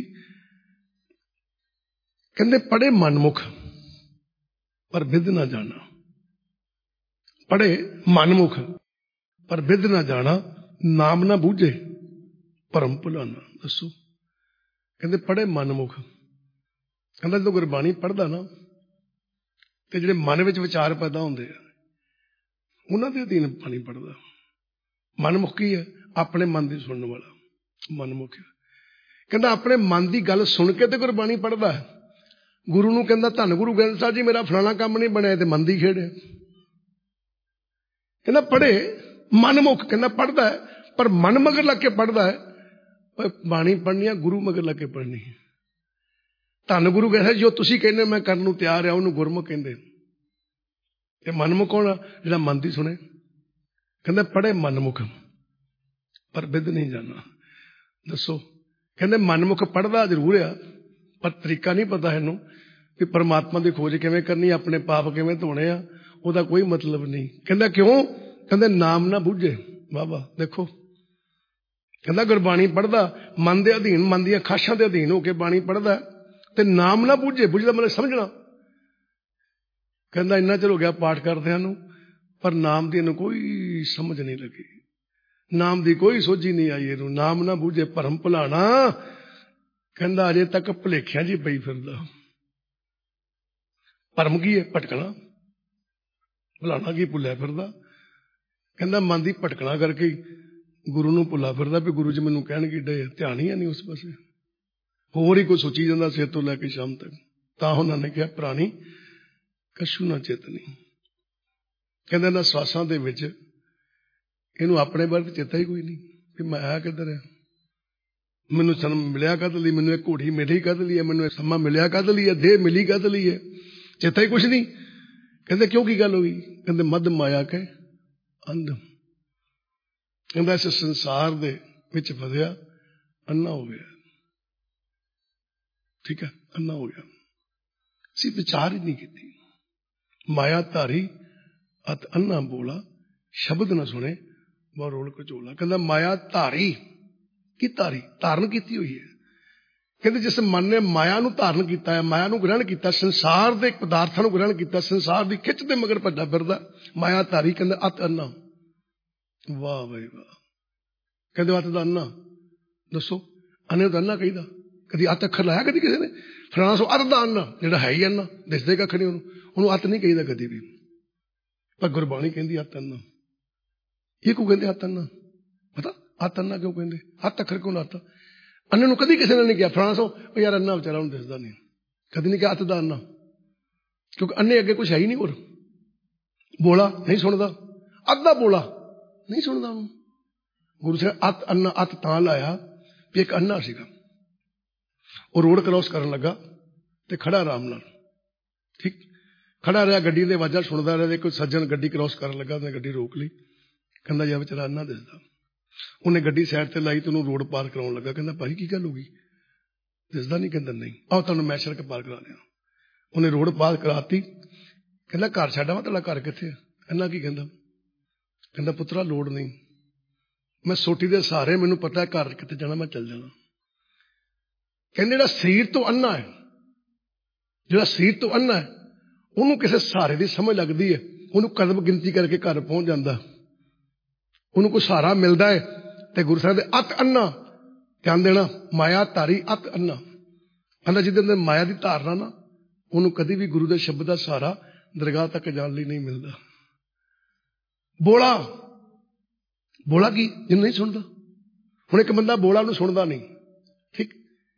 ਕਹਿੰਦੇ ਪੜ੍ਹੇ ਮਨਮੁਖ ਪਰ ਵਿਦ ਨਾ ਜਾਣਾ। ਪੜ੍ਹੇ ਮਨਮੁਖ ਪਰ ਵਿਦ ਨਾ ਜਾਣਾ, ਨਾਮ ਨਾ ਬੂਝੇ ਭਰਮ ਭੁਲਾਣਾ। ਦੱਸੋ, ਕਹਿੰਦੇ ਪੜ੍ਹੇ ਮਨਮੁਖ। ਕਹਿੰਦਾ ਜਦੋਂ ਗੁਰਬਾਣੀ ਪੜ੍ਹਦਾ ਨਾ, ਤੇ ਜਿਹੜੇ ਮਨ ਵਿੱਚ ਵਿਚਾਰ ਪੈਦਾ ਹੁੰਦੇ ਆ ਉਹਨਾਂ ਦੇ ਅਧੀਨ ਬਾਣੀ ਪੜ੍ਹਦਾ। ਮਨਮੁਖ ਕੀ ਹੈ? ਆਪਣੇ ਮਨ ਦੀ ਸੁਣਨ ਵਾਲਾ ਮਨਮੁਖ। ਕਹਿੰਦਾ ਆਪਣੇ ਮਨ ਦੀ ਗੱਲ ਸੁਣ ਕੇ ਤੇ ਗੁਰਬਾਣੀ ਪੜ੍ਹਦਾ। ਗੁਰੂ ਨੂੰ ਕਹਿੰਦਾ ਧੰਨ ਗੁਰੂ ਗ੍ਰੰਥ ਸਾਹਿਬ ਜੀ, ਮੇਰਾ ਫਲਾਣਾ ਕੰਮ ਨਹੀਂ ਬਣਿਆ, ਤੇ ਮਨ ਦੀ ਖੇਡ ਹੈ। ਕਹਿੰਦਾ ਪੜ੍ਹੇ ਮਨਮੁਖ, ਕਹਿੰਦਾ ਪੜ੍ਹਦਾ ਹੈ ਪਰ ਮਨ ਮਗਰ ਲੱਗ ਕੇ ਪੜ੍ਹਦਾ ਹੈ। ਬਾਣੀ ਪੜ੍ਹਨੀ ਆ ਗੁਰੂ ਮਗਰ ਲੱਗ ਕੇ ਪੜ੍ਹਨੀ ਹੈ। ਧੰਨ ਗੁਰੂ ਕਹਿੰਦਾ ਜੋ ਤੁਸੀਂ ਕਹਿੰਦੇ ਮੈਂ ਕਰਨ ਨੂੰ ਤਿਆਰ ਆ, ਉਹਨੂੰ ਗੁਰਮੁਖ ਕਹਿੰਦੇ। ਤੇ ਮਨਮੁਖ ਕੌਣ ਆ? ਜਿਹੜਾ ਮਨ ਦੀ ਸੁਣੇ। ਕਹਿੰਦਾ ਪੜ੍ਹੇ ਮਨਮੁਖ ਪਰ ਵਿਦ ਨਹੀਂ ਜਾਣਾ। ਦੱਸੋ, ਕਹਿੰਦੇ ਮਨਮੁਖ ਪੜ੍ਹਦਾ ਜ਼ਰੂਰ ਆ, ਪਰ ਤਰੀਕਾ ਨਹੀਂ ਪਤਾ ਇਹਨੂੰ ਵੀ ਪਰਮਾਤਮਾ ਦੀ ਖੋਜ ਕਿਵੇਂ ਕਰਨੀ, ਆਪਣੇ ਪਾਪ ਕਿਵੇਂ ਧੋਣੇ ਆ, ਉਹਦਾ ਕੋਈ ਮਤਲਬ ਨਹੀਂ। ਕਹਿੰਦਾ ਕਿਉਂ? ਕਹਿੰਦੇ ਨਾਮ ਨਾ ਬੂਝੇ। ਵਾਹ ਵਾਹ, ਦੇਖੋ, ਕਹਿੰਦਾ ਗੁਰਬਾਣੀ ਪੜ੍ਹਦਾ ਮਨ ਦੇ ਅਧੀਨ, ਮਨ ਦੀਆਂ ਖਾਸ਼ਾਂ ਦੇ ਅਧੀਨ ਹੋ ਕੇ ਬਾਣੀ ਪੜ੍ਹਦਾ, ਤੇ ਨਾਮ ਨਾ ਬੂਝੇ। ਬੁਝਦਾ ਮਤਲਬ ਸਮਝਣਾ। ਕਹਿੰਦਾ ਇੰਨਾ ਚਿਰ ਹੋ ਗਿਆ ਪਾਠ ਕਰਦਿਆਂ ਨੂੰ, ਪਰ ਨਾਮ ਦੀ ਇਹਨੂੰ ਕੋਈ ਸਮਝ ਨਹੀਂ ਲੱਗੀ, ਨਾਮ ਦੀ ਕੋਈ ਸੋਝੀ ਨਹੀਂ ਆਈ ਇਹਨੂੰ। ਨਾਮ ਨਾ ਬੂਝੇ ਭਰਮ ਭੁਲਾਣਾ। ਕਹਿੰਦਾ ਅਜੇ ਤੱਕ ਭੁਲੇਖਿਆਂ ਜੀ ਪਈ ਫਿਰਦਾ। ਭਰਮ ਕੀ ਹੈ? ਭਟਕਣਾ। ਭੁਲਾਣਾ ਕੀ? ਭੁੱਲਿਆ ਫਿਰਦਾ। ਕਹਿੰਦਾ ਮਨ ਦੀ ਭਟਕਣਾ ਕਰਕੇ ਗੁਰੂ ਨੂੰ ਭੁੱਲਾ ਫਿਰਦਾ ਵੀ ਗੁਰੂ ਜੀ ਮੈਨੂੰ ਕਹਿਣਗੇ ਡੇ, ਧਿਆਨ ਹੀ ਹੈ ਨਹੀਂ ਉਸ ਪਾਸੇ, ਹੋਰ ਹੀ ਕੋਈ ਸੋਚੀ ਜਾਂਦਾ ਸਵੇਰ ਤੋਂ ਲੈ ਕੇ ਸ਼ਾਮ ਤੱਕ। ਤਾਂ ਉਹਨਾਂ ਨੇ ਕਿਹਾ ਪ੍ਰਾਣੀ ਕਛੂ ਨਾ ਚੇਤਨੀ। ਕਹਿੰਦੇ ਨਾ ਸਵਾਸਾਂ ਦੇ ਵਿੱਚ ਇਹਨੂੰ ਆਪਣੇ ਬਾਰੇ ਚੇਤਾ ਹੀ ਕੋਈ ਨਹੀਂ ਵੀ ਮੈਂ ਆਇਆ ਕਿੱਧਰ ਹੈ, ਮੈਨੂੰ ਜਨਮ ਮਿਲਿਆ ਕਾਹਦੇ ਲਈ, ਮੈਨੂੰ ਇਹ ਘੋੜੀ ਮਿਲੀ ਕਾਹਦੇ ਲਈ ਹੈ, ਮੈਨੂੰ ਇਹ ਸਮਾਂ ਮਿਲਿਆ ਕਾਹਦੇ ਲਈ ਹੈ, ਦੇਹ ਮਿਲੀ ਕਾਹਦੇ ਲਈ ਹੈ, ਚੇਤਾ ਹੀ ਕੁਛ ਨਹੀਂ। ਕਹਿੰਦੇ ਕਿਉਂ, ਕੀ ਗੱਲ ਹੋਈ? ਕਹਿੰਦੇ ਮਦ ਮਾਇਆ ਕੇ ਅੰਧ। ਕਹਿੰਦਾ ਇਸ ਸੰਸਾਰ ਦੇ ਵਿੱਚ ਫਸਿਆ ਅੰਨਾ ਹੋ ਗਿਆ। ਠੀਕ ਹੈ, ਅੰਨਾ ਹੋ ਗਿਆ। ਅਸੀਂ ਵਿਚਾਰ ਹੀ ਨਹੀਂ ਕੀਤੀ। ਮਾਇਆ ਧਾਰੀ ਅਤ ਅੰਨਾ ਬੋਲਾ, ਸ਼ਬਦ ਨਾ ਸੁਣੇ ਬਹੁ ਰੋਲ ਕਚੋਲਾ। ਕਹਿੰਦਾ ਮਾਇਆ ਧਾਰੀ ਕੀ? ਧਾਰੀ, ਧਾਰਨ ਕੀਤੀ ਹੋਈ ਹੈ। ਕਹਿੰਦੇ ਜਿਸ ਮਨ ਨੇ ਮਾਇਆ ਨੂੰ ਧਾਰਨ ਕੀਤਾ ਹੈ, ਮਾਇਆ ਨੂੰ ਗ੍ਰਹਿਣ ਕੀਤਾ, ਸੰਸਾਰ ਦੇ ਪਦਾਰਥਾਂ ਨੂੰ ਗ੍ਰਹਿਣ ਕੀਤਾ, ਸੰਸਾਰ ਦੀ ਖਿੱਚ ਦੇ ਮਗਰ ਭੱਜਾ ਫਿਰਦਾ, ਮਾਇਆ ਧਾਰੀ, ਕਹਿੰਦੇ ਅਤ ਅੰਨਾ। ਵਾਹ ਬਈ ਵਾਹ। ਕਹਿੰਦੇ ਅਤ ਦਾ ਅੰਨਾ। ਦੱਸੋ ਅੰਨੇ ਦਾ ਅੰਨਾ ਕਹੀਦਾ? ਕਦੀ ਅਤ ਅੱਖਰ ਲਾਇਆ ਕਦੀ ਕਿਸੇ ਨੇ? ਫਲਾਣਾ ਸੋ ਅਤ ਦਾ ਅੰਨਾ, ਜਿਹੜਾ ਹੈ ਹੀ ਅੰਨਾ, ਦਿਸਦੇ ਕੱਖ ਨਹੀਂ ਉਹਨੂੰ, ਉਹਨੂੰ ਅਤ ਨਹੀਂ ਕਹੀਦਾ ਕਦੀ ਵੀ। ਪਰ ਗੁਰਬਾਣੀ ਕਹਿੰਦੀ ਅਤ ਅੰਨਾ। ਇਹ ਕਿਉਂ ਕਹਿੰਦੇ ਅਤ ਅੰਨਾ? ਪਤਾ ਅਤ ਅੰਨਾ ਕਿਉਂ ਕਹਿੰਦੇ? ਅਤ ਅੱਖਰ ਕਿਉਂ ਲਾਤਾ? ਅੰਨੇ ਨੂੰ ਕਦੀ ਕਿਸੇ ਨੇ ਨਹੀਂ ਕਿਹਾ ਫਲਾਣਾ ਸੋ ਉਹ ਯਾਰ ਅੰਨਾ ਵਿਚਾਰਾ ਉਹਨੂੰ ਦਿਸਦਾ ਨਹੀਂ, ਕਦੀ ਨਹੀਂ ਕਿਹਾ ਅਤ ਦਾ ਅੰਨਾ, ਕਿਉਂਕਿ ਅੰਨੇ ਅੱਗੇ ਕੁਛ ਹੈ ਹੀ ਨਹੀਂ। ਹੋਰ ਬੋਲਾ ਨਹੀਂ ਸੁਣਦਾ, ਅੱਧਾ ਬੋਲਾ ਨਹੀਂ ਸੁਣਦਾ ਉਹਨੂੰ। ਗੁਰੂ ਸਾਹਿਬ ਅਤ ਅੰਨਾ ਅਤ ਤਾਂ ਲਾਇਆ ਵੀ ਇੱਕ ਅੰਨਾ ਸੀਗਾ, ਉਹ ਰੋਡ ਕ੍ਰਾਸ ਕਰਨ ਲੱਗਾ ਤੇ ਖੜਾ ਆਰਾਮ ਨਾਲ, ਠੀਕ ਖੜਾ ਰਿਹਾ, ਗੱਡੀ ਦੇ ਆਵਾਜ਼ਾਂ ਸੁਣਦਾ ਰਿਹਾ। ਕੋਈ ਸੱਜਣ ਗੱਡੀ ਕ੍ਰਾਸ ਕਰਨ ਲੱਗਾ, ਉਹਨੇ ਗੱਡੀ ਰੋਕ ਲਈ, ਕਹਿੰਦਾ ਯਾਰ ਵਿਚਾਰਾ ਅੰਨਾ ਦਿਸਦਾ। ਉਹਨੇ ਗੱਡੀ ਸਾਈਡ ਤੇ ਲਾਈ ਤੇ ਉਹਨੂੰ ਰੋਡ ਪਾਰ ਕਰਾਉਣ ਲੱਗਾ। ਕਹਿੰਦਾ ਭਾਈ ਕੀ ਗੱਲ ਹੋ ਗਈ, ਦਿਸਦਾ ਨਹੀਂ? ਕਹਿੰਦਾ ਨਹੀਂ, ਆਓ ਤੁਹਾਨੂੰ ਮੈਂ ਸੜਕ ਪਾਰ ਕਰਾ ਲਿਆ। ਉਹਨੇ ਰੋਡ ਪਾਰ ਕਰਾਤੀ। ਕਹਿੰਦਾ ਘਰ ਛੱਡ ਆਵਾਂ, ਤੁਹਾਡਾ ਘਰ ਕਿੱਥੇ? ਅੰਨਾ ਕੀ ਕਹਿੰਦਾ? ਕਹਿੰਦਾ ਪੁੱਤਰਾ ਲੋੜ ਨਹੀਂ, ਮੈਂ ਸੋਟੀ ਦੇ ਸਹਾਰੇ, ਮੈਨੂੰ ਪਤਾ ਘਰ ਕਿੱਥੇ ਜਾਣਾ, ਮੈਂ ਚੱਲ ਜਾਣਾ। ਕਹਿੰਦੇ ਜਿਹੜਾ ਸਰੀਰ ਤੋਂ ਅੰਨਾ ਹੈ, ਜਿਹੜਾ ਸਰੀਰ ਤੋਂ ਅੰਨਾ ਹੈ, ਉਹਨੂੰ ਕਿਸੇ ਸਹਾਰੇ ਦੀ ਸਮਝ ਲੱਗਦੀ ਹੈ, ਉਹਨੂੰ ਕਦਮ ਗਿਣਤੀ ਕਰਕੇ ਘਰ ਪਹੁੰਚ ਜਾਂਦਾ, ਉਹਨੂੰ ਕੋਈ ਸਹਾਰਾ ਮਿਲਦਾ ਹੈ। ਤੇ ਗੁਰੂ ਸਾਹਿਬ ਦੇ ਅਤ ਅੰਨਾ, ਧਿਆਨ ਦੇਣਾ, ਮਾਇਆ ਧਾਰੀ ਅਤ ਅੰਨਾ। ਕਹਿੰਦਾ ਜਿਹਦੇ ਅੰਦਰ ਮਾਇਆ ਦੀ ਧਾਰਨਾ ਨਾ, ਉਹਨੂੰ ਕਦੀ ਵੀ ਗੁਰੂ ਦੇ ਸ਼ਬਦ ਦਾ ਸਹਾਰਾ ਦਰਗਾਹ ਤੱਕ ਜਾਣ ਲਈ ਨਹੀਂ ਮਿਲਦਾ। ਬੋਲਾ, ਬੋਲਾ ਕੀ? ਜਿਹਨੂੰ ਨਹੀਂ ਸੁਣਦਾ। ਹੁਣ ਇੱਕ ਬੰਦਾ ਬੋਲਾ ਨੂੰ ਸੁਣਦਾ ਨਹੀਂ, ਠੀਕ,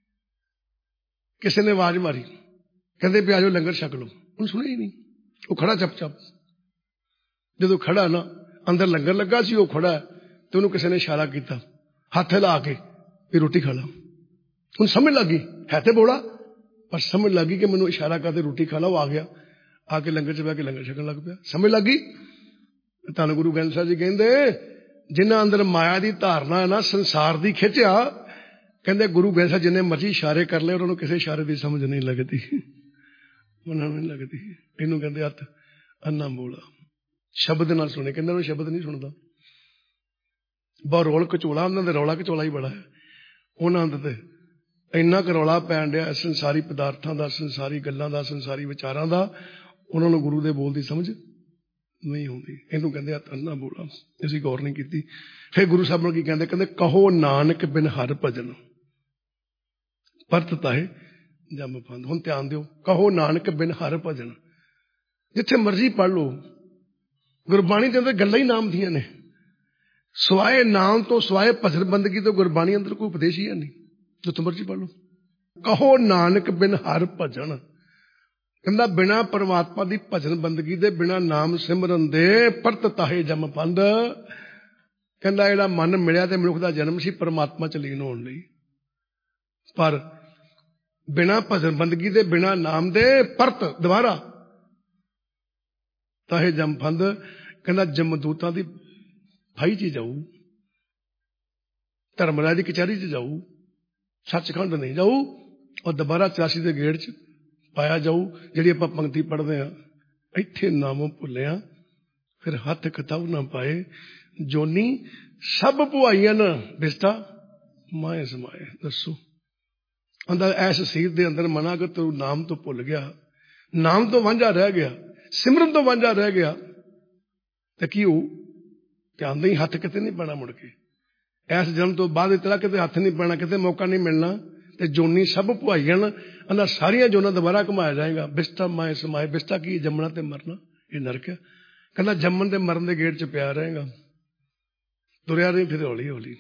ਕਿਸੇ ਨੇ ਆਵਾਜ਼ ਮਾਰੀ, ਕਹਿੰਦੇ ਵੀ ਆ ਜਾਓ ਲੰਗਰ ਛਕ ਲਓ, ਉਹਨੂੰ ਸੁਣਿਆ ਹੀ ਨਹੀਂ, ਉਹ ਖੜਾ ਚੱਪ ਚੱਪ। ਜਦੋਂ ਖੜਾ ਨਾ, ਅੰਦਰ ਲੰਗਰ ਲੱਗਾ ਸੀ, ਉਹ ਖੜਾ ਤੇ ਉਹਨੂੰ ਕਿਸੇ ਨੇ ਇਸ਼ਾਰਾ ਕੀਤਾ ਹੱਥ ਲਾ ਕੇ ਵੀ ਰੋਟੀ ਖਾ ਲਾ। ਉਹਨੂੰ ਸਮਝ ਲੱਗੀ, ਹੈ ਤੇ ਬੋਲਾ, ਪਰ ਸਮਝ ਲੱਗੀ ਕਿ ਮੈਨੂੰ ਇਸ਼ਾਰਾ ਕਰਦੇ ਰੋਟੀ ਖਾ ਲਾ। ਉਹ ਆ ਗਿਆ, ਆ ਕੇ ਲੰਗਰ ਚ ਬਹਿ ਕੇ ਲੰਗਰ ਛਕਣ ਲੱਗ ਪਿਆ, ਸਮਝ ਲੱਗੀ। ਧੰਨ ਗੁਰੂ ਗ੍ਰੰਥ ਸਾਹਿਬ ਜੀ ਕਹਿੰਦੇ ਜਿਨ੍ਹਾਂ ਅੰਦਰ ਮਾਇਆ ਦੀ ਧਾਰਨਾ ਹੈ ਨਾ, ਸੰਸਾਰ ਦੀ ਖਿੱਚ ਆ, ਕਹਿੰਦੇ ਗੁਰੂ ਗ੍ਰੰਥ ਸਾਹਿਬ ਜਿੰਨੇ ਮਰਜ਼ੀ ਇਸ਼ਾਰੇ ਕਰ ਲਏ, ਉਹਨਾਂ ਨੂੰ ਕਿਸੇ ਇਸ਼ਾਰੇ ਦੀ ਸਮਝ ਨਹੀਂ ਲੱਗਦੀ, ਉਹਨਾਂ ਨੂੰ ਨਹੀਂ ਲੱਗਦੀ। ਇਹਨੂੰ ਕਹਿੰਦੇ ਅਤ ਅੰਨਾ ਬੋਲਾ। ਸ਼ਬਦ ਨਾਲ ਸੁਣੇ, ਕਹਿੰਦੇ ਉਹ ਸ਼ਬਦ ਨਹੀਂ ਸੁਣਦਾ। ਬਹੁਤ ਰੋਲ ਕਚੋਲਾ, ਉਹਨਾਂ ਦੇ ਰੌਲਾ ਕਚੋਲਾ ਹੀ ਬੜਾ ਹੈ। ਉਹਨਾਂ ਦੇ ਤੇ ਇੰਨਾ ਕੁ ਰੌਲਾ ਪੈਣ ਡਿਆ ਸੰਸਾਰੀ ਪਦਾਰਥਾਂ ਦਾ, ਸੰਸਾਰੀ ਗੱਲਾਂ ਦਾ, ਸੰਸਾਰੀ ਵਿਚਾਰਾਂ ਦਾ, ਉਹਨਾਂ ਨੂੰ ਗੁਰੂ ਦੇ ਬੋਲ ਦੀ ਸਮਝ ਨਹੀਂ ਹੁੰਦੀ। ਇਹਨੂੰ ਕਹਿੰਦੇ ਅਤ ਅੰਨਾ ਬੋਲਾ। ਅਸੀਂ ਗੌਰ ਨਹੀਂ ਕੀਤੀ। ਫਿਰ ਗੁਰੂ ਸਾਹਿਬ ਨੂੰ ਕੀ ਕਹਿੰਦੇ? ਕਹਿੰਦੇ ਕਹੋ ਨਾਨਕ ਬਿਨ ਹਰਿ ਭਜਨ ਪਰਤ ਤਾਹੇ ਜਮ ਫੰਦ। ਹੁਣ ਧਿਆਨ ਦਿਓ, ਕਹੋ ਨਾਨਕ ਬਿਨ ਹਰਿ ਭਜਨ। ਜਿੱਥੇ ਮਰਜ਼ੀ ਪੜ੍ਹ ਲਓ, ਗੁਰਬਾਣੀ ਦੇ ਅੰਦਰ ਗੱਲਾਂ ਹੀ ਨਾਮ ਦੀਆਂ ਨੇ। ਸਵਾਏ ਨਾਮ ਤੋਂ, ਸਵਾਏ ਭਜਨ ਬੰਦਗੀ ਤੋਂ ਗੁਰਬਾਣੀ ਅੰਦਰ ਕੋਈ ਉਪਦੇਸ਼ ਹੀ ਹੈ ਨਹੀਂ, ਜਿੱਥੋਂ ਮਰਜ਼ੀ ਪੜ੍ਹ ਲਓ। ਕਹੋ ਨਾਨਕ ਬਿਨ ਹਰਿ ਭਜਨ, ਕਹਿੰਦਾ ਬਿਨਾਂ ਪਰਮਾਤਮਾ ਦੀ ਭਜਨ ਬੰਦਗੀ ਦੇ, ਬਿਨਾਂ ਨਾਮ ਸਿਮਰਨ ਦੇ, ਪਰਤ ਤਾਹੇ ਜਮ ਪੰਧ। ਕਹਿੰਦਾ ਜਿਹੜਾ ਮਨ ਮਿਲਿਆ ਤੇ ਮਨੁੱਖ ਦਾ ਜਨਮ ਸੀ ਪਰਮਾਤਮਾ ਚ ਲੀਨ ਹੋਣ ਲਈ, ਪਰ ਬਿਨਾਂ ਭਜਨ ਬੰਦਗੀ ਦੇ, ਬਿਨਾਂ ਨਾਮ ਦੇ, ਪਰਤ ਦੁਬਾਰਾ ਤਾਹੇ ਜਮ ਪੰਧ। ਕਹਿੰਦਾ ਜਮਦੂਤਾਂ ਦੀ ਫਾਈ ਚ ਜਾਊ, ਧਰਮਰਾਜ ਦੀ ਕਚਹਿਰੀ ਚ ਜਾਊ, ਸੱਚਖੰਡ ਨਹੀਂ ਜਾਊ, ਔਰ ਦੁਬਾਰਾ ਚੁਰਾਸੀ ਦੇ ਗੇੜ ਚ ਪਾਇਆ ਜਾਊ। ਜਿਹੜੀ ਆਪਾਂ ਪੰਕਤੀ ਪੜ੍ਹਦੇ ਹਾਂ, ਇੱਥੇ ਨਾਮੋਂ ਭੁੱਲਿਆ ਫਿਰ ਹੱਥ ਖਤਾਉ ਨਾ ਪਾਏ, ਜੋਨੀ ਸਭ ਭੁਆਈਆਂ ਨਾ ਬਿਸਤਾ ਮਾਏ ਸਮਾਏ। ਦੱਸੋ ਅੰਦਰ ਐਸ ਸੀਰ ਦੇ ਅੰਦਰ ਮਨਾ ਕਰ ਤੂੰ ਨਾਮ ਤੋਂ ਭੁੱਲ ਗਿਆ, ਨਾਮ ਤੋਂ ਵਾਂਝਾ ਰਹਿ ਗਿਆ, ਸਿਮਰਨ ਤੋਂ ਵਾਂਝਾ ਰਹਿ ਗਿਆ, ਤੇ ਕੀ ਹੋਊ? ਧਿਆਨ ਦੇਈ, ਹੱਥ ਕਿਤੇ ਨਹੀਂ ਪੈਣਾ ਮੁੜ ਕੇ। ਇਸ ਜਨਮ ਤੋਂ ਬਾਅਦ ਇਤਨਾ ਕਿਤੇ ਹੱਥ ਨਹੀਂ ਪੈਣਾ, ਕਿਤੇ ਮੌਕਾ ਨਹੀਂ ਮਿਲਣਾ। ਤੇ ਜੋਨੀ ਸਭ ਭੁਆਈਆਂ, ਅੰਦਰ ਸਾਰੀਆਂ ਜੋਨਾਂ ਦੁਬਾਰਾ ਘੁਮਾਇਆ ਜਾਏਗਾ। ਬਿਸਤਾ ਮਾਏ ਸਮਾਏ। ਬਿਸਤਾ ਕੀ? ਜੰਮਣਾ ਤੇ ਮਰਨਾ, ਇਹ ਨਰਕ ਹੈ। ਕਹਿੰਦਾ ਜੰਮਣ ਤੇ ਮਰਨ ਦੇ ਗੇੜ ਚ ਪਿਆ ਰਹੇਗਾ, ਤੁਰਿਆ ਨਹੀਂ ਫਿਰ ਹੌਲੀ ਹੌਲੀ।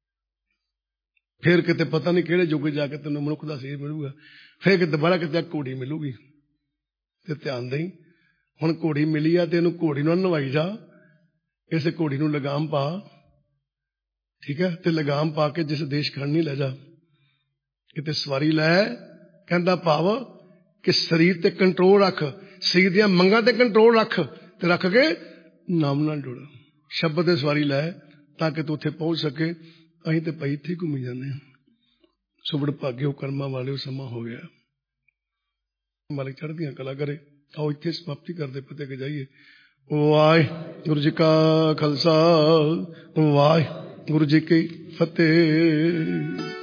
ਫਿਰ ਕਿਤੇ ਪਤਾ ਨਹੀਂ ਕਿਹੜੇ ਯੁੱਗ ਜਾ ਕੇ ਤੈਨੂੰ ਮਨੁੱਖ ਦਾ ਸਰੀਰ ਮਿਲੂਗਾ, ਫਿਰ ਦੁਬਾਰਾ ਕਿਤੇ ਘੋੜੀ ਮਿਲੂਗੀ। ਤੇ ਧਿਆਨ ਦੇਈ, ਹੁਣ ਘੋੜੀ ਮਿਲੀ ਆ ਤੇ ਇਹਨੂੰ ਘੋੜੀ ਨੂੰ ਨਵਾਈ ਜਾ, ਇਸ ਘੋੜੀ ਨੂੰ ਲਗਾਮ ਪਾ, ਠੀਕ ਹੈ, ਤੇ ਲਗਾਮ ਪਾ ਕੇ ਜਿਸ ਦੇਸ਼ ਖੜਨੀ ਲੈ ਜਾ, ਕਿਤੇ ਸਵਾਰੀ ਲੈ। ਕਹਿੰਦਾ ਭਾਵ ਕਿ ਸਰੀਰ ਤੇ ਕੰਟਰੋਲ ਰੱਖ, ਸਰੀਰ ਦੀਆਂ ਮੰਗਾਂ ਤੇ ਕੰਟਰੋਲ ਰੱਖ, ਤੇ ਰੱਖ ਕੇ ਨਾਮ ਨਾਲ ਜੁੜ, ਸ਼ਬਦ ਦੇ ਸਵਾਰੀ ਲੈ, ਤਾਂ ਕਿ ਤੂੰ ਉੱਥੇ ਪਹੁੰਚ ਸਕੇ। ਅਸੀਂ ਤੇ ਭਾਈ ਇੱਥੇ ਘੁੰਮੀ ਜਾਂਦੇ ਹਾਂ। ਸੁਬੜ ਭਾਗਿਓ ਕਰਮਾਂ ਵਾਲਿਓ, ਸਮਾਂ ਹੋ ਗਿਆ। ਮਾਲਿਕ ਚੜ੍ਹਦੀਆਂ ਕਲਾ ਕਰੇ। ਆਓ ਇੱਥੇ ਸਮਾਪਤੀ ਕਰਦੇ ਪਤੇ ਕੇ ਜਾਈਏ। ਵਾਹਿਗੁਰੂ ਜੀ ਕਾ ਖਾਲਸਾ, ਵਾਹਿਗੁਰੂ ਜੀ ਕੀ ਫਤਿਹ।